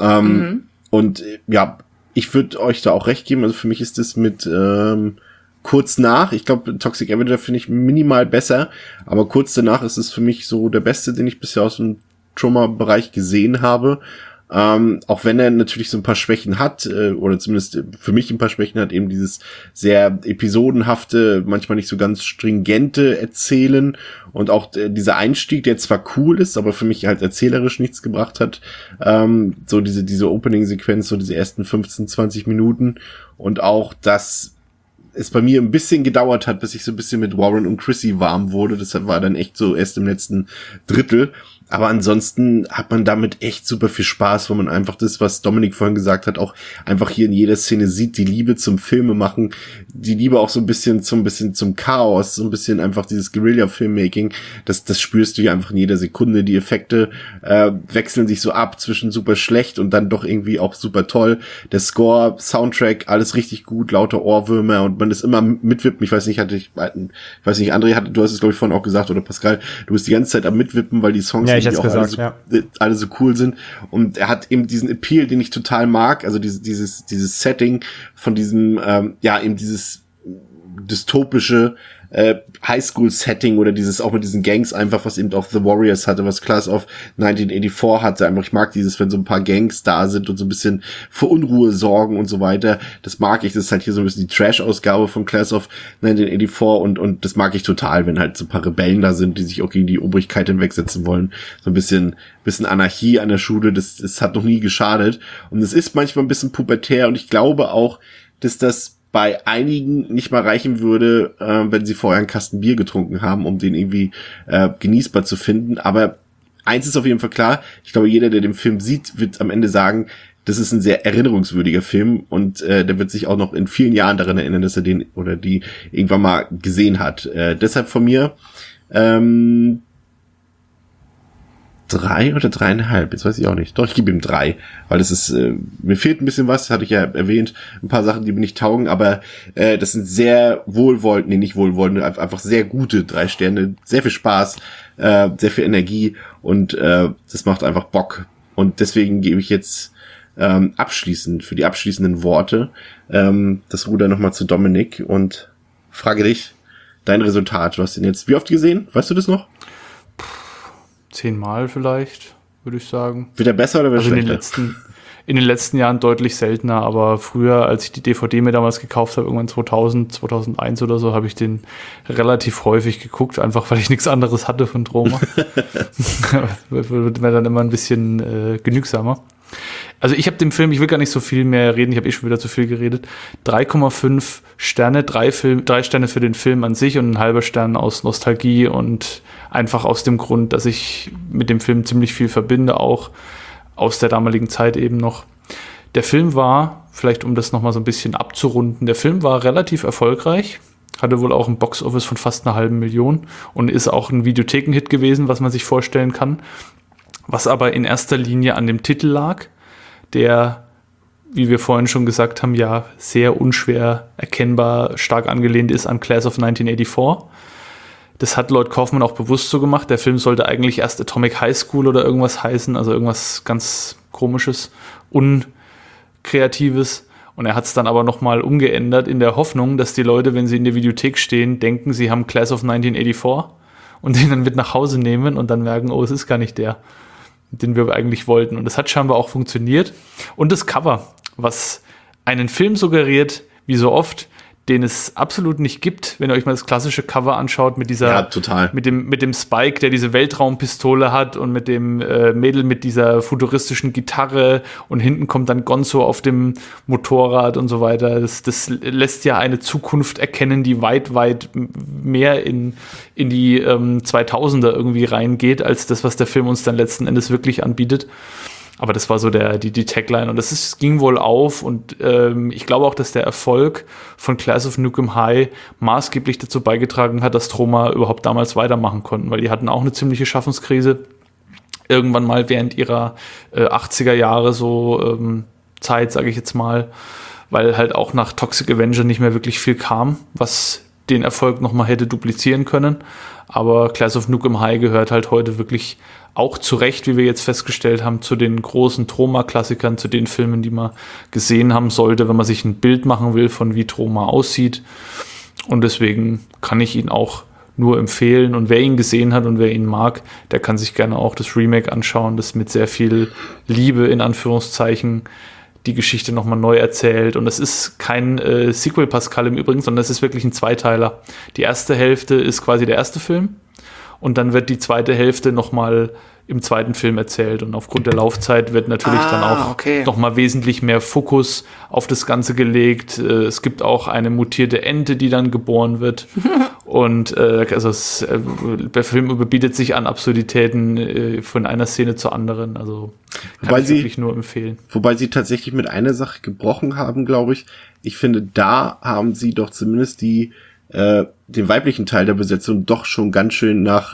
Und ja, ich würde euch da auch recht geben, also für mich ist das mit kurz nach, ich glaube, Toxic Avenger finde ich minimal besser, aber kurz danach ist es für mich so der beste, den ich bisher aus dem Trauma-Bereich gesehen habe. Auch wenn er natürlich so ein paar Schwächen hat, oder zumindest für mich ein paar Schwächen hat, eben dieses sehr episodenhafte, manchmal nicht so ganz stringente Erzählen und auch dieser Einstieg, der zwar cool ist, aber für mich halt erzählerisch nichts gebracht hat, so diese Opening-Sequenz, so diese ersten 15, 20 Minuten und auch, dass es bei mir ein bisschen gedauert hat, bis ich so ein bisschen mit Warren und Chrissy warm wurde. Das war dann echt so erst im letzten Drittel. Aber ansonsten hat man damit echt super viel Spaß, wo man einfach das, was Dominik vorhin gesagt hat, auch einfach hier in jeder Szene sieht, die Liebe zum Filme machen, die Liebe auch so ein bisschen zum Chaos, so ein bisschen einfach dieses Guerilla-Filmmaking, das spürst du ja einfach in jeder Sekunde. Die Effekte wechseln sich so ab zwischen super schlecht und dann doch irgendwie auch super toll. Der Score, Soundtrack, alles richtig gut, lauter Ohrwürmer und man ist immer mitwippen. Ich weiß nicht, André, du hast es glaube ich vorhin auch gesagt, oder Pascal, du bist die ganze Zeit am Mitwippen, weil die Songs ich hätte gesagt, alle so cool sind. Und er hat eben diesen Appeal, den ich total mag, also dieses Setting von diesem, eben dieses dystopische Highschool-Setting oder dieses auch mit diesen Gangs einfach, was eben auch The Warriors hatte, was Class of 1984 hatte. Einfach, ich mag dieses, wenn so ein paar Gangs da sind und so ein bisschen für Unruhe sorgen und so weiter. Das mag ich. Das ist halt hier so ein bisschen die Trash-Ausgabe von Class of 1984 und das mag ich total, wenn halt so ein paar Rebellen da sind, die sich auch gegen die Obrigkeit hinwegsetzen wollen. So ein bisschen Anarchie an der Schule. Das hat noch nie geschadet. Und es ist manchmal ein bisschen pubertär und ich glaube auch, dass das bei einigen nicht mal reichen würde, wenn sie vorher einen Kasten Bier getrunken haben, um den irgendwie genießbar zu finden. Aber eins ist auf jeden Fall klar, ich glaube, jeder, der den Film sieht, wird am Ende sagen, das ist ein sehr erinnerungswürdiger Film und der wird sich auch noch in vielen Jahren daran erinnern, dass er den oder die irgendwann mal gesehen hat. Deshalb von mir 3 oder 3,5, jetzt weiß ich auch nicht. Doch, ich gebe ihm 3, weil das ist, mir fehlt ein bisschen was, hatte ich ja erwähnt, ein paar Sachen, die mir nicht taugen, aber das sind sehr nicht wohlwollende, einfach sehr gute 3 Sterne, sehr viel Spaß, sehr viel Energie und das macht einfach Bock. Und deswegen gebe ich jetzt abschließend, für die abschließenden Worte, das Ruder nochmal zu Dominik und frage dich, dein Resultat, du hast ihn jetzt wie oft gesehen? Weißt du das noch? 10 Mal vielleicht. würde ich sagen. Wird er besser oder wird er schlechter? In den letzten Jahren deutlich seltener, aber früher, als ich die DVD mir damals gekauft habe, irgendwann 2000, 2001 oder so, habe ich den relativ häufig geguckt, einfach weil ich nichts anderes hatte von Troma. Wird mir dann immer ein bisschen genügsamer. Also ich habe dem Film, ich will gar nicht so viel mehr reden, ich habe schon wieder zu viel geredet, 3,5 Sterne, 3 Sterne für den Film an sich und ein halber Stern aus Nostalgie und einfach aus dem Grund, dass ich mit dem Film ziemlich viel verbinde, auch aus der damaligen Zeit eben noch. Der Film war, vielleicht um das nochmal so ein bisschen abzurunden, der Film war relativ erfolgreich, hatte wohl auch ein Boxoffice von fast 500.000 und ist auch ein Videothekenhit gewesen, was man sich vorstellen kann, was aber in erster Linie an dem Titel lag, der, wie wir vorhin schon gesagt haben, ja sehr unschwer erkennbar stark angelehnt ist an Class of 1984. Das hat Lloyd Kaufman auch bewusst so gemacht. Der Film sollte eigentlich erst Atomic High School oder irgendwas heißen, also irgendwas ganz Komisches, Unkreatives. Und er hat es dann aber nochmal umgeändert in der Hoffnung, dass die Leute, wenn sie in der Videothek stehen, denken, sie haben Class of 1984 und den dann mit nach Hause nehmen und dann merken, oh, es ist gar nicht der, den wir eigentlich wollten. Und das hat scheinbar auch funktioniert. Und das Cover, was einen Film suggeriert, wie so oft, den es absolut nicht gibt, wenn ihr euch mal das klassische Cover anschaut mit dieser, ja, total. mit dem Spike, der diese Weltraumpistole hat und mit dem Mädel mit dieser futuristischen Gitarre und hinten kommt dann Gonzo auf dem Motorrad und so weiter. Das lässt ja eine Zukunft erkennen, die weit, weit mehr in die 2000er irgendwie reingeht, als das, was der Film uns dann letzten Endes wirklich anbietet. Aber das war so die Tagline und ging wohl auf und ich glaube auch, dass der Erfolg von Class of Nuke High maßgeblich dazu beigetragen hat, dass Troma überhaupt damals weitermachen konnten, weil die hatten auch eine ziemliche Schaffenskrise irgendwann mal während ihrer 80er Jahre so Zeit, sage ich jetzt mal, weil halt auch nach Toxic Avenger nicht mehr wirklich viel kam, was den Erfolg nochmal hätte duplizieren können. Aber Class of Nuke High gehört halt heute wirklich auch zu Recht, wie wir jetzt festgestellt haben, zu den großen Troma-Klassikern, zu den Filmen, die man gesehen haben sollte, wenn man sich ein Bild machen will, von wie Troma aussieht. Und deswegen kann ich ihn auch nur empfehlen. Und wer ihn gesehen hat und wer ihn mag, der kann sich gerne auch das Remake anschauen, das mit sehr viel Liebe, in Anführungszeichen, die Geschichte nochmal neu erzählt. Und das ist kein Sequel, Pascal, im Übrigen, sondern das ist wirklich ein Zweiteiler. Die erste Hälfte ist quasi der erste Film und dann wird die zweite Hälfte nochmal im zweiten Film erzählt. Und aufgrund der Laufzeit wird natürlich dann auch nochmal wesentlich mehr Fokus auf das Ganze gelegt. Es gibt auch eine mutierte Ente, die dann geboren wird. Und der Film überbietet sich an Absurditäten von einer Szene zur anderen. Also kann ich wirklich nur empfehlen. Wobei sie tatsächlich mit einer Sache gebrochen haben, glaube ich. Ich finde, da haben sie doch zumindest den weiblichen Teil der Besetzung doch schon ganz schön nach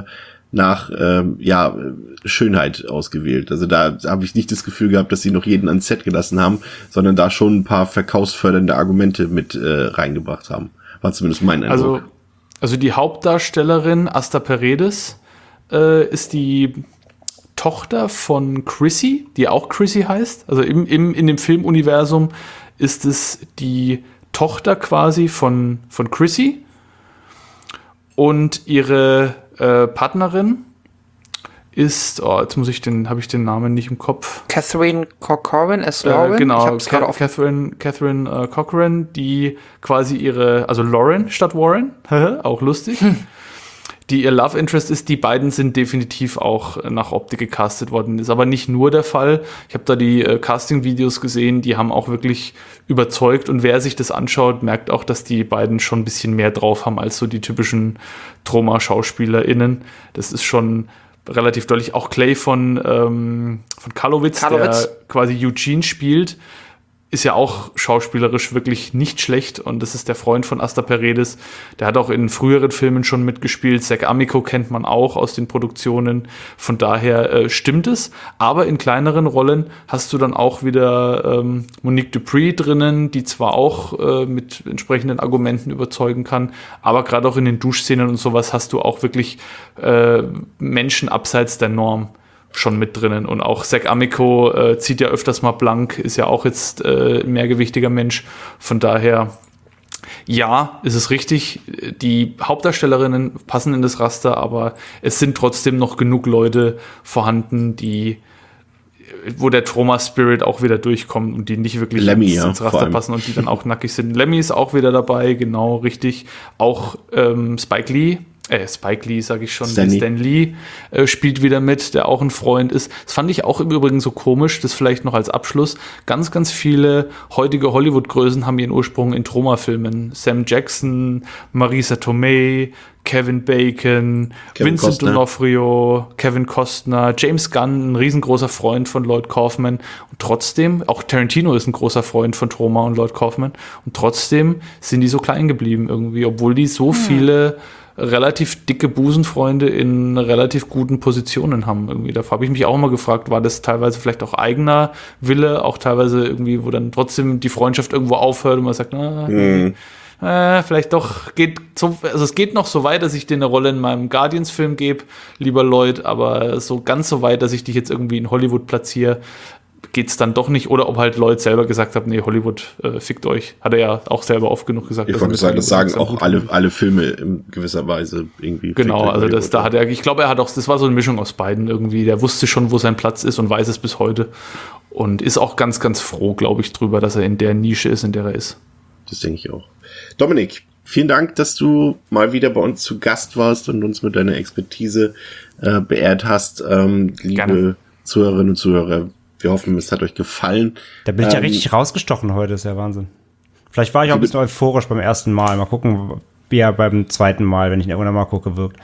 Schönheit ausgewählt. Also da habe ich nicht das Gefühl gehabt, dass sie noch jeden ans Set gelassen haben, sondern da schon ein paar verkaufsfördernde Argumente mit reingebracht haben. War zumindest mein Eindruck. Also die Hauptdarstellerin Asta Paredes ist die Tochter von Chrissy, die auch Chrissy heißt. Also in dem Filmuniversum ist es die Tochter quasi von Chrissy und ihre Partnerin ist, habe ich den Namen nicht im Kopf. Catherine Corcoran as Lauren? Genau, Catherine Corcoran, die quasi also Lauren statt Warren, auch lustig, die ihr Love Interest ist. Die beiden sind definitiv auch nach Optik gecastet worden. Ist aber nicht nur der Fall. Ich habe da die Casting-Videos gesehen, die haben auch wirklich überzeugt. Und wer sich das anschaut, merkt auch, dass die beiden schon ein bisschen mehr drauf haben als so die typischen Troma-SchauspielerInnen. Das ist schon relativ deutlich. Auch Clay von Karlovitz, der quasi Eugene spielt, ist ja auch schauspielerisch wirklich nicht schlecht und das ist der Freund von Asta Paredes. Der hat auch in früheren Filmen schon mitgespielt. Zack Amico kennt man auch aus den Produktionen. Von daher stimmt es. Aber in kleineren Rollen hast du dann auch wieder Monique Dupree drinnen, die zwar auch mit entsprechenden Argumenten überzeugen kann, aber gerade auch in den Duschszenen und sowas hast du auch wirklich Menschen abseits der Norm schon mit drinnen. Und auch Zack Amico zieht ja öfters mal blank, ist ja auch jetzt ein mehrgewichtiger Mensch. Von daher Ja, ist es richtig. Die Hauptdarstellerinnen passen in das Raster, aber es sind trotzdem noch genug Leute vorhanden, wo der Trauma-Spirit auch wieder durchkommt und die nicht wirklich Lemmy, ins Raster passen und die dann auch nackig sind. Lemmy ist auch wieder dabei, genau, richtig. Auch Spike Lee, sage ich schon, Stan Lee spielt wieder mit, der auch ein Freund ist. Das fand ich auch im Übrigen so komisch, das vielleicht noch als Abschluss. Ganz, ganz viele heutige Hollywood-Größen haben ihren Ursprung in Troma-Filmen. Sam Jackson, Marisa Tomei, Kevin Bacon, Vincent D'Onofrio, Kevin Costner, James Gunn, ein riesengroßer Freund von Lloyd Kaufman. Und trotzdem, auch Tarantino ist ein großer Freund von Troma und Lloyd Kaufman. Und trotzdem sind die so klein geblieben irgendwie, obwohl die so viele relativ dicke Busenfreunde in relativ guten Positionen haben irgendwie. Da habe ich mich auch mal gefragt, war das teilweise vielleicht auch eigener Wille, auch teilweise irgendwie, wo dann trotzdem die Freundschaft irgendwo aufhört und man sagt, vielleicht doch es geht noch so weit, dass ich dir eine Rolle in meinem Guardians-Film gebe, lieber Lloyd, aber so ganz so weit, dass ich dich jetzt irgendwie in Hollywood platziere, geht's dann doch nicht. Oder ob halt Lloyd selber gesagt hat, nee, Hollywood, fickt euch. Hat er ja auch selber oft genug gesagt. Ich wollte sagen, das sagen auch alle Filme in gewisser Weise irgendwie. Genau, also ich glaube, das war so eine Mischung aus beiden irgendwie. Der wusste schon, wo sein Platz ist und weiß es bis heute. Und ist auch ganz, ganz froh, glaube ich, drüber, dass er in der Nische ist, in der er ist. Das denke ich auch. Dominik, vielen Dank, dass du mal wieder bei uns zu Gast warst und uns mit deiner Expertise beehrt hast. Liebe Gerne. Zuhörerinnen und Zuhörer, wir hoffen, es hat euch gefallen. Da bin ich ja richtig rausgestochen heute, ist ja Wahnsinn. Vielleicht war ich auch ein bisschen euphorisch beim ersten Mal. Mal gucken, wie er beim zweiten Mal, wenn ich ihn irgendwann mal gucke, wirkt.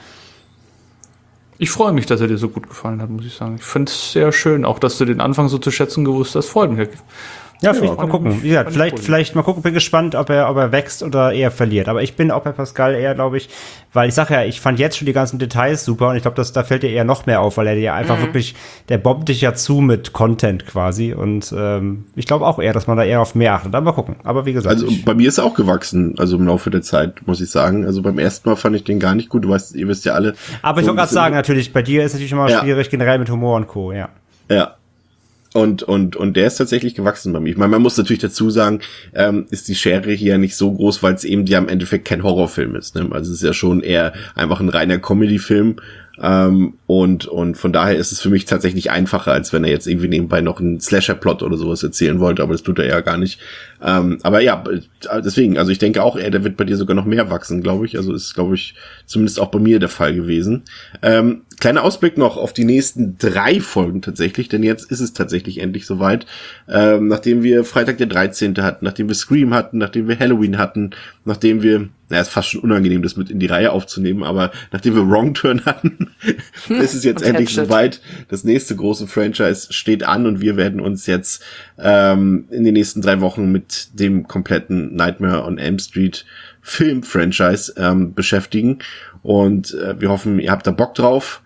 Ich freue mich, dass er dir so gut gefallen hat, muss ich sagen. Ich finde es sehr schön, auch dass du den Anfang so zu schätzen gewusst hast. Freut mich. Ja, vielleicht mal gucken. Ja, vielleicht mal gucken. Bin gespannt, ob er wächst oder eher verliert. Aber ich bin auch bei Pascal eher, glaube ich, weil ich sage ja, ich fand jetzt schon die ganzen Details super und ich glaube, da fällt dir eher noch mehr auf, weil er dir einfach wirklich, der bombt dich ja zu mit Content quasi und ich glaube auch eher, dass man da eher auf mehr achtet. Aber mal gucken. Aber wie gesagt. Also bei mir ist er auch gewachsen, also im Laufe der Zeit, muss ich sagen. Also beim ersten Mal fand ich den gar nicht gut. Ihr wisst ja alle. Aber ich wollte gerade sagen, natürlich, bei dir ist natürlich immer schwierig, generell mit Humor und Co., ja. Ja. Und der ist tatsächlich gewachsen bei mir. Ich meine, man muss natürlich dazu sagen, ist die Schere hier nicht so groß, weil es eben ja im Endeffekt kein Horrorfilm ist. Ne? Also es ist ja schon eher einfach ein reiner Comedy-Film. Und von daher ist es für mich tatsächlich einfacher, als wenn er jetzt irgendwie nebenbei noch einen Slasher-Plot oder sowas erzählen wollte, aber das tut er ja gar nicht. Aber ja, deswegen, also ich denke auch, der wird bei dir sogar noch mehr wachsen, glaube ich. Also ist, glaube ich, zumindest auch bei mir der Fall gewesen. Kleiner Ausblick noch auf die nächsten 3 Folgen tatsächlich, denn jetzt ist es tatsächlich endlich soweit. Nachdem wir Freitag der 13. hatten, nachdem wir Scream hatten, nachdem wir Halloween hatten, nachdem wir, ist fast schon unangenehm, das mit in die Reihe aufzunehmen, aber nachdem wir Wrong Turn hatten, ist es jetzt endlich soweit. Das nächste große Franchise steht an und wir werden uns jetzt in den nächsten 3 Wochen mit dem kompletten Nightmare on Elm Street Film-Franchise beschäftigen und wir hoffen, ihr habt da Bock drauf.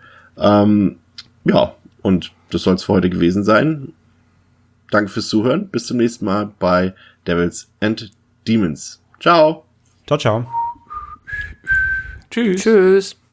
Ja, und das soll es für heute gewesen sein. Danke fürs Zuhören. Bis zum nächsten Mal bei Devils and Demons. Ciao. Ciao, ciao. Tschüss. Tschüss.